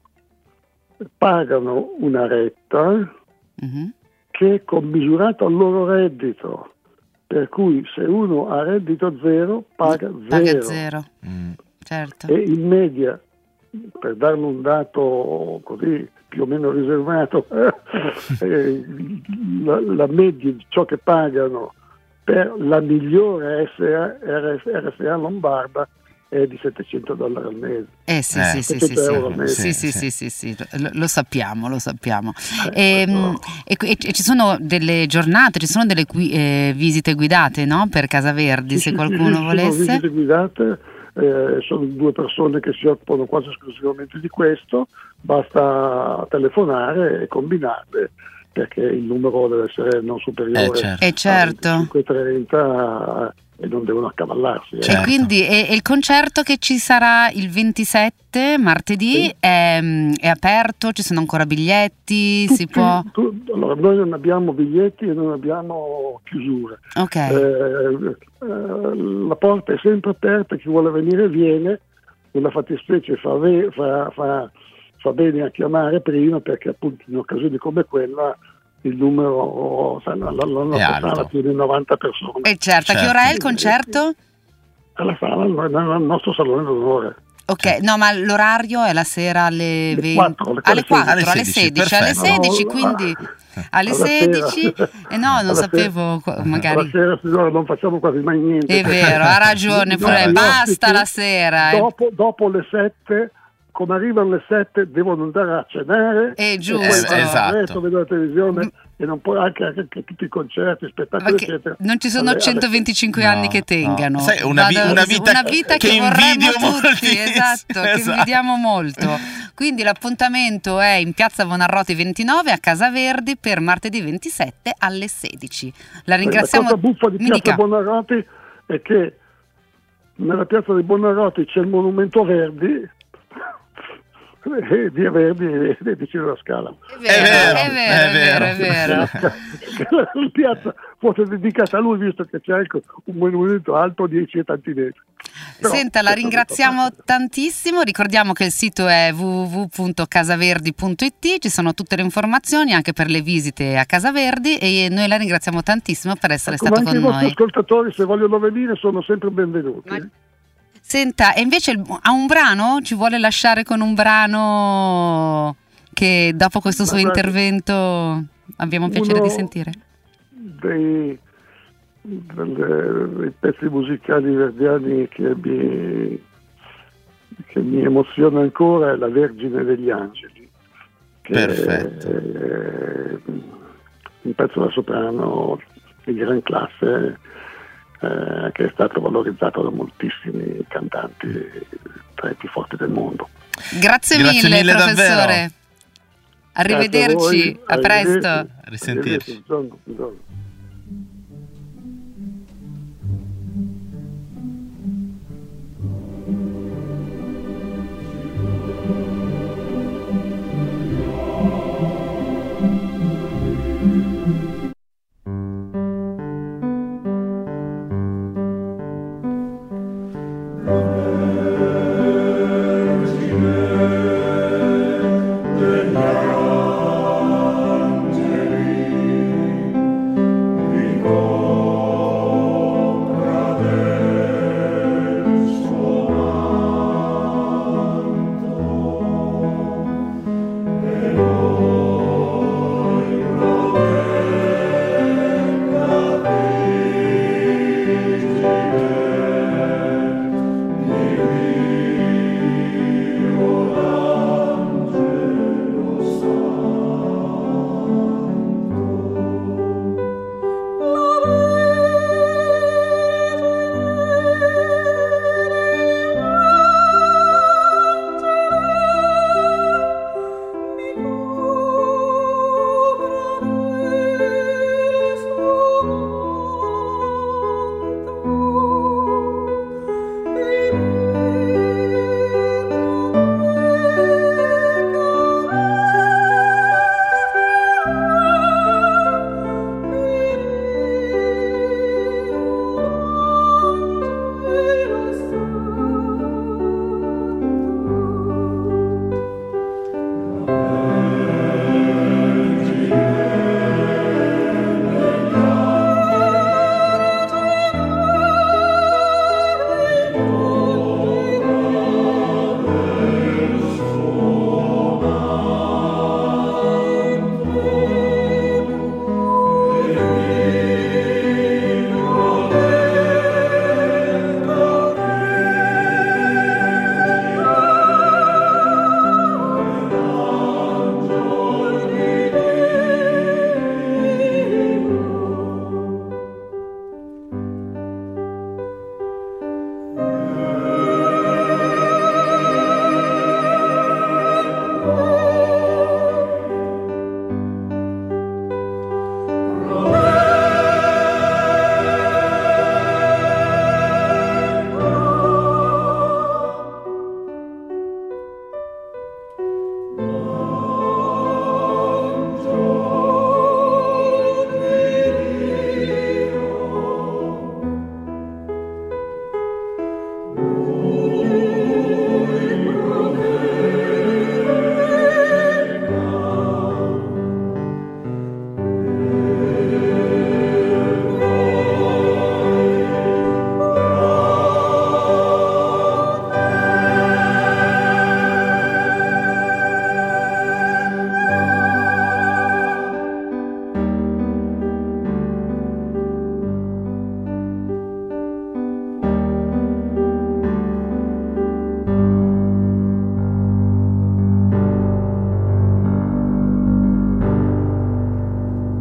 Speaker 13: pagano una retta
Speaker 2: Mhm.
Speaker 13: che è commisurata al loro reddito, per cui se uno ha reddito zero paga zero,
Speaker 2: Paga zero.
Speaker 1: Mm.
Speaker 2: Certo.
Speaker 13: e in media, per darle un dato così più o meno riservato, eh, la, la media di ciò che pagano per la migliore S A, R S A Lombarda è di settecento dollari al mese.
Speaker 2: Eh sì,
Speaker 1: Eh,
Speaker 2: sì, sì, sì,
Speaker 13: settecento
Speaker 2: sì.
Speaker 13: euro al mese.
Speaker 2: Sì, sì,
Speaker 1: Sì,
Speaker 2: sì, sì, sì, lo, lo sappiamo, lo sappiamo.
Speaker 13: Eh,
Speaker 2: Ehm,
Speaker 13: no.
Speaker 2: E, e- e ci sono delle giornate, ci sono delle gui- eh, visite guidate, no? Per Casa Verdi,
Speaker 13: Sì,
Speaker 2: se
Speaker 13: sì,
Speaker 2: qualcuno
Speaker 13: sì, sono
Speaker 2: volesse.
Speaker 13: visite guidate, eh, sono due persone che si occupano quasi esclusivamente di questo, basta telefonare e combinarle, perché il numero deve essere non superiore
Speaker 1: Eh, certo.
Speaker 2: Eh, certo.
Speaker 13: a venticinque trenta e non devono accavallarsi. eh.
Speaker 2: E
Speaker 1: Certo.
Speaker 2: quindi e, e il concerto che ci sarà il ventisette, martedì,
Speaker 13: Sì.
Speaker 2: è, è aperto? Ci sono ancora biglietti?
Speaker 13: Tutti-
Speaker 2: Si può?
Speaker 13: tu- allora, noi non abbiamo biglietti e non abbiamo chiusure.
Speaker 2: Ok.
Speaker 13: Eh, eh, la porta è sempre aperta, chi vuole venire viene, nella fattispecie fa, ve- fa- fa- fa bene a chiamare prima, perché appunto in occasioni come quella il numero, sai, la, la, la nostra
Speaker 1: alto.
Speaker 13: sala più di novanta persone.
Speaker 2: E certo, a che
Speaker 1: Certo.
Speaker 2: ora è il concerto?
Speaker 13: Alla sala, nel nel nostro salone d'onore.
Speaker 2: Ok, no, ma l'orario è la sera alle
Speaker 13: Le
Speaker 2: venti,
Speaker 13: quattro, alle
Speaker 2: alle quattro,
Speaker 1: Alle
Speaker 2: alle
Speaker 1: sedici,
Speaker 2: sedici, alle
Speaker 1: perfetto.
Speaker 2: sedici,
Speaker 13: No,
Speaker 2: quindi alle
Speaker 13: alla
Speaker 2: sedici.
Speaker 13: sera.
Speaker 2: E no, non
Speaker 13: Alla
Speaker 2: sapevo,
Speaker 13: sera-
Speaker 2: magari.
Speaker 13: alla sera signora, non facciamo quasi mai niente.
Speaker 2: È vero, ha ragione,
Speaker 13: No,
Speaker 2: pure
Speaker 13: gli
Speaker 2: basta
Speaker 13: ospiti,
Speaker 2: la sera. eh.
Speaker 13: Dopo, dopo le sette, come arrivano le sette, devono andare a cenare.
Speaker 2: È
Speaker 13: e
Speaker 2: giusto.
Speaker 13: poi vanno
Speaker 1: Esatto.
Speaker 13: a letto, vedono la televisione e non puoi anche, anche, anche tutti i concerti, spettacoli,
Speaker 2: Perché
Speaker 13: eccetera.
Speaker 2: non ci sono
Speaker 13: Alle- alle-
Speaker 2: centoventicinque
Speaker 1: No,
Speaker 2: anni che tengano.
Speaker 1: no. Sai, una vi-
Speaker 2: Vado-
Speaker 1: una vita
Speaker 2: che,
Speaker 1: che
Speaker 2: vorremmo
Speaker 1: invidio
Speaker 2: tutti,
Speaker 1: moltissimo.
Speaker 2: esatto, che
Speaker 1: Esatto.
Speaker 2: invidiamo molto. Quindi l'appuntamento è in piazza Bonarroti ventinove a Casa Verdi per martedì ventisette alle sedici. La ringraziamo.
Speaker 13: La cosa buffa di
Speaker 2: Mi
Speaker 13: Piazza
Speaker 2: dica.
Speaker 13: Buonarroti è che nella piazza di Buonarroti c'è il monumento Verdi e Via Verdi è vicino alla Scala.
Speaker 2: È vero, è vero, è vero, è vero.
Speaker 13: La piazza fosse dedicata a lui, visto che c'è anche un monumento alto dieci e tanti metri. Però,
Speaker 2: Senta, la ringraziamo tantissimo. Ricordiamo che il sito è w w w punto casaverdi punto i t, ci sono tutte le informazioni anche per le visite a Casa Verdi e noi la ringraziamo tantissimo per essere
Speaker 13: Come
Speaker 2: stato
Speaker 13: anche
Speaker 2: con
Speaker 13: i vostri
Speaker 2: noi.
Speaker 13: ascoltatori, se vogliono venire, sono sempre benvenuti.
Speaker 2: Ma- Senta, e invece il- ha un brano? Ci vuole lasciare con un brano che dopo questo
Speaker 13: Ma
Speaker 2: suo
Speaker 13: guardi,
Speaker 2: intervento abbiamo piacere
Speaker 13: uno
Speaker 2: di sentire?
Speaker 13: Dei, delle- dei pezzi musicali verdiani che mi, che mi emoziona ancora è La Vergine degli Angeli, che
Speaker 1: Perfetto.
Speaker 13: è un pezzo da soprano di gran classe, eh, che è stato valorizzato da moltissimi cantanti tra i più forti del mondo.
Speaker 2: Grazie,
Speaker 1: Grazie
Speaker 2: mille,
Speaker 1: mille,
Speaker 2: professore.
Speaker 1: davvero.
Speaker 2: Arrivederci,
Speaker 13: Grazie a
Speaker 2: a
Speaker 13: voi,
Speaker 2: presto.
Speaker 13: arrivederci.
Speaker 1: Risentirci.
Speaker 13: Arrivederci, buongiorno, buongiorno.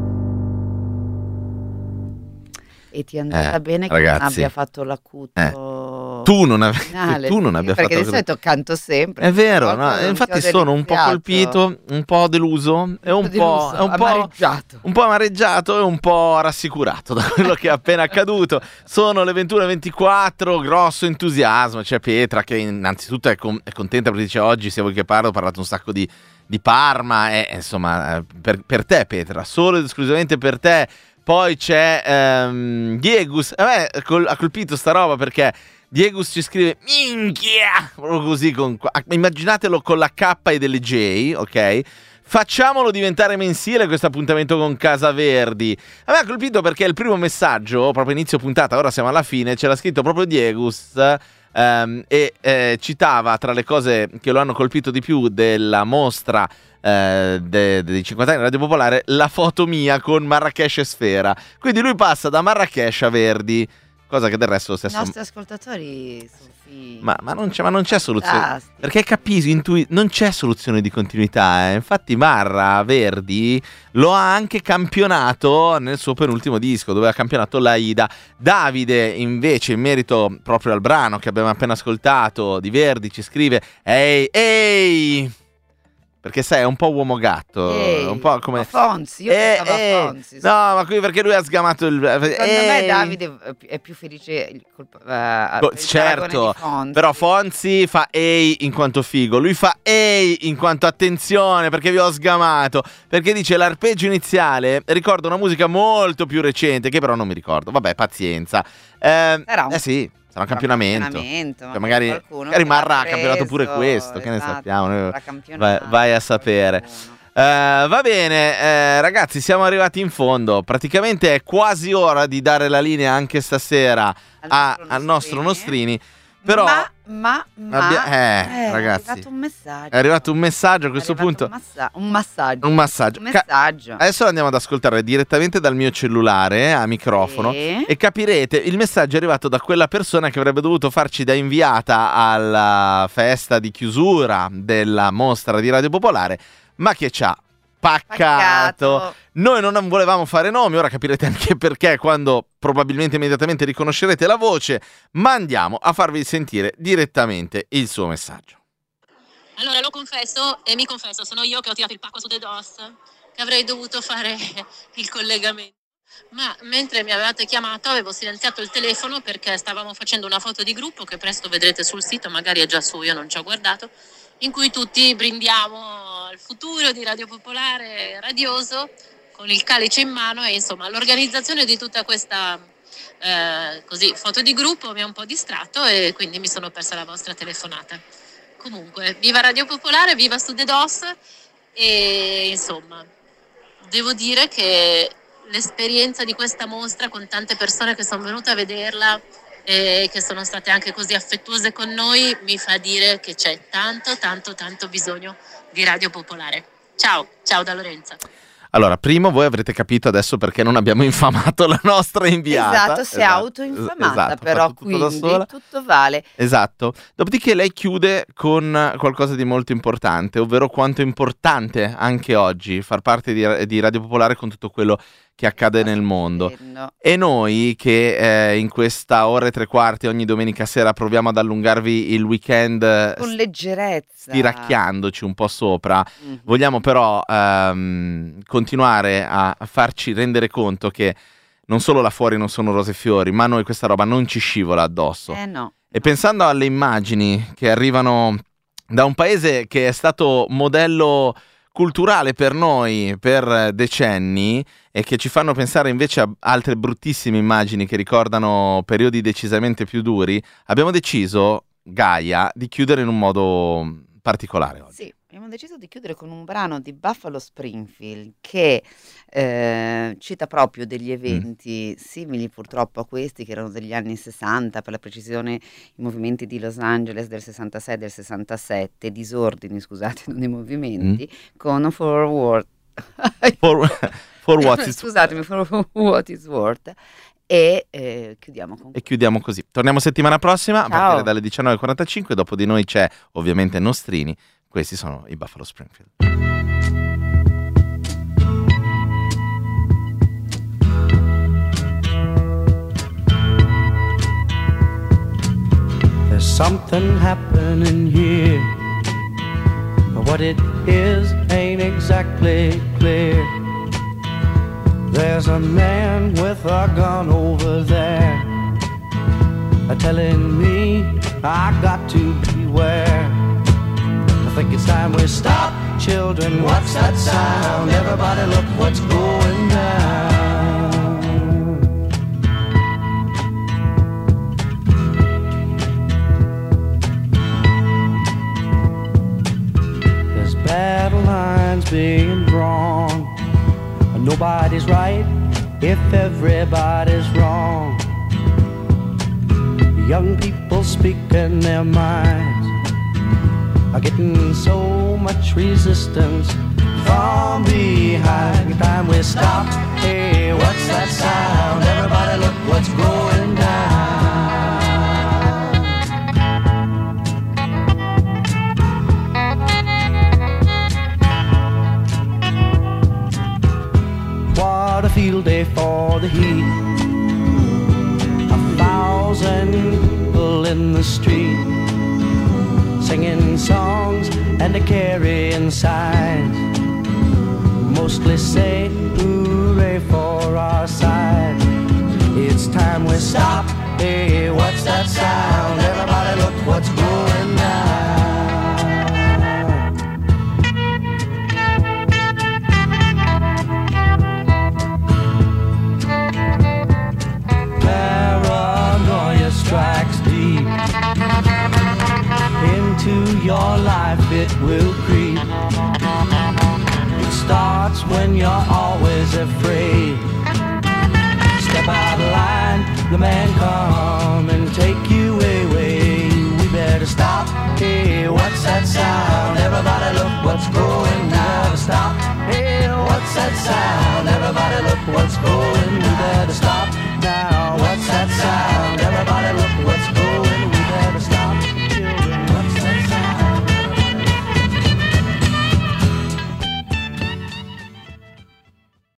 Speaker 2: E ti è andata
Speaker 1: Eh,
Speaker 2: bene che
Speaker 1: ragazzi.
Speaker 2: non abbia fatto l'acuto
Speaker 1: Eh. tu non, ave-
Speaker 2: finale,
Speaker 1: tu non
Speaker 2: sì,
Speaker 1: abbia
Speaker 2: perché
Speaker 1: fatto
Speaker 2: di solito canto sempre.
Speaker 1: È vero,
Speaker 2: qualcosa
Speaker 1: no?
Speaker 2: non
Speaker 1: Infatti
Speaker 2: ti ho
Speaker 1: sono un po'
Speaker 2: deliziato.
Speaker 1: colpito, un po' deluso e un,
Speaker 2: po'
Speaker 1: po',
Speaker 2: deluso,
Speaker 1: è un po',
Speaker 2: amareggiato.
Speaker 1: un po' amareggiato e un po' rassicurato da quello che è appena accaduto. Sono le ventuno e ventiquattro, grosso entusiasmo. C'è Petra che innanzitutto è, con- è contenta perché dice oggi sia voi che parlo, ho parlato un sacco di, di Parma e insomma per, per te Petra, solo ed esclusivamente per te. Poi c'è ehm, Diegus, a me col- ha colpito sta roba perché Diegus ci scrive minchia, proprio così, con, immaginatelo con la K e delle J, ok? Facciamolo diventare mensile questo appuntamento con Casa Verdi. A me ha colpito perché il primo messaggio, proprio inizio puntata, ora siamo alla fine, ce l'ha scritto proprio Diegus ehm, e eh, citava tra le cose che lo hanno colpito di più della mostra eh, de- dei cinquanta anni Radio Popolare, la foto mia con Marrakesh e Sfera. Quindi lui passa da Marrakesh a Verdi, cosa che del resto lo
Speaker 2: I
Speaker 1: stesso...
Speaker 2: nostri ascoltatori sono fighi.
Speaker 1: Ma, ma, non c'è, ma non c'è soluzione.
Speaker 2: Fantastici.
Speaker 1: Perché capisci, intui- non c'è soluzione di continuità. Eh. Infatti Marra Verdi lo ha anche campionato nel suo penultimo disco, dove ha campionato la Ida. Davide invece, in merito proprio al brano che abbiamo appena ascoltato di Verdi, ci scrive ehi, ehi, perché sai, è un po' uomo gatto,
Speaker 2: Ehi,
Speaker 1: un po' come...
Speaker 2: ma Fonzi, io
Speaker 1: Eh,
Speaker 2: pensavo a
Speaker 1: eh,
Speaker 2: Fonzi.
Speaker 1: No, ma qui perché lui ha sgamato il...
Speaker 2: Secondo me
Speaker 1: Ehi.
Speaker 2: Davide è più- è più felice il colpa- eh,
Speaker 1: Co-
Speaker 2: per il paragone
Speaker 1: certo,
Speaker 2: di Fonzi.
Speaker 1: però Fonzi fa ehi in quanto figo, lui fa ehi in quanto attenzione perché vi ho sgamato, perché dice l'arpeggio iniziale ricorda una musica molto più recente che però non mi ricordo, vabbè pazienza, eh,
Speaker 2: Sarà un-
Speaker 1: eh sì, sarà un campionamento,
Speaker 2: campionamento,
Speaker 1: Cioè,
Speaker 2: ma
Speaker 1: magari,
Speaker 2: qualcuno
Speaker 1: magari
Speaker 2: che l'ha
Speaker 1: Marra ha campionato pure
Speaker 2: preso,
Speaker 1: questo, che ne
Speaker 2: esatto,
Speaker 1: sappiamo, noi-
Speaker 2: avrà campionato
Speaker 1: vai, vai a sapere. Eh, va bene, eh, ragazzi, siamo arrivati in fondo. Praticamente è quasi ora di dare la linea anche stasera
Speaker 2: Al
Speaker 1: a-
Speaker 2: nostro
Speaker 1: al nostro
Speaker 2: Nostrini.
Speaker 1: Nostrini. Però
Speaker 2: ma, ma, ma
Speaker 1: abbia- eh,
Speaker 2: è
Speaker 1: ragazzi,
Speaker 2: arrivato un messaggio.
Speaker 1: è arrivato un messaggio a questo
Speaker 2: È arrivato
Speaker 1: punto.
Speaker 2: Un, massa- un massaggio.
Speaker 1: Un massaggio.
Speaker 2: Un
Speaker 1: Ca-
Speaker 2: messaggio.
Speaker 1: Adesso lo andiamo ad ascoltare direttamente dal mio cellulare a microfono
Speaker 2: Sì.
Speaker 1: e capirete, il messaggio è arrivato da quella persona che avrebbe dovuto farci da inviata alla festa di chiusura della mostra di Radio Popolare, ma che c'ha paccato.
Speaker 2: Paccato.
Speaker 1: Noi non volevamo fare nomi, ora capirete anche perché quando probabilmente immediatamente riconoscerete la voce, ma andiamo a farvi sentire direttamente il suo messaggio.
Speaker 14: Allora lo confesso e mi confesso, sono io che ho tirato il pacco su The DOS, che avrei dovuto fare il collegamento. Ma mentre mi avevate chiamato avevo silenziato il telefono perché stavamo facendo una foto di gruppo che presto vedrete sul sito, magari è già su, io non ci ho guardato, in cui tutti brindiamo al futuro di Radio Popolare radioso con il calice in mano e insomma l'organizzazione di tutta questa eh, così, foto di gruppo mi ha un po' distratto e quindi mi sono persa la vostra telefonata. Comunque, viva Radio Popolare, viva Su The DOS e insomma, devo dire che l'esperienza di questa mostra con tante persone che sono venute a vederla e che sono state anche così affettuose con noi mi fa dire che c'è tanto, tanto, tanto bisogno di Radio Popolare. Ciao, ciao da Lorenza.
Speaker 1: Allora, primo, voi avrete capito adesso perché non abbiamo infamato la nostra inviata.
Speaker 2: Esatto, si è autoinfamata,
Speaker 1: esatto, ha
Speaker 2: però
Speaker 1: fatto tutto da
Speaker 2: quindi
Speaker 1: sola.
Speaker 2: tutto vale.
Speaker 1: Esatto. Dopodiché lei chiude con qualcosa di molto importante, ovvero quanto è importante anche oggi far parte di, di Radio Popolare con tutto quello che accade nel mondo.
Speaker 2: No.
Speaker 1: E noi che eh, in questa ora e tre quarti ogni domenica sera proviamo ad allungarvi il weekend eh,
Speaker 2: Con leggerezza.
Speaker 1: stiracchiandoci un po' sopra,
Speaker 2: Mhm.
Speaker 1: vogliamo però ehm, continuare a farci rendere conto che non solo là fuori non sono rose e fiori, ma a noi questa roba non ci scivola addosso.
Speaker 2: Eh no.
Speaker 1: E pensando alle immagini che arrivano da un paese che è stato modello culturale per noi per decenni e che ci fanno pensare invece a altre bruttissime immagini che ricordano periodi decisamente più duri, abbiamo deciso, Gaia, di chiudere in un modo particolare oggi.
Speaker 2: Sì, abbiamo deciso di chiudere con un brano di Buffalo Springfield che eh, cita proprio degli eventi simili purtroppo a questi che erano degli anni sessanta, per la precisione i movimenti di Los Angeles del sessantasei e del sessantasette, disordini scusate, non i movimenti, con For What
Speaker 1: For, for what is-
Speaker 2: scusatemi, For What Is Worth e eh, chiudiamo con
Speaker 1: E chiudiamo così. Torniamo settimana prossima a
Speaker 2: Ciao.
Speaker 1: partire dalle diciannove e quarantacinque. Dopo di noi c'è ovviamente Nostrini. Questi sono i Buffalo Springfield.
Speaker 15: something happening here. What it is ain't exactly clear. There's a man with a gun over there, telling me I got to beware. I think it's time we stop, children. What's that sound? Everybody look what's going down. There's battle lines being drawn. Nobody's right if everybody's wrong. Young people speaking their minds are getting so much resistance from behind. Time we stop. Hey, what's that sound? Everybody look what's going down. What a field day for the heat. A thousand people in the street, singing songs and a carrying signs. Mostly say hooray for our side. It's time we stop. Hey, what's that sound? Everybody look what's going down. Paranoia strikes deep into your life, it will creep. It starts when you're always afraid. Step out of line, the man come and take you away. We better stop. Hey, what's that sound? Everybody look what's going down. Stop. Hey, what's that sound? Everybody look what's going. We better stop now. What's that sound?